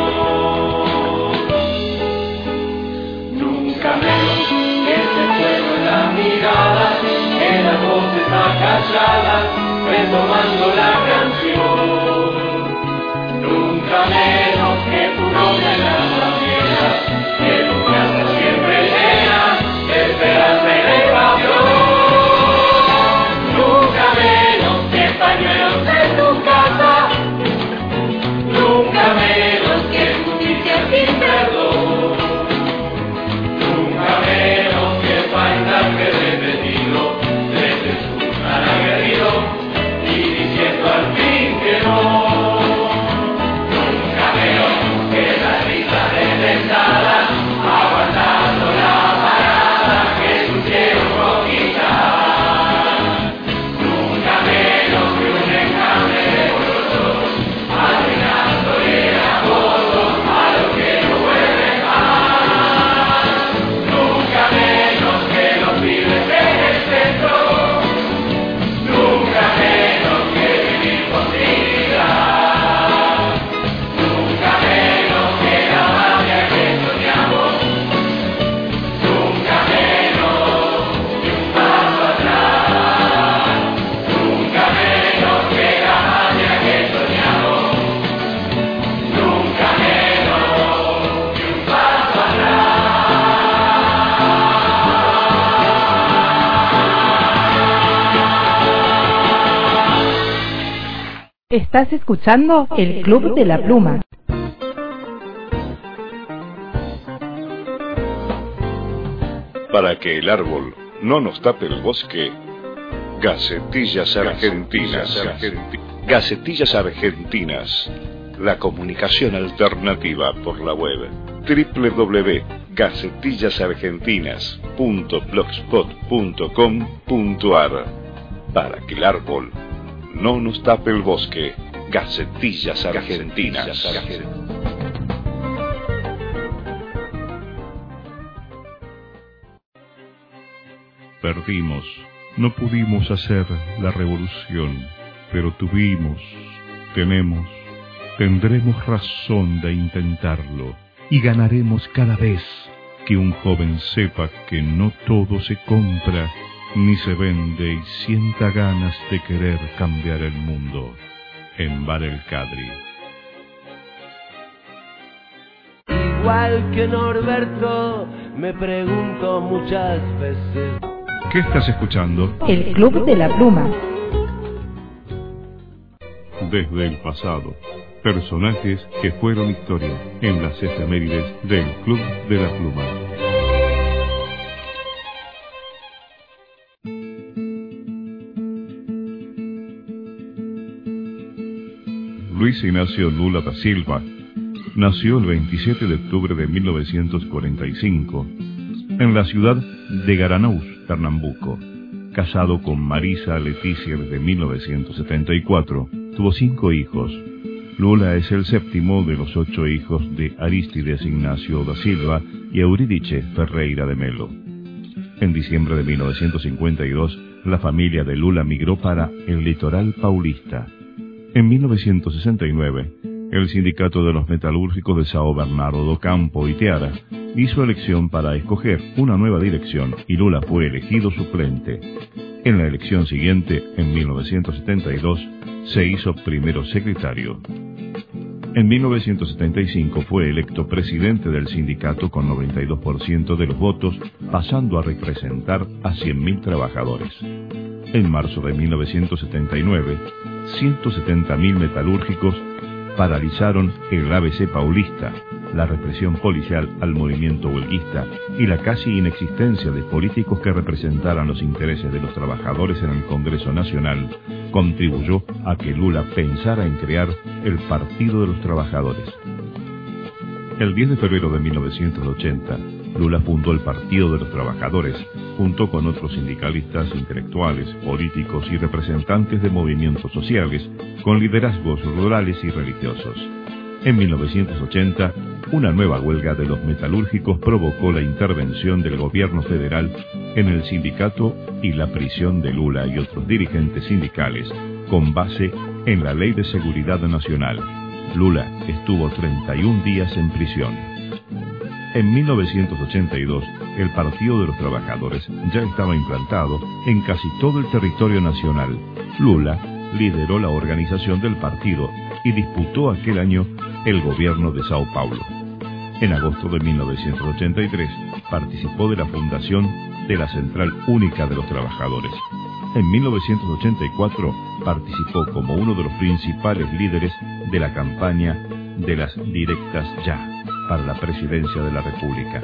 nunca menos que ese fuego en la mirada, en las voces acalladas, retomando la canción. Nunca menos que tu nombre en las banderas, que tu casa siempre llena de esperanza y de pasión. Nunca menos que pañuelos en tu casa, nunca menos que justicia sin perdón, nunca menos que paisaje repetido desde su tan aguerrido y diciendo al fin que no. Aguantando la parada que tu cielo conquistar. Nunca menos que un enjambre de bolsos, arruinándole la foto a los que no vuelven más. Nunca menos que los pibes en el centro, nunca menos que vivir con dignidad, nunca menos que la patria que soñamos. Estás escuchando el Club de la Pluma. Para que el árbol no nos tape el bosque, Gacetillas Argentinas. Gacetillas Argentinas. La comunicación alternativa por la web. doble u doble u doble u punto gacetillas argentinas punto blogspot punto com punto a r. Para que el árbol no nos tape el bosque. Gacetillas Argentinas. Gacetillas Argentinas. Perdimos, no pudimos hacer la revolución, pero tuvimos, tenemos, tendremos razón de intentarlo y ganaremos cada vez que un joven sepa que no todo se compra ni se vende y sienta ganas de querer cambiar el mundo. En Bar El Cadri. Igual que Norberto, me pregunto muchas veces. ¿Qué estás escuchando? El Club de la Pluma. Desde el pasado, personajes que fueron historia en las efemérides del Club de la Pluma. Luis Ignacio Lula da Silva nació el veintisiete de octubre de mil novecientos cuarenta y cinco en la ciudad de Garanaús, Pernambuco. Casado con Marisa Leticia desde mil novecientos setenta y cuatro, tuvo cinco hijos. Lula es el séptimo de los ocho hijos de Aristides Ignacio da Silva y Eurídice Ferreira de Melo. En diciembre de mil novecientos cincuenta y dos, la familia de Lula migró para el litoral paulista. En mil novecientos sesenta y nueve, el Sindicato de los Metalúrgicos de São Bernardo do Campo y Teara hizo elección para escoger una nueva dirección y Lula fue elegido suplente. En la elección siguiente, en mil novecientos setenta y dos, se hizo primero secretario. En mil novecientos setenta y cinco fue electo presidente del sindicato con noventa y dos por ciento de los votos, pasando a representar a cien mil trabajadores. En marzo de mil novecientos setenta y nueve, ciento setenta mil metalúrgicos paralizaron el A B C paulista, la represión policial al movimiento huelguista y la casi inexistencia de políticos que representaran los intereses de los trabajadores en el Congreso Nacional contribuyó a que Lula pensara en crear el Partido de los Trabajadores. El diez de febrero de mil novecientos ochenta, Lula fundó el Partido de los Trabajadores, junto con otros sindicalistas, intelectuales, políticos y representantes de movimientos sociales, con liderazgos rurales y religiosos. En mil novecientos ochenta, una nueva huelga de los metalúrgicos provocó la intervención del gobierno federal en el sindicato y la prisión de Lula y otros dirigentes sindicales, con base en la Ley de Seguridad Nacional. Lula estuvo treinta y un días en prisión. En mil novecientos ochenta y dos, el Partido de los Trabajadores ya estaba implantado en casi todo el territorio nacional. Lula lideró la organización del partido y disputó aquel año el gobierno de Sao Paulo. En agosto de mil novecientos ochenta y tres, participó de la fundación de la Central Única de los Trabajadores. En mil novecientos ochenta y cuatro, participó como uno de los principales líderes de la campaña de las directas ya para la presidencia de la República.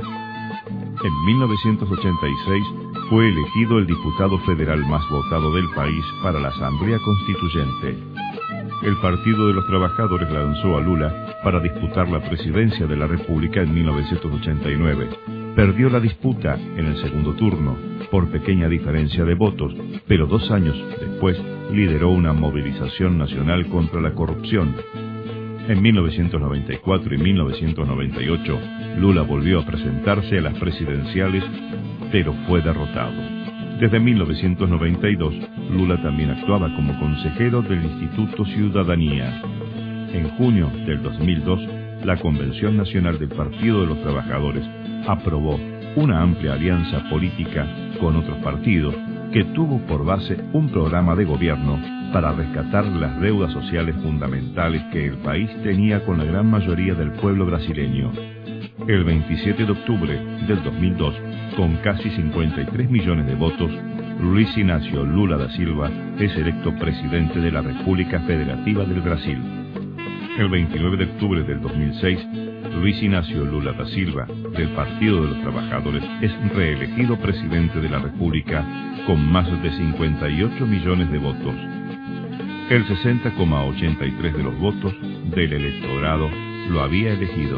En mil novecientos ochenta y seis fue elegido el diputado federal más votado del país para la Asamblea Constituyente. El Partido de los Trabajadores lanzó a Lula para disputar la presidencia de la República en mil novecientos ochenta y nueve. Perdió la disputa en el segundo turno, por pequeña diferencia de votos, pero dos años después lideró una movilización nacional contra la corrupción. En mil novecientos noventa y cuatro y mil novecientos noventa y ocho, Lula volvió a presentarse a las presidenciales, pero fue derrotado. Desde mil novecientos noventa y dos, Lula también actuaba como consejero del Instituto Ciudadanía. En junio del dos mil dos, la Convención Nacional del Partido de los Trabajadores aprobó una amplia alianza política con otros partidos que tuvo por base un programa de gobierno para rescatar las deudas sociales fundamentales que el país tenía con la gran mayoría del pueblo brasileño. El veintisiete de octubre del dos mil dos, con casi cincuenta y tres millones de votos, Luis Ignacio Lula da Silva es electo presidente de la República Federativa del Brasil. El veintinueve de octubre del dos mil seis, Luis Ignacio Lula da Silva, del Partido de los Trabajadores, es reelegido presidente de la República con más de cincuenta y ocho millones de votos. El sesenta coma ochenta y tres de los votos del electorado lo había elegido.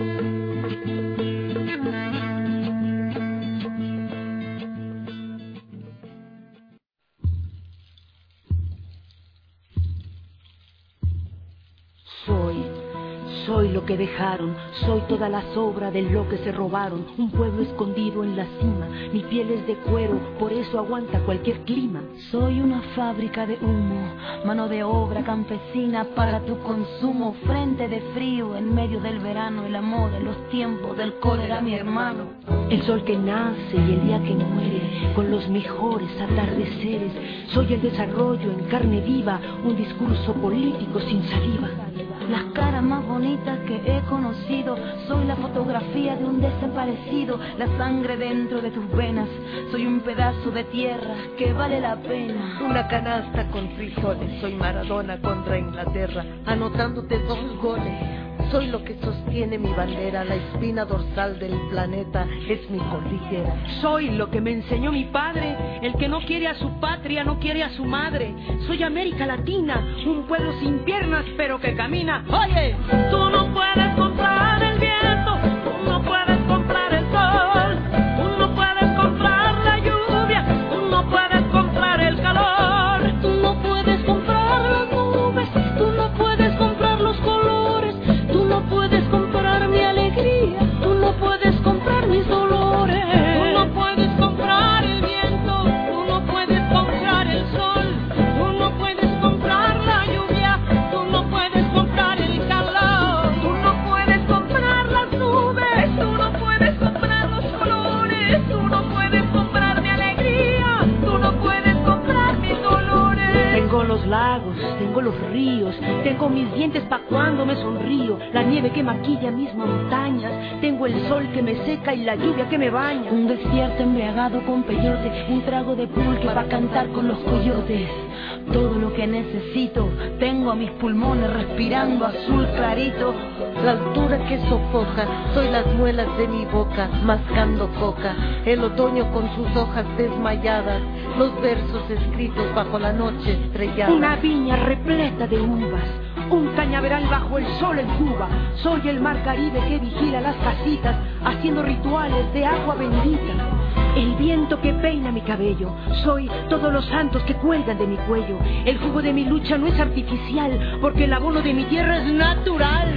Soy lo que dejaron, soy toda la sobra de lo que se robaron. Un pueblo escondido en la cima, mi piel es de cuero, por eso aguanta cualquier clima. Soy una fábrica de humo, mano de obra campesina para tu consumo. Frente de frío en medio del verano, el amor en los tiempos del cólera, mi hermano. El sol que nace y el día que muere, con los mejores atardeceres. Soy el desarrollo en carne viva, un discurso político sin saliva. Las caras más bonitas que he conocido, soy la fotografía de un desaparecido, la sangre dentro de tus venas, soy un pedazo de tierra que vale la pena. Una canasta con frijoles, soy Maradona contra Inglaterra, anotándote dos goles. Soy lo que sostiene mi bandera, la espina dorsal del planeta es mi cordillera. Soy lo que me enseñó mi padre, el que no quiere a su patria, no quiere a su madre. Soy América Latina, un pueblo sin piernas pero que camina. Oye, tú no puedes comprar el viento, tú no puedes comprar el sol, tú no puedes comprar la lluvia, tú no puedes comprar el calor, tú no puedes comprar las nubes, tú no puedes comprar los colores. Tú no puedes comprar mi alegría, tú no puedes comprar mis dolores. Tú no puedes comprar el viento, tú no puedes comprar el sol, tú no puedes comprar la lluvia, tú no puedes comprar el calor. Tú no puedes comprar las nubes, tú no puedes comprar los colores, tú no puedes comprar mi alegría, tú no puedes comprar mis dolores. Tengo los lagos, tengo los ríos, tengo mis dientes pa' cuando me sonrío, la nieve que maquilla mis montañas, tengo el sol que me seca y la lluvia que me baña. Un desierto embriagado con peyote, un trago de pulque para cantar con los coyotes. Todo lo que necesito, tengo a mis pulmones respirando azul clarito. La altura que sofoca, soy las muelas de mi boca, mascando coca. El otoño con sus hojas desmayadas, los versos escritos bajo la noche estrellada. Una viña repleta de uvas, un cañaveral bajo el sol en Cuba. Soy el mar Caribe que vigila las casitas, haciendo rituales de agua bendita. El viento que peina mi cabello, soy todos los santos que cuelgan de mi cuello. El jugo de mi lucha no es artificial, porque el abono de mi tierra es natural.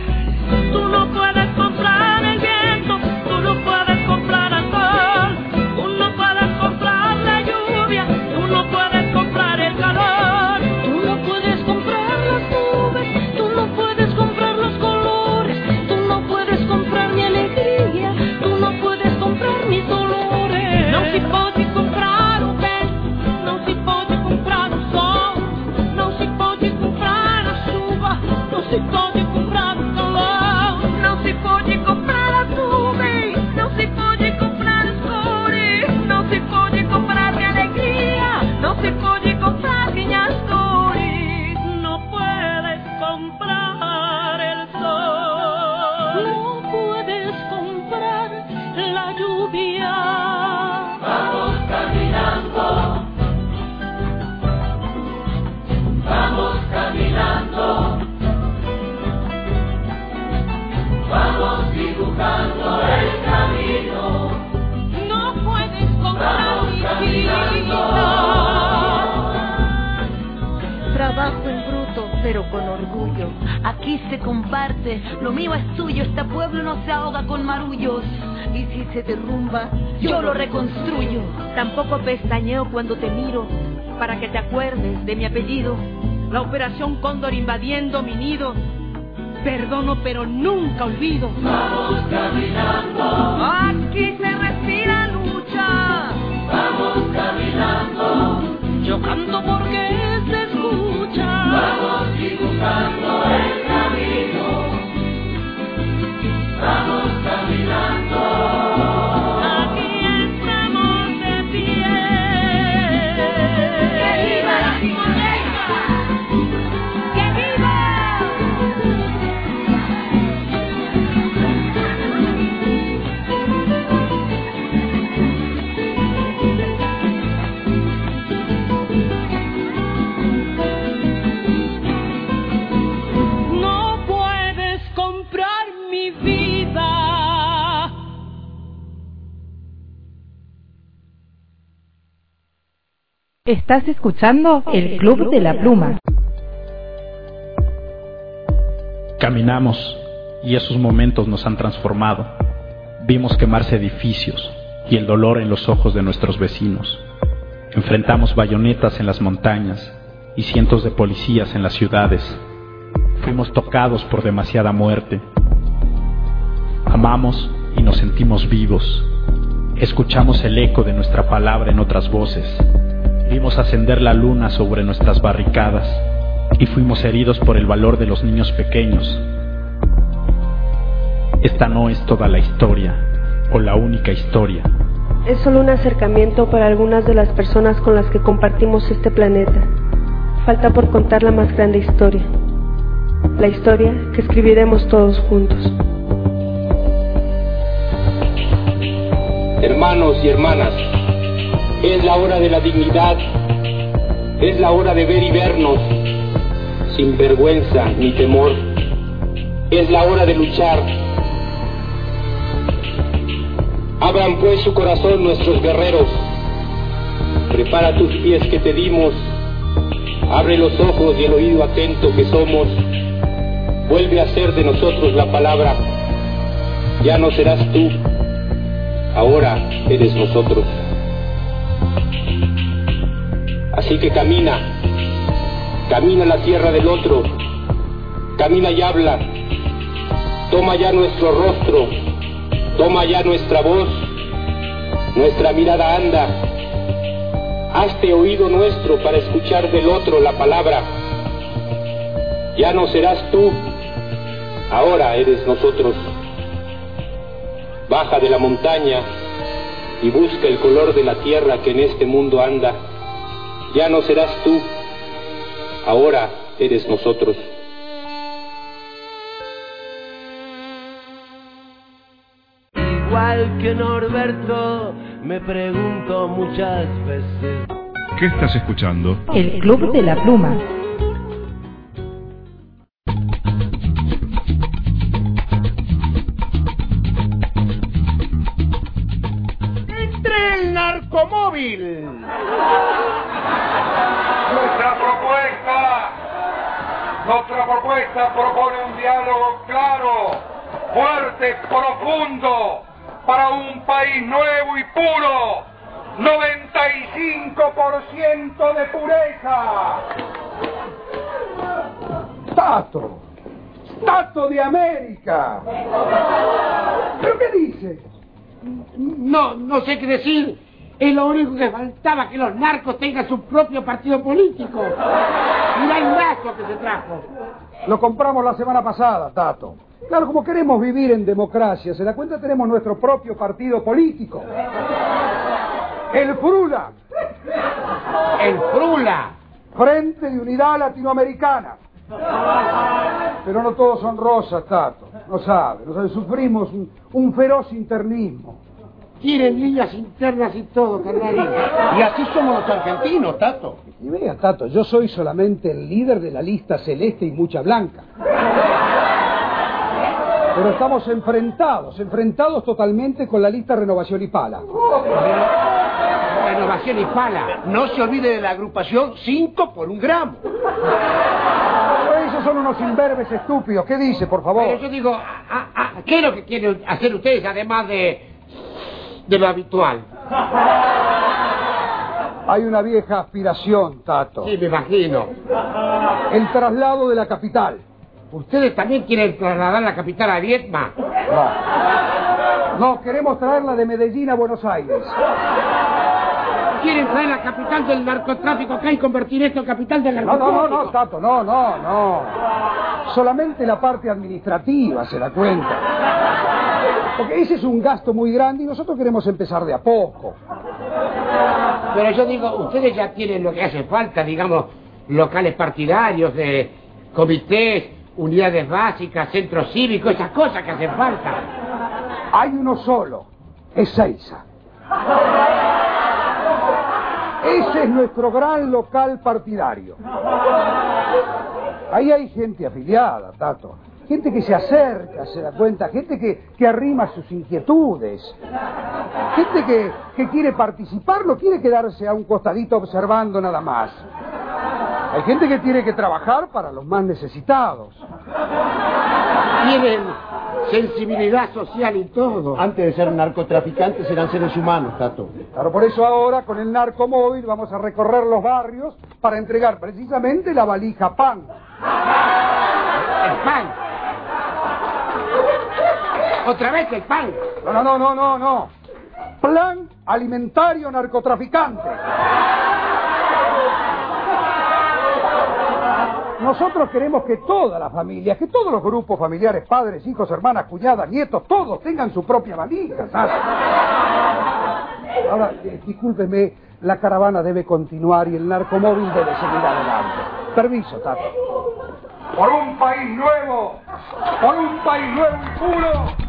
Tú no puedes comprar el viento, tú no puedes comprar el sol, tú no puedes comprar la lluvia, tú no puedes comprar el calor, tú no puedes comprar las nubes, tú no puedes comprar los colores, tú no puedes comprar mi alegría, tú no puedes comprar mis dolores. No si puoi comprare un vento, non si può comprare un sol, non si può comprare una chuva, non si può comprare un calor, non si può comprare las nubes, non si può comprare los colores, non si può comprare mi alegría, non si può comprare miñas flores. No puedes comprar el sol, no puedes comprar la lluvia. Vamos caminando, vamos caminando, vamos dibujando el camino. No puedes comprar mi vida. Trabajo en bruto, pero con orgullo. Aquí se comparte, lo mío es tuyo, este pueblo no se ahoga con marullos. Y si se derrumba, yo, yo lo reconstruyo. Tampoco pestañeo cuando te miro, para que te acuerdes de mi apellido. La operación Cóndor invadiendo mi nido, perdono pero nunca olvido. Vamos caminando, aquí se respira lucha. Vamos caminando, yo canto porque se escucha. Vamos dibujando el camino, vamos caminando. Estás escuchando El Club de la Pluma. Caminamos y esos momentos nos han transformado. Vimos quemarse edificios y el dolor en los ojos de nuestros vecinos. Enfrentamos bayonetas en las montañas y cientos de policías en las ciudades. Fuimos tocados por demasiada muerte. Amamos y nos sentimos vivos. Escuchamos el eco de nuestra palabra en otras voces. Vimos ascender la luna sobre nuestras barricadas y fuimos heridos por el valor de los niños pequeños. Esta no es toda la historia o la única historia. Es solo un acercamiento para algunas de las personas con las que compartimos este planeta. Falta por contar la más grande historia. La historia que escribiremos todos juntos. Hermanos y hermanas, es la hora de la dignidad, es la hora de ver y vernos, sin vergüenza ni temor. Es la hora de luchar. Abran pues su corazón nuestros guerreros. Prepara tus pies que te dimos. Abre los ojos y el oído atento que somos. Vuelve a ser de nosotros la palabra. Ya no serás tú, ahora eres nosotros. Así que camina, camina la tierra del otro, camina y habla. Toma ya nuestro rostro, toma ya nuestra voz, nuestra mirada anda. Hazte oído nuestro para escuchar del otro la palabra. Ya no serás tú, ahora eres nosotros. Baja de la montaña y busca el color de la tierra que en este mundo anda. Ya no serás tú, ahora eres nosotros. Igual que Norberto, me pregunto muchas veces. ¿Qué estás escuchando? El Club de la Pluma. ¡Entre el narcomóvil! Nuestra propuesta, nuestra propuesta propone un diálogo claro, fuerte, profundo, para un país nuevo y puro. noventa y cinco por ciento de pureza. Tato, Tato de América. ¿Pero qué dice? No, no sé qué decir. Es lo único que faltaba, que los narcos tengan su propio partido político. Mirá el lazo que se trajo. Lo compramos la semana pasada, Tato. Claro, como queremos vivir en democracia, ¿se da cuenta? Tenemos nuestro propio partido político. El FRULA. El FRULA. Frente de Unidad Latinoamericana. Pero no todos son rosas, Tato. No sabe, no sabe. Sufrimos un, un feroz internismo. Tienen líneas internas y todo, carnalito. Y así somos los argentinos, Tato. Y vea, Tato, yo soy solamente el líder de la lista celeste y mucha blanca. Pero estamos enfrentados, enfrentados totalmente con la lista Renovación y Pala. Renovación y Pala. No se olvide de la agrupación cinco por un gramo. Pero esos son unos imberbes estúpidos. ¿Qué dice, por favor? Pero yo digo, a, a, ¿qué es lo que quieren hacer ustedes, además de, de lo habitual? Hay una vieja aspiración, Tato. Sí, me imagino. El traslado de la capital. ¿Ustedes también quieren trasladar la capital a Vietma? No. No, queremos traerla de Medellín a Buenos Aires. ¿Quieren traer la capital del narcotráfico acá y convertir esto en capital del narcotráfico? No, no, no, no, Tato, no, no, no. Solamente la parte administrativa se da cuenta. Porque ese es un gasto muy grande y nosotros queremos empezar de a poco. Pero yo digo, ustedes ya tienen lo que hace falta, digamos, locales partidarios, de comités, unidades básicas, centros cívicos, esas cosas que hacen falta. Hay uno solo, es Seiza. Ese es nuestro gran local partidario. Ahí hay gente afiliada, Tato. gente que se acerca, se da cuenta, gente que, que arrima sus inquietudes, gente que, que quiere participar, no quiere quedarse a un costadito observando nada más. Hay gente que tiene que trabajar para los más necesitados. Tienen sensibilidad social y todo. Antes de ser narcotraficantes eran seres humanos, Tato. Claro, por eso ahora con el narcomóvil vamos a recorrer los barrios para entregar precisamente la valija pan. El pan. Otra vez el pan. No, no, no, no, no, no. Plan alimentario narcotraficante. Nosotros queremos que todas las familias, que todos los grupos familiares, padres, hijos, hermanas, cuñadas, nietos, todos tengan su propia valija, ¿sabes? Ahora, eh, discúlpeme, la caravana debe continuar y el narcomóvil debe seguir adelante. Permiso, Tato. Por un país nuevo, por un país nuevo y puro.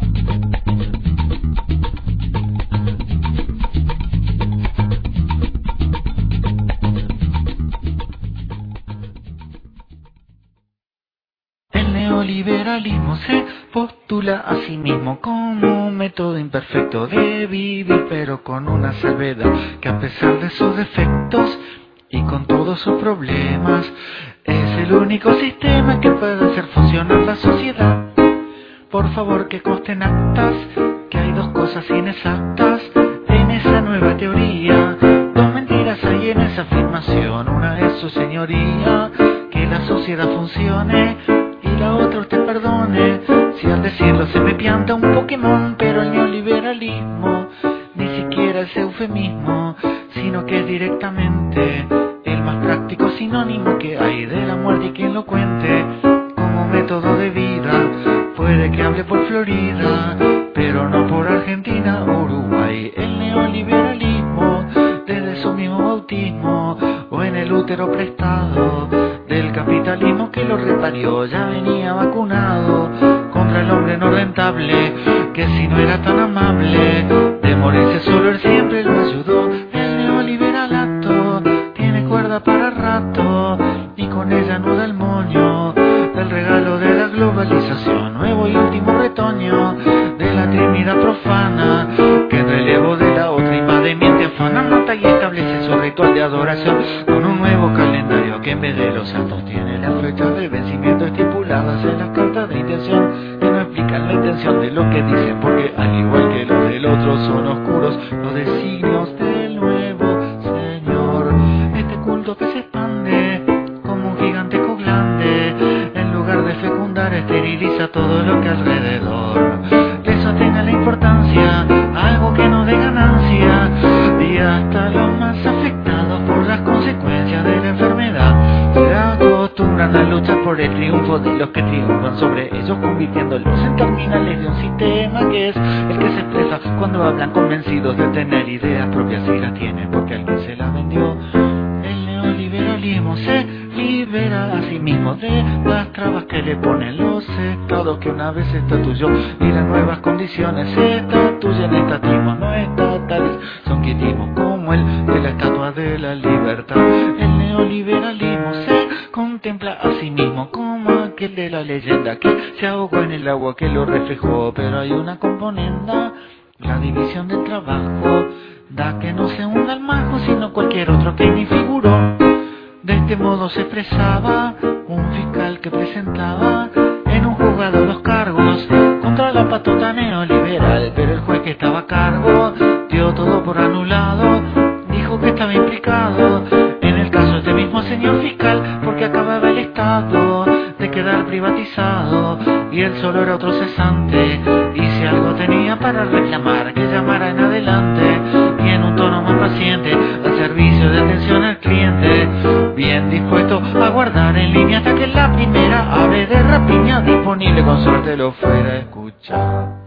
El neoliberalismo se postula a sí mismo como un método imperfecto de vivir, pero con una salvedad, que a pesar de sus defectos y con todos sus problemas, es el único sistema que puede hacer funcionar la sociedad. Por favor, que consten actas que hay dos cosas inexactas en esa nueva teoría. Dos mentiras hay en esa afirmación. Una es, su señoría, que la sociedad funcione, y la otra, usted perdone si al decirlo se me pianta un Pokémon. Pero el neoliberalismo ni siquiera es eufemismo, sino que es directamente el más práctico sinónimo que hay de la muerte, y quien lo cuente como método de vida puede que hable por Florida, pero no por Argentina o Uruguay. El neoliberalismo, desde su mismo bautismo o en el útero prestado del capitalismo que lo reparió, ya venía vacunado contra el hombre no rentable, que si no era tan amable de morirse solo, él siempre lo ayudó. El neoliberalato tiene cuerda para rato y con ella nuda el moño del regalo de la globalización, nuevo y último retoño de la Trinidad profana, que en relevo de la otra invade, miente, afana, mata y establece su ritual de adoración con un nuevo calendario que en vez de los santos tiene las fechas de vencimiento estipuladas en las cartas de intención, que no explican la intención de lo que dicen, porque al igual que los del otro son oscuros los designios del nuevo Señor. Este culto que se expande como un gigantesco glande, en lugar de fecundar esteriliza todo lo que alrededor le sostenga la importancia, algo que no dé ganancia, y hasta los más afectados por las consecuencias de la enfermedad se acostumbran a luchar por el triunfo de los que triunfan sobre ellos, convirtiéndolos en terminales de un sistema que es el que se expresa cuando hablan convencidos de tener ideas propias, y las tienen porque alguien se las vendió. El neoliberalismo se libera a sí mismo de las trabas que le ponen los estados que una vez estatuyó, y las nuevas condiciones se estatuyen estatismos no estatales, son quietismos como el de la estatua de la libertad. El neoliberalismo se contempla a sí mismo como aquel de la leyenda que se ahogó en el agua que lo reflejó, pero hay una componenda, la división del trabajo, da que no se hunda el majo sino cualquier otro que ni figuró. De este modo se expresaba un fiscal que presentaba en un juzgado los cargos contra la patota neoliberal, pero el juez que estaba a cargo dio todo por anulado, dijo que estaba implicado en el caso este mismo señor fiscal, porque acababa el Estado de quedar privatizado y él solo era otro cesante, y si algo tenía para reclamar que llamara en adelante, y en un tono más paciente al servicio de atención al cliente, bien dispuesto a guardar en línea hasta que la primera ave de rapiña disponible con suerte lo fuera a escuchar.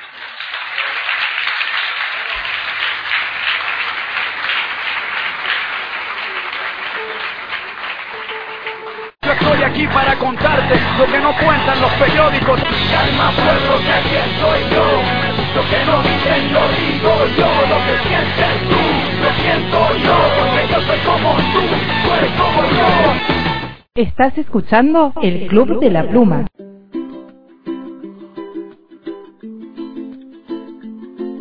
Yo estoy aquí para contarte lo que no cuentan los periódicos. Calma pueblo, que quién soy yo. Lo que no dicen lo digo yo. Lo que sientes tú, lo siento yo. Porque yo soy como tú, tú eres como yo. Estás escuchando El Club de la Pluma.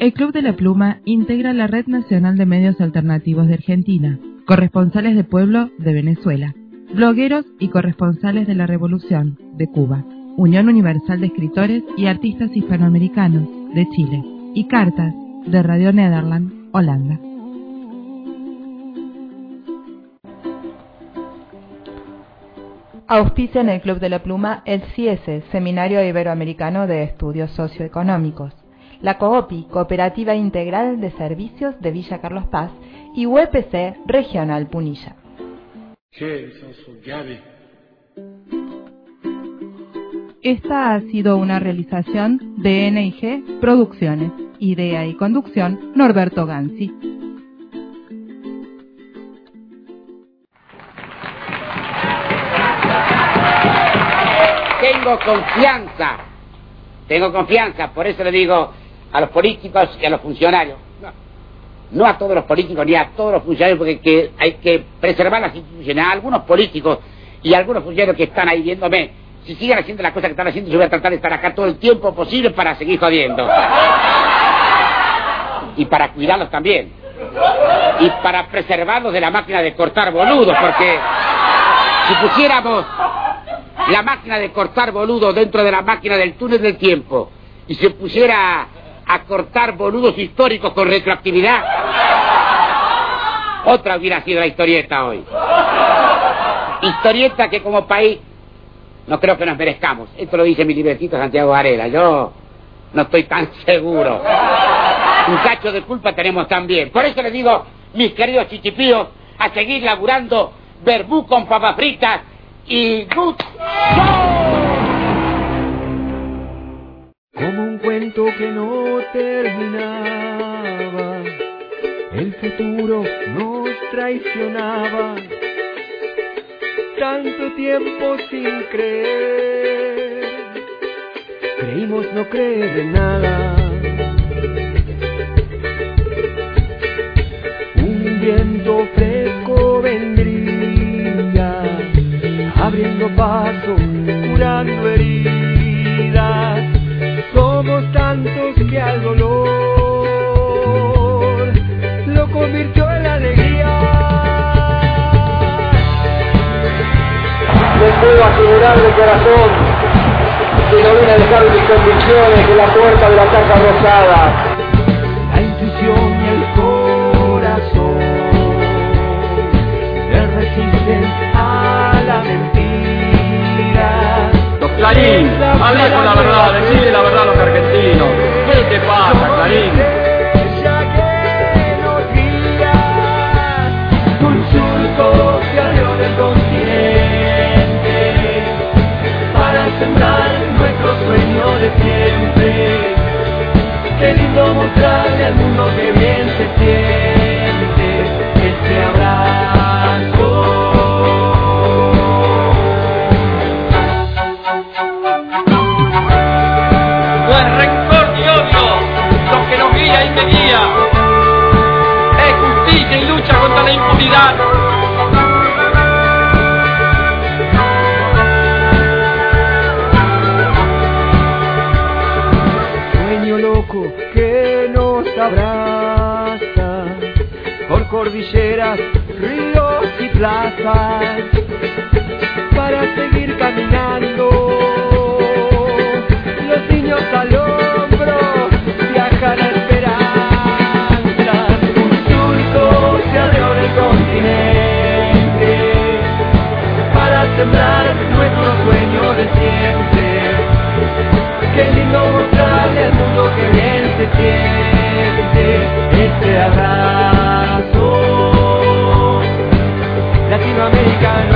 El Club de la Pluma integra la Red Nacional de Medios Alternativos de Argentina, corresponsales de pueblo de Venezuela, blogueros y corresponsales de la Revolución de Cuba, Unión Universal de Escritores y Artistas Hispanoamericanos de Chile y Cartas de Radio Nederland, Holanda. Auspicia en el Club de la Pluma el C I E S E, Seminario Iberoamericano de Estudios Socioeconómicos, la COOPI, Cooperativa Integral de Servicios de Villa Carlos Paz, y U E P C Regional Punilla. Esta ha sido una realización de N I G Producciones. Idea y conducción, Norberto Ganzi. Tengo confianza, tengo confianza, por eso le digo a los políticos y a los funcionarios, no, no a todos los políticos ni a todos los funcionarios, porque que hay que preservar las instituciones. A algunos políticos y a algunos funcionarios que están ahí viéndome, si siguen haciendo las cosas que están haciendo, yo voy a tratar de estar acá todo el tiempo posible para seguir jodiendo. Y para cuidarlos también. Y para preservarlos de la máquina de cortar boludos, porque si pusiéramos la máquina de cortar boludos dentro de la máquina del túnel del tiempo y se pusiera a cortar boludos históricos con retroactividad, otra hubiera sido la historieta hoy. Historieta que como país no creo que nos merezcamos. Esto lo dice mi libretito Santiago Varela. Yo no estoy tan seguro. Un cacho de culpa tenemos también. Por eso les digo, mis queridos chichipíos, a seguir laburando verbú con papas fritas y good Como un cuento que no terminaba, el futuro nos traicionaba. Tanto tiempo sin creer, creímos no creer en nada. Un viento fresco vendría, abriendo paso, curando heridas. Somos tantos que al dolor lo convirtió en alegría. Les puedo asegurar de corazón que no vine a dejar mis convicciones en la puerta de la Casa Rosada. La intuición y el corazón le resisten a la mentira. Los Clarín, hablé con la verdad, decide la verdad a los argentinos. ¿Qué te pasa, Clarín? Un surco se abrió del continente para sembrar nuestro sueño de siempre. Qué lindo mostrarle al mundo que bien se siente este abrazo. No es rencor ni odio lo que nos guía y me guía. Es justicia y lucha contra la impunidad. Sueño loco que nos abraza por cordilleras, ríos y plazas para seguir caminando. Los niños al hombro viajan a esperanzas. Un surco se abrió en el continente para sembrar nuestro sueño de siempre. Qué lindo mostrarle al mundo que bien se siente este abrazo latinoamericano.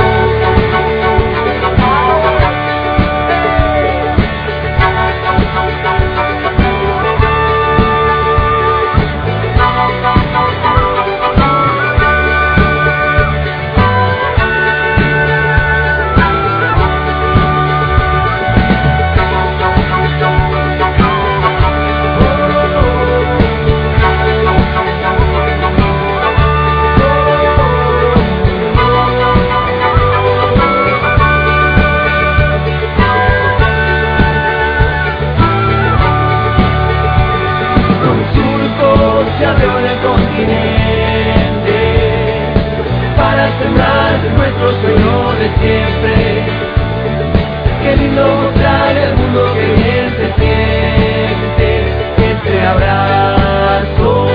sembrar nuestro sueño de siempre. Qué lindo mostrar al mundo que bien se siente este abrazo.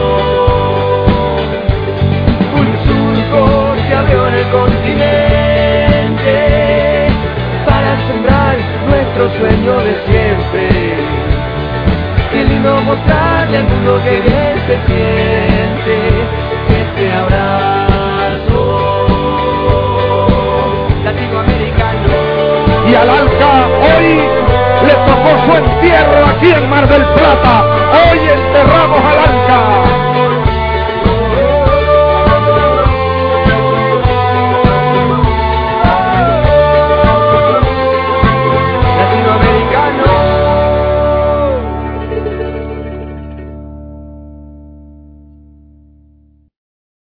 Un surco se abrió en el continente para sembrar nuestro sueño de siempre. Qué lindo mostrarle al mundo que bien se siente este abrazo latinoamericano. Y al Alca hoy le tocó su entierro aquí en Mar del Plata. Hoy está